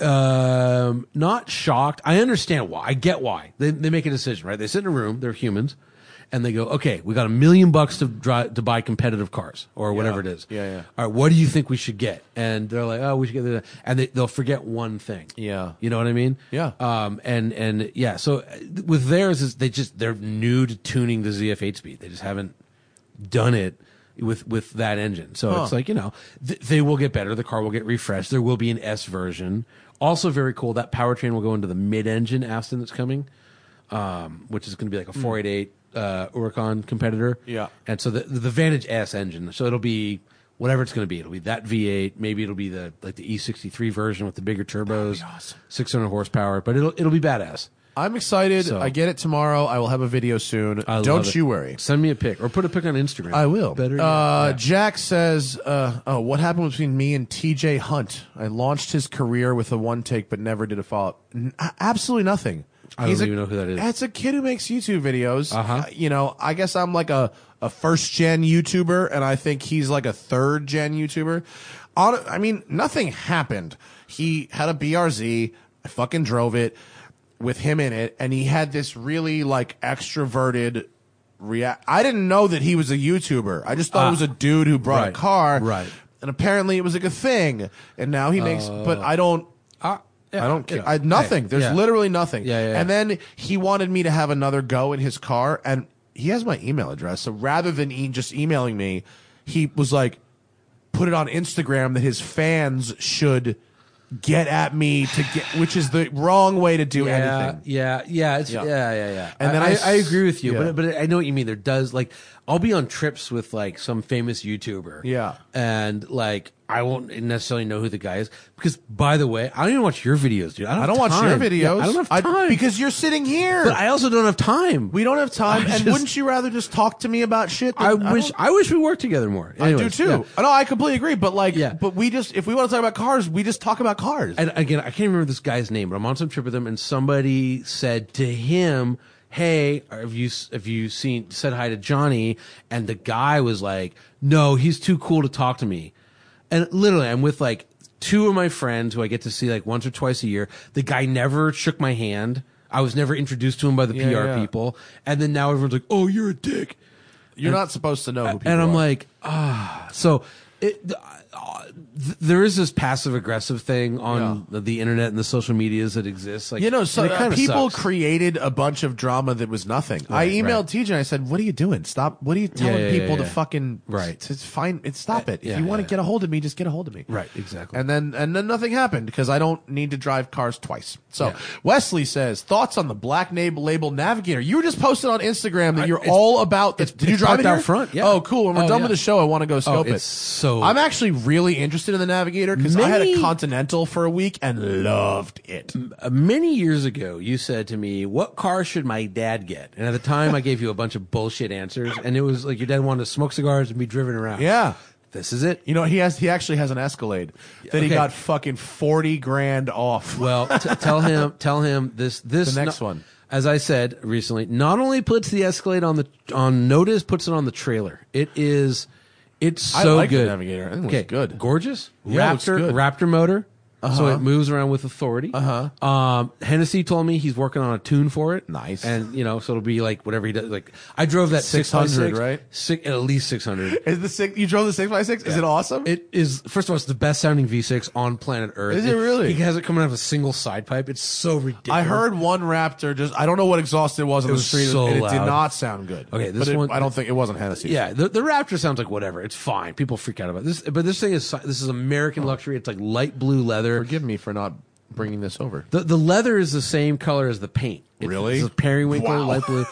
Not shocked. I understand why. I get why. They make a decision, right? They sit in a room, they're humans, and they go, okay, we got $1 million to buy competitive cars or whatever it is. Yeah. All right, what do you think we should get? And they're like, oh, we should get that. And they'll forget one thing. Yeah. You know what I mean? Yeah. And yeah, so with theirs is they're new to tuning the ZF 8-speed. They just haven't done it with that engine. So it's like, they will get better. The car will get refreshed. There will be an S version. Also very cool, that powertrain will go into the mid-engine Aston that's coming, which is going to be like a 488 Huracan competitor. Yeah. And so the Vantage S engine, so it'll be whatever it's going to be. It'll be that V8, maybe it'll be the E63 version with the bigger turbos, awesome. 600 horsepower, but it'll be badass. I'm excited. So- I get it tomorrow. I will have a video soon. I love Don't it. you worry. Send me a pic or put a pic on Instagram. I will. Better yet. Yeah. Jack says, what happened between me and TJ Hunt? I launched his career with a one take, but never did a follow-up. Absolutely nothing. I don't even know who that is. It's a kid who makes YouTube videos. Uh-huh. I guess I'm like a first-gen YouTuber, and I think he's like a third-gen YouTuber. I mean, nothing happened. He had a BRZ. I fucking drove it with him in it, and he had this really, like, extroverted I didn't know that he was a YouTuber. I just thought it was a dude who brought a car. Right. And apparently it was like a thing. And now he makes, but I don't. Yeah, I don't care. Nothing. There's literally nothing. Yeah. And then he wanted me to have another go in his car, and he has my email address. So rather than just emailing me, he was like, put it on Instagram that his fans should get at me which is the wrong way to do anything. Yeah. And then I agree with you, yeah. but I know what you mean. There does, like, I'll be on trips with, like, some famous YouTuber. Yeah. And, like, I won't necessarily know who the guy is because, by the way, I don't even watch your videos, dude. I don't watch your videos. Yeah, I don't have time because you're sitting here. But I also don't have time. We don't have time. And wouldn't you rather just talk to me about shit? I wish we worked together more. Anyways, I do too. yeah. No, I completely agree. But like, Yeah. but if we want to talk about cars, we just talk about cars. And again, I can't remember this guy's name, but I'm on some trip with him, and somebody said to him, "Hey, have you said hi to Johnny?" And the guy was like, "No, he's too cool to talk to me." And literally, I'm with like two of my friends who I get to see like once or twice a year. The guy never shook my hand. I was never introduced to him by the PR people. And then now everyone's like, "Oh, you're a dick." You're not supposed to know who people And I'm are. like, so there is this passive aggressive thing on the internet and the social medias that exists. Like, So and it kinda people sucks. created a bunch of drama that was nothing. I Right, emailed TJ and I said, "What are you doing? Stop! What are you telling people to fucking to find? Stop it! If you want to get a hold of me, just get a hold of me." Right, exactly. And then nothing happened because I don't need to drive cars twice. So Wesley says, thoughts on the Black Label Navigator. You were just posting on Instagram that you're all about this. Did you drive it parked out here? front, yeah. Oh, cool. When we're done with the show, I want to go scope it. It's so. I'm actually really interested in the Navigator because I had a Many- Continental for a week and loved it. Many years ago, you said to me, "What car should my dad get?" And at the time, I gave you a bunch of bullshit answers, and it was like your dad wanted to smoke cigars and be driven around. Yeah. This is it. You know, he actually has an Escalade that he Okay. got fucking 40 grand off. Well, tell him this. The next one. As I said recently, not only puts the Escalade on notice, puts it on the trailer. It's I so like the good. Navigator. I think it looks good. Gorgeous. Yeah, it looks good. Raptor motor. So it moves around with authority. Hennessy told me he's working on a tune for it. Nice. And so it'll be like whatever he does. Like I drove that 600, 6x6, right? At least 600. You drove the 6x6? Is it awesome? It is. First of all, it's the best sounding V6 on planet Earth. Is it really? He has it coming out of a single side pipe. It's so ridiculous. I heard one Raptor I don't know what exhaust it was on the was street, so and it did loud. not sound good. Okay, this but one- I don't think it wasn't Hennessy. Yeah, the Raptor sounds like whatever. It's fine. People freak out about this, but this is American luxury. It's like light blue leather. Forgive me for not bringing this over. The leather is the same color as the paint. Really? It's a periwinkle Wow. light blue.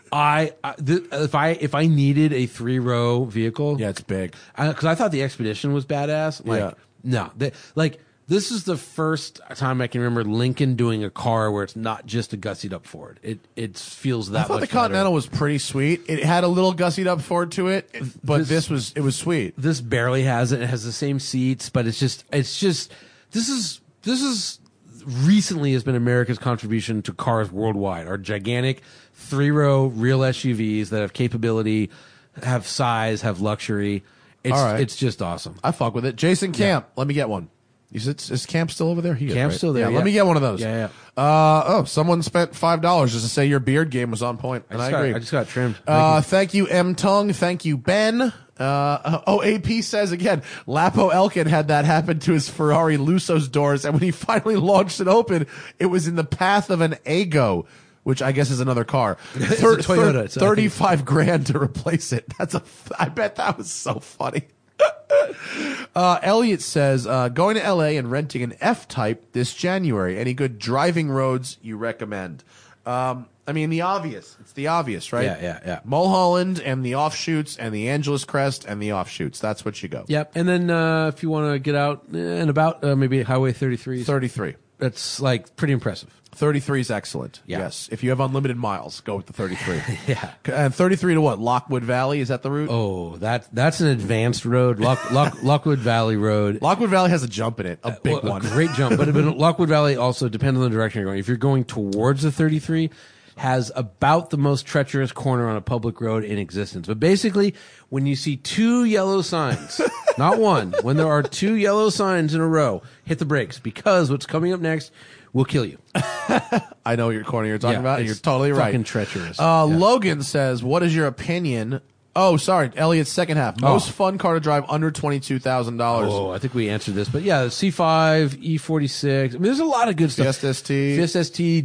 If I needed a 3-row vehicle, Yeah, it's big. because I thought the Expedition was badass. Like, no, this is the first time I can remember Lincoln doing a car where it's not just a gussied up Ford. It feels that. I thought much the Continental better. was pretty sweet. It had a little gussied up Ford to it, but it was sweet. This barely has it. It has the same seats, but it's just this is recently has been America's contribution to cars worldwide. Our gigantic 3-row real SUVs that have capability, have size, have luxury. All right. It's just awesome. I fuck with it. Jason Camp, let me get one. Is Camp still over there? He is, Camp's right? still there, Yeah, yeah. let me get one of those. Yeah. Someone spent $5 just to say your beard game was on point, and I agree. I just got trimmed. Thank you, M. Tung. Thank you, Ben. AP says again, Lapo Elkin had that happen to his Ferrari Luso's doors, and when he finally launched it open, it was in the path of an Aygo, which I guess is another car. It's a Toyota. So I think 35 grand to replace it. I bet that was so funny. Elliot says, going to LA and renting an F-Type this January. Any good driving roads you recommend? I mean, the obvious. It's the obvious, right? Yeah. Mulholland and the offshoots and the Angeles Crest and the offshoots. That's what you go. Yep. And then if you want to get out and about, maybe Highway 33. 33. That's like pretty impressive. 33 is excellent. Yeah. Yes. If you have unlimited miles, go with the 33. Yeah. And 33 to what? Lockwood Valley? Is that the route? Oh, that's an advanced road. Lockwood Valley Road. Lockwood Valley has a jump in it. A big Well, one. A great jump. But Lockwood Valley also depends on the direction you're going. If you're going towards the 33, has about the most treacherous corner on a public road in existence. But basically, when you see 2 yellow signs, not one, when there are 2 yellow signs in a row, hit the brakes because what's coming up next will kill you. I know what corner you're talking about, and it's you're totally right. fucking treacherous. Logan says, what is your opinion? Oh, sorry, Elliot's second half. Most fun car to drive under $22,000. Oh, I think we answered this, but yeah, C5, E46. I mean, there's a lot of good stuff. Fiesta ST. Fiesta ST,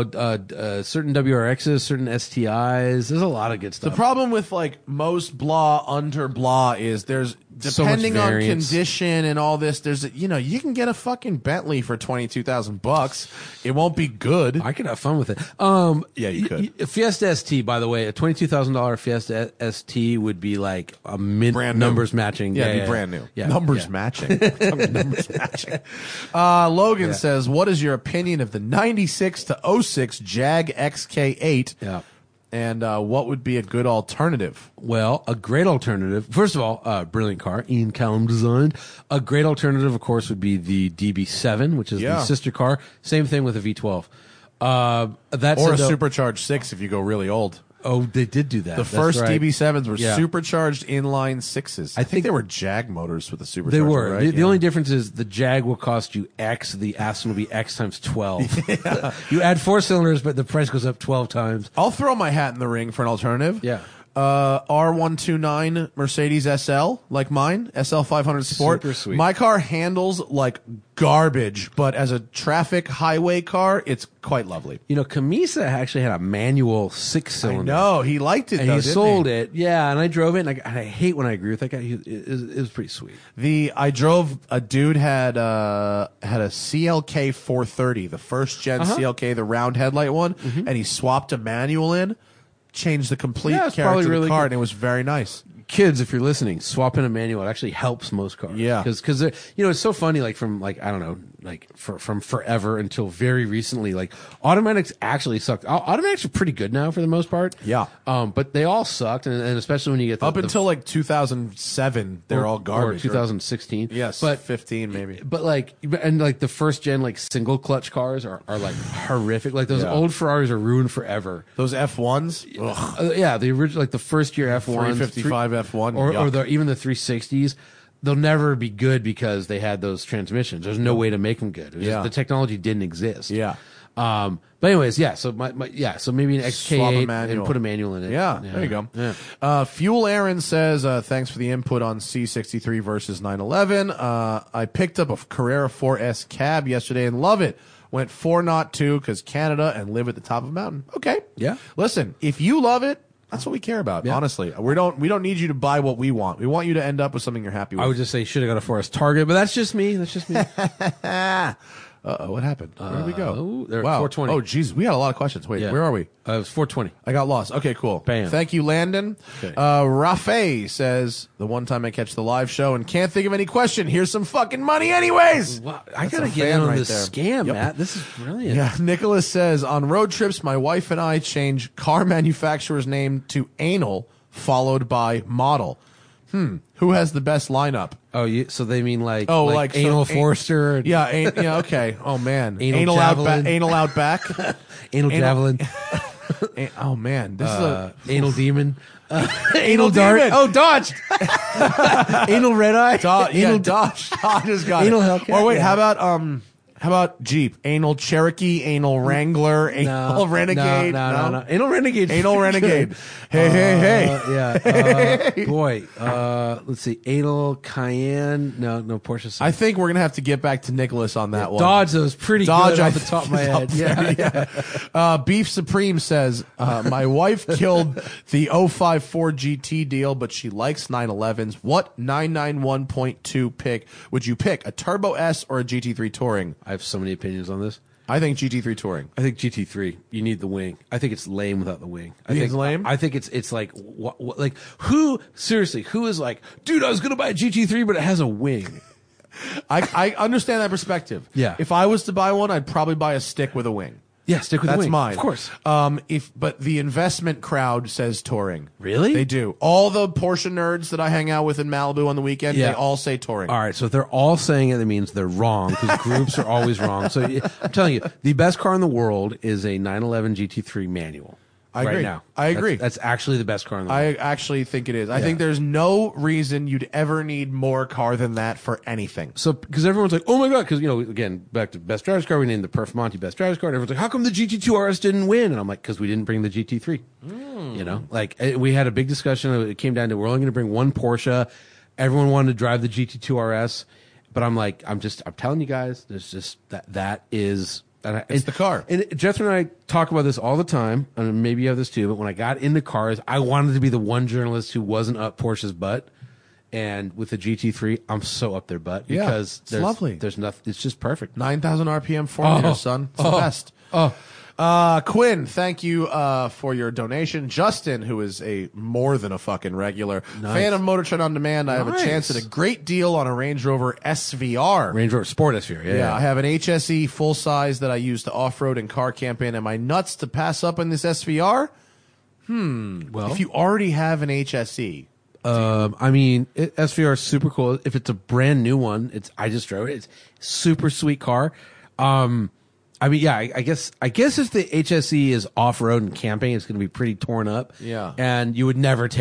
certain WRXs, certain STIs. There's a lot of good The stuff. problem with like most blah under blah is there's So much depending on variance. condition and all this. There's you can get a fucking Bentley for $22,000. It won't be good. I could have fun with it. Yeah, you could. Fiesta ST, by the way, a $22,000 Fiesta ST would be like a mint Brand new. numbers matching. Yeah, it'd be brand new. Yeah, Numbers yeah. matching. Numbers matching. Logan says, what is your opinion of the 96 to 06 Jag XK8? Yeah. And what would be a good alternative? Well, a great alternative. First of all, brilliant car, Ian Callum designed. A great alternative, of course, would be the DB7, which is the sister car. Same thing with a V12. That's Or a supercharged 6 if you go really old. Oh, they did do that. The That's first right. DB7s were Yeah. supercharged inline 6s. I think think they were Jag motors with the supercharger. They were. Right? The only difference is the Jag will cost you X, the Aston will be X times 12. You add 4 cylinders, but the price goes up 12 times. I'll throw my hat in the ring for an alternative. Yeah. R129 Mercedes SL, like mine, SL 500 Sport. Super sweet. My car handles like garbage, but as a traffic highway car, it's quite lovely. You know, Camisa actually had a manual 6-cylinder. No, he liked it And though, he didn't sold it, yeah, and I drove it, and I hate when I agree with that guy. It was pretty sweet. I drove a dude had a CLK 430, the first gen CLK, the round headlight one, and he swapped a manual in, changed the complete Yeah, it's character probably of the really car, good. and it was very nice. Kids, if you're listening, swapping a manual, it actually helps most cars. Yeah. Because you know, it's so funny, like from like, I don't know, like from forever until very recently, like automatics actually sucked. Automatics are pretty good now for the most part. Yeah. But they all sucked, and especially when you get Up until like 2007, they're all garbage. Or 2016. Yes, But 15 maybe. But like, and like the first gen like single clutch cars are like horrific. Like those old Ferraris are ruined forever. Those F1s, ugh. Yeah, the original, like the first year F1, 355 F1, or yuck. even the 360s, they'll never be good because they had those transmissions. There's no way to make them good. It was Yeah. just, the technology didn't exist. Yeah. But anyways, yeah. So so maybe an Swap a XK8 manual. and put a manual in it. Yeah, there you go. Yeah. Fuel Aaron says, thanks for the input on C63 versus 911. I picked up a Carrera 4S cab yesterday and love it. Went 402 because Canada and live at the top of a mountain. Okay. Yeah. Listen, if you love it, that's what we care about, Yeah. honestly. We don't need you to buy what we want. We want you to end up with something you're happy with. I would just say should have got a Forest Target, but that's just me. That's just me. Uh-oh, what happened? Where did we go? they're at Wow. 420. Oh, Jesus, we had a lot of questions. Wait, Yeah. where are we? It was 420. I got lost. Okay, cool. Bam. Thank you, Landon. Okay. Rafe says, the one time I catch the live show and can't think of any question, here's some fucking money anyways. Wow, I That's gotta a get fan in on right this there. scam, Yep. Matt. This is brilliant. Yeah, Nicholas says, on road trips, my wife and I change car manufacturer's name to Anal, followed by model. Who has the best lineup? Oh, so they mean like like so anal an- Forester? Yeah, okay. Oh, man. Anal javelin. Anal out back. Anal javelin, Oh, man. This is a... anal demon, Anal dart. demon. Oh, dodged. Anal red eye. Dodge has got Anal it. Hellcat, Or wait, yeah. how about Jeep? Anal Cherokee, anal Wrangler, anal Renegade. No. Anal Renegade. Anal Renegade. Hey. Yeah. Boy. Let's see. Anal Cayenne. No Porsche. I think we're gonna have to get back to Nicholas on that one. Dodge was pretty Dodge, good I off the top of my think, head. is up there, Beef Supreme says, my wife killed the 054 GT deal, but she likes 911s. What 991.2 pick would you pick? A Turbo S or a GT3 Touring? I have so many opinions on this. I think GT3 Touring. I think GT3. You need the wing. I think it's lame without the wing. I think think it's lame? I think it's like like who seriously who is like, dude, I was gonna buy a GT3 but it has a wing. I understand that perspective. Yeah. If I was to buy one, I'd probably buy a stick with a wing. Yeah, stick with That's the wing. mine. Of course. But the investment crowd says touring. Really? They do. All the Porsche nerds that I hang out with in Malibu on the weekend, Yeah. they all say touring. All right, so if they're all saying it, that means they're wrong because groups are always wrong. So I'm telling you, the best car in the world is a 911 GT3 manual. I right agree. now. I agree. That's actually the best car in the world. I actually think it is. I think there's no reason you'd ever need more car than that for anything. So, because everyone's like, oh my God, because, you know, again, back to Best Drivers Car, we named the Perf Monty Best Drivers Car, and everyone's like, how come the GT2 RS didn't win? And I'm like, because we didn't bring the GT3. You know, like, we had a big discussion. It came down to, we're only going to bring one Porsche. Everyone wanted to drive the GT2 RS. But I'm like, I'm telling you guys, there's just, that is... It's the car. And Jethro and I talk about this all the time, and maybe you have this too, but when I got into cars, I wanted to be the one journalist who wasn't up Porsche's butt. And with the GT3, I'm so up their butt Yeah, because it's lovely. There's nothing. It's just perfect. 9,000 RPM formula, son. It's the best. Quinn, thank you for your donation. Justin, who is a more than a fucking regular fan of Motor Trend On Demand, I have a chance at a great deal on a Range Rover SVR. Range Rover Sport SVR. Yeah, I have an HSE full size that I use to off-road and car camp in. Am I nuts to pass up on this SVR? Well, If you already have an HSE, I mean, SVR is super cool. If it's a brand new one, I just drove it. It's a super sweet car. I mean, yeah, I guess if the HSE is off road and camping, it's going to be pretty torn up. Yeah. and you would never take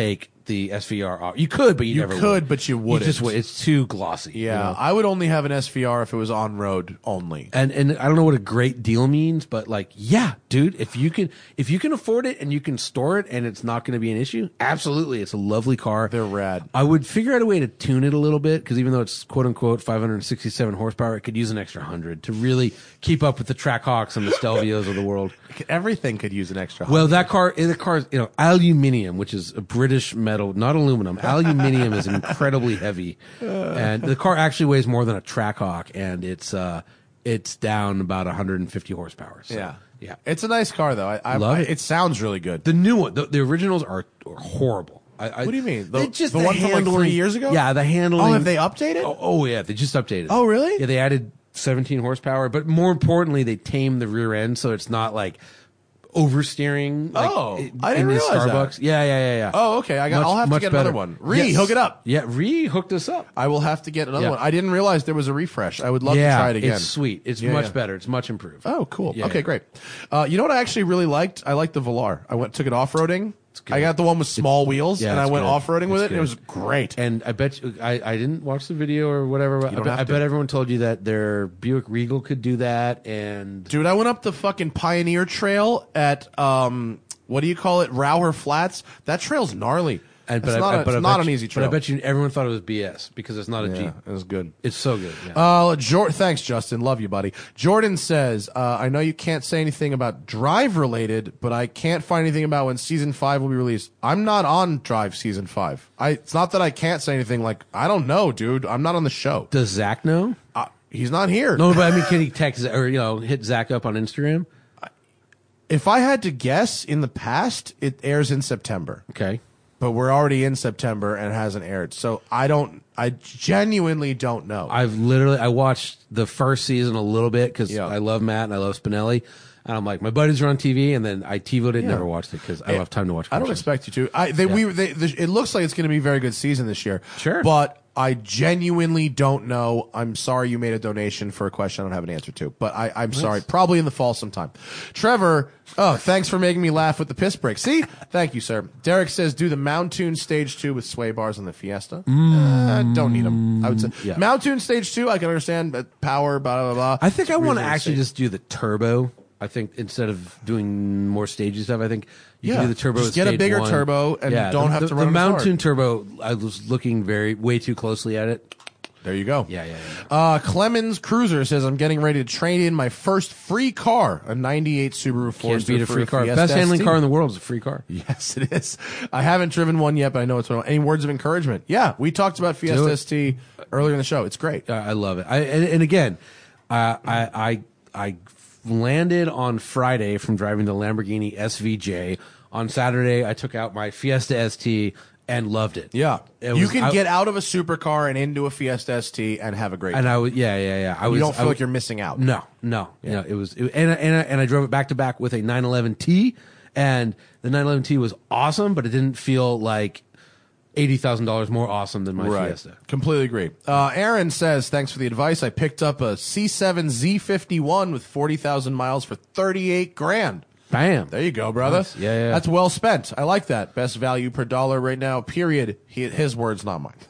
the SVR off. You could, but you never would. but you wouldn't. Just would. It's too glossy. Yeah, you know? I would only have an SVR if it was on road only. And I don't know what a great deal means, but like, yeah, dude, if you can afford it and you can store it and it's not going to be an issue, absolutely, it's a lovely car. They're rad. I would figure out a way to tune it a little bit because even though it's quote unquote 567 horsepower, it could use an extra 100 to really keep up with the Trackhawks and the Stelvios of the world. Everything could use an extra. Well, the car is aluminium, which is a British metal, not aluminum. Aluminium is incredibly heavy, and the car actually weighs more than a Trackhawk, and it's down about 150 horsepower. So, yeah, it's a nice car though. I love it. It sounds really good. The new one, the originals are horrible. What do you mean? The one from like 3 years ago? Yeah, the handling. Oh, have they updated? Oh, yeah, they just updated. Oh, really? Yeah, they added 17 horsepower, but more importantly, they tamed the rear end so it's not like oversteering. Like, I didn't realize Starbucks. that. Yeah. Oh, okay. I'll have to get another one. Hook it up. Yeah, hooked us up. I will have to get another one. I didn't realize there was a refresh. I would love to try it again. It's sweet. It's much better. It's much improved. Oh, cool. Yeah, okay, great. You know what I actually really liked? I liked the Velar. Took it off-roading. I got the one with small wheels, and I went off-roading with it, and it was great. And I bet you, I didn't watch the video or whatever. I bet everyone told you that their Buick Regal could do that. And dude, I went up the fucking Pioneer Trail at what do you call it, Rower Flats. That trail's gnarly. It's not an easy trail. But I bet you everyone thought it was BS because it's not a Jeep. It was good. It's so good. Yeah. Thanks, Justin. Love you, buddy. Jordan says, I know you can't say anything about Drive related, but I can't find anything about when Season 5 will be released. I'm not on Drive Season 5. It's not that I can't say anything. Like, I don't know, dude. I'm not on the show. Does Zach know? He's not here. No, but I mean, can he text or hit Zach up on Instagram? If I had to guess, in the past, it airs in September. Okay. But we're already in September and it hasn't aired. So I genuinely don't know. I watched the first season a little bit because I love Matt and I love Spinelli. And I'm like, my buddies are on TV, and then I TiVoed it, never watched it because I don't have time to watch. I don't expect you to. It looks like it's going to be a very good season this year. Sure. But I genuinely don't know. I'm sorry you made a donation for a question I don't have an answer to. But I'm sorry. Probably in the fall sometime. Trevor, thanks for making me laugh with the piss break. See? Thank you, sir. Derek says, do the Mountoon Stage 2 with sway bars on the Fiesta. Don't need them. I would say. Yeah. Mountoon Stage 2, I can understand, but power, blah, blah, blah. I think I want to actually just do the turbo. I think instead of doing more stages stuff, I think you can do the turbo. Just get a bigger turbo and don't have to run the Mountoon turbo. I was looking way too closely at it. There you go. Yeah. Clemens Cruiser says, I'm getting ready to trade in my first free car, a 98 Subaru Forester. Can't beat a free car. Fiesta Best handling ST. car in the world is a free car. Yes, it is. I haven't driven one yet, but I know it's one. Any words of encouragement? Yeah, we talked about Fiesta ST earlier in the show. It's great. I love it. And again, I landed on Friday from driving the Lamborghini SVJ. On Saturday, I took out my Fiesta ST and loved it. Yeah, you can get out of a supercar and into a Fiesta ST and have a great time. And you don't feel like you're missing out. No. Yeah. And I drove it back to back with a 911T, and the 911T was awesome, but it didn't feel like $80,000 more awesome than my Fiesta. Completely agree. Aaron says, thanks for the advice. I picked up a C7 Z51 with 40,000 miles for $38,000. Bam. There you go, brother. Nice. Yeah. That's well spent. I like that. Best value per dollar right now, period. His words, not mine.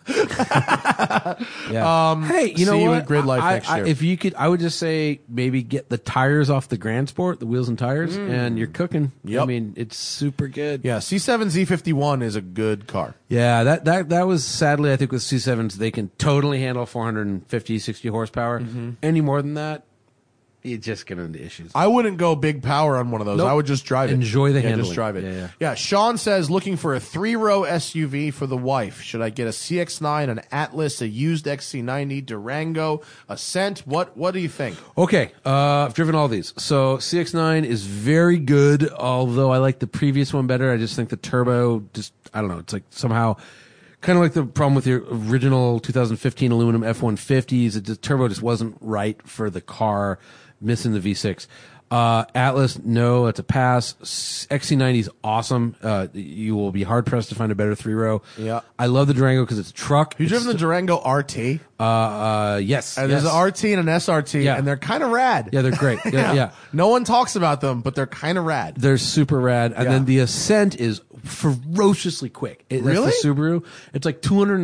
Yeah. Hey, you know see what? You at Grid Life next year. If you could, I would just say maybe get the tires off the Grand Sport, the wheels and tires, and you're cooking. Yep. I mean, it's super good. Yeah, C7 Z51 is a good car. Yeah, that was sadly, I think with C7s, they can totally handle 450, 60 horsepower. Any more than that, you just get into issues. I wouldn't go big power on one of those. Nope. I would just drive it. Enjoy the handling. Just drive it. Yeah. Sean says, looking for a 3-row SUV for the wife. Should I get a CX-9, an Atlas, a used XC90, Durango, Ascent? What do you think? Okay, I've driven all these. So CX-9 is very good, although I like the previous one better. I just think the turbo, I don't know, it's like somehow kind of like the problem with your original 2015 aluminum F-150s. The turbo just wasn't right for the car, missing the V6. Atlas, no, it's a pass. XC90 is awesome. You will be hard pressed to find a better 3-row. Yeah, I love the Durango because it's a truck. You driven the Durango RT? Yes. There's an RT and an SRT, and they're kind of rad. Yeah, they're great. Yeah. No one talks about them, but they're kind of rad. They're super rad. And then the Ascent is ferociously quick. Really? That's the Subaru. It's like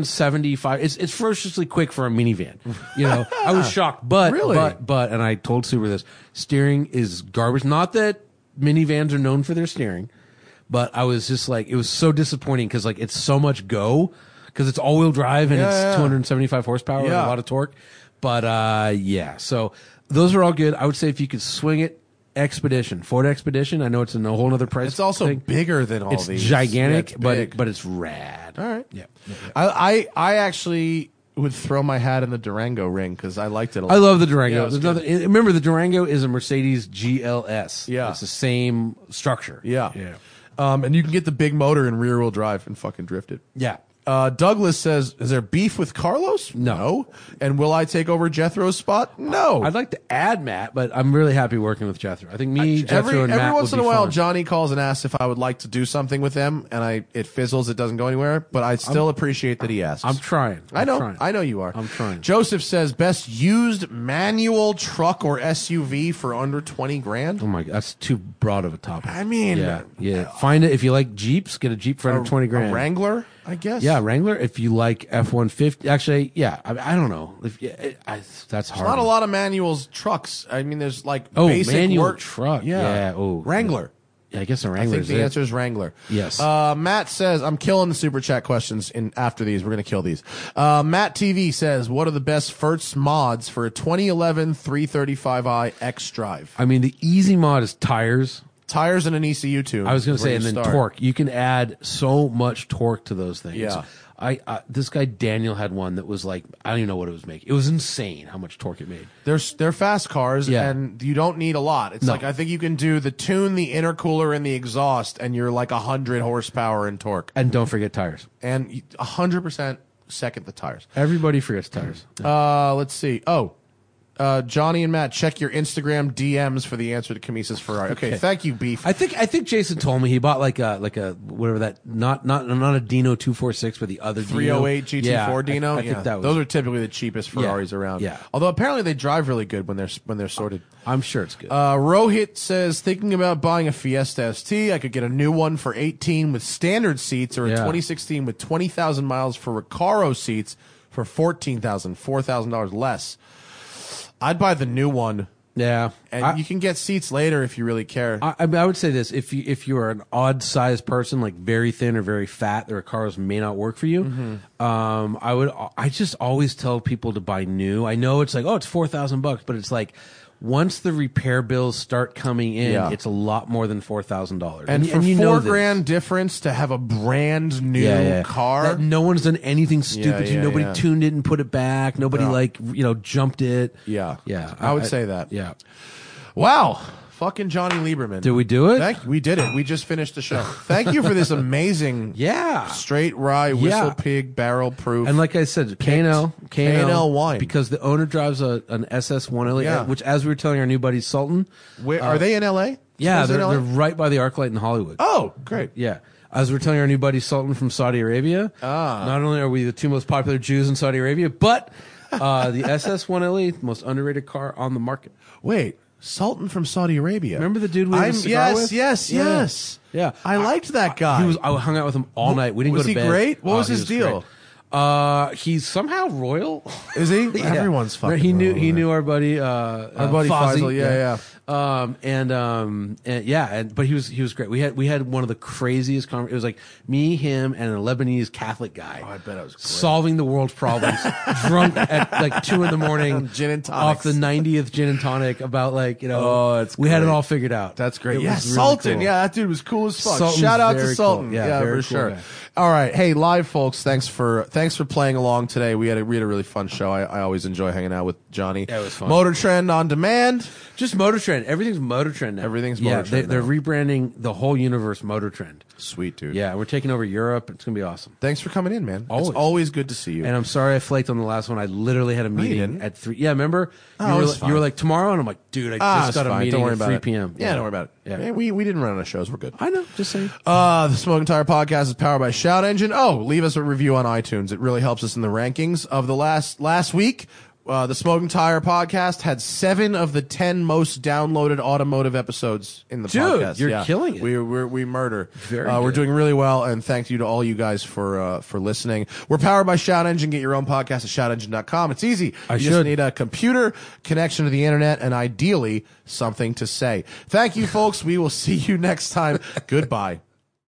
275. It's ferociously quick for a minivan. You know, I was shocked, but Really? but and I told Subaru this, steering is garbage. Not that minivans are known for their steering, but I was just like, it was so disappointing because like it's so much go because it's all wheel drive and it's 275 horsepower and a lot of torque. But yeah, so those are all good. I would say if you could swing it, Ford Expedition. I know it's a whole other price. It's also thing. bigger than all It's these. gigantic, Yeah, it's big. but it's rad. All right. Yeah. I actually would throw my hat in the Durango ring because I liked it a lot. I love the Durango. Yeah, it was There's nothing, remember, the Durango is a Mercedes GLS. Yeah. It's the same structure. Yeah. Yeah. And you can get the big motor and rear wheel drive and fucking drift it. Yeah. Douglas says, is there beef with Carlos? No. And will I take over Jethro's spot? No. I'd like to add Matt, but I'm really happy working with Jethro. I think Jethro, and Matt every once would in a be while, fun. Johnny calls and asks if I would like to do something with them, and it fizzles, it doesn't go anywhere. But I still appreciate that he asks. I'm trying. I know. Trying. I know you are. I'm trying. Joseph says best used manual truck or SUV for under 20 grand. Oh my God, that's too broad of a topic. I mean, yeah. Find it if you like Jeeps. Get a Jeep for under 20 grand. A Wrangler, I guess. Yeah, Wrangler. If you like F-150, actually, yeah. I don't know. That's hard. Not a lot of manuals trucks. I mean, there's like basic manual work truck. Yeah. Oh, Wrangler. Yeah, I guess a I Wrangler. think the answer is Wrangler. Yes. Matt says, I'm killing the super chat questions after these. We're going to kill these. Matt TV says, what are the best Furts mods for a 2011 335i X Drive? I mean, the easy mod is tires. Tires and an ECU tune. I was going to Where say, you and then start. torque. You can add so much torque to those things. Yeah. This guy Daniel had one that was like, I don't even know what it was making. It was insane how much torque it made. They're fast cars, Yeah. and you don't need a lot. It's No. like I think you can do the tune, the intercooler, and the exhaust, and you're like 100 horsepower in torque, And don't forget tires. and 100% second the tires. Everybody forgets tires. Let's see. Johnny and Matt, check your Instagram DMs for the answer to Camisa's Ferrari. Okay, thank you, Beef. I think Jason told me he bought like a whatever that not a Dino 246, but the other 308 Dino. GT4 Yeah, Dino. I think that was. Those are typically the cheapest Ferraris around. Yeah. Although apparently they drive really good when they're sorted. I'm sure it's good. Rohit says, thinking about buying a Fiesta ST. I could get a new one for 18 with standard seats, or a Yeah. 2016 with 20,000 miles for Recaro seats for $4,000 less. I'd buy the new one, yeah, and you can get seats later if you really care. I would say this: if you are an odd sized person, like very thin or very fat, the Recaros may not work for you. Mm-hmm. I just always tell people to buy new. I know it's like, oh, it's $4,000, but it's like once the repair bills start coming in, Yeah. it's a lot more than $4,000. And for you know this. $4,000 difference to have a brand new car, that no one's done anything stupid. yeah, Nobody yeah. tuned it and put it back. Nobody jumped it. Yeah. yeah. I would say that. Yeah. Wow. Fucking Johnny Lieberman. Did we do it? We did it. We just finished the show. Thank you for this amazing Yeah. straight rye, whistle pig, barrel proof. And like I said, K&L wine. because the owner drives an SS1 Yeah. which, as we were telling our new buddy Sultan, Where, are they in LA? yeah, Supposed they're in LA? right by the ArcLight in Hollywood. Oh, great. Yeah. As we're telling our new buddy Sultan from Saudi Arabia, not only are we the two most popular Jews in Saudi Arabia, but the SS1LE, most underrated car on the market. Wait, Sultan from Saudi Arabia. Remember the dude we had a cigar with? Yes. Yeah. I liked that guy. I hung out with him all night. We didn't Was go to he bed. great? What was he his deal? great. He's somehow royal. Is he? Yeah. Everyone's fucking He knew royal, man. our buddy Our buddy Fozzie. Faisal, yeah. But he was great. We had one of the craziest it was like me, him, and a Lebanese Catholic guy. I bet it was great. solving the world's problems, drunk at like 2 a.m. Gin and off tonics. the 90th gin and tonic about Oh, it's we had it great. all figured out. That's great. It Yeah, was really Sultan. cool. Yeah, that dude was cool as fuck. Sultan's Shout out to very Sultan. cool. Yeah, very for cool sure. guy. All right, hey, live folks. Thanks for playing along today. We had a really fun show. I always enjoy hanging out with Johnny. Yeah, it was fun. Motor Trend on demand. Just Motor Trend. Everything's Motor Trend now. Everything's yeah, Motor Trend They're now. rebranding the whole universe Motor Trend. Sweet dude. Yeah, we're taking over Europe. It's gonna be awesome. Thanks for coming in, man. Always. It's always good to see you. And I'm sorry I flaked on the last one. I literally had a you meeting didn't. at 3. Yeah, remember? Oh, it's You were fine. like, tomorrow? And I'm like, dude, I just it's got a fine. meeting Don't worry at about 3 it. p.m. Yeah, don't worry about it. Yeah. Yeah, we didn't run out of shows. We're good. I know, just saying. The Smoking Tire Podcast is powered by Shout Engine. Oh, leave us a review on iTunes. It really helps us in the rankings of the last week. The Smoking Tire podcast had 7 of the 10 most downloaded automotive episodes in the Dude, podcast. you're killing it. We murder. Very We're good. doing really well, and thank you to all you guys for listening. We're powered by Shout Engine. Get your own podcast at shoutengine.com. It's easy. You just need a computer, connection to the internet, and ideally something to say. Thank you, folks. We will see you next time. Goodbye.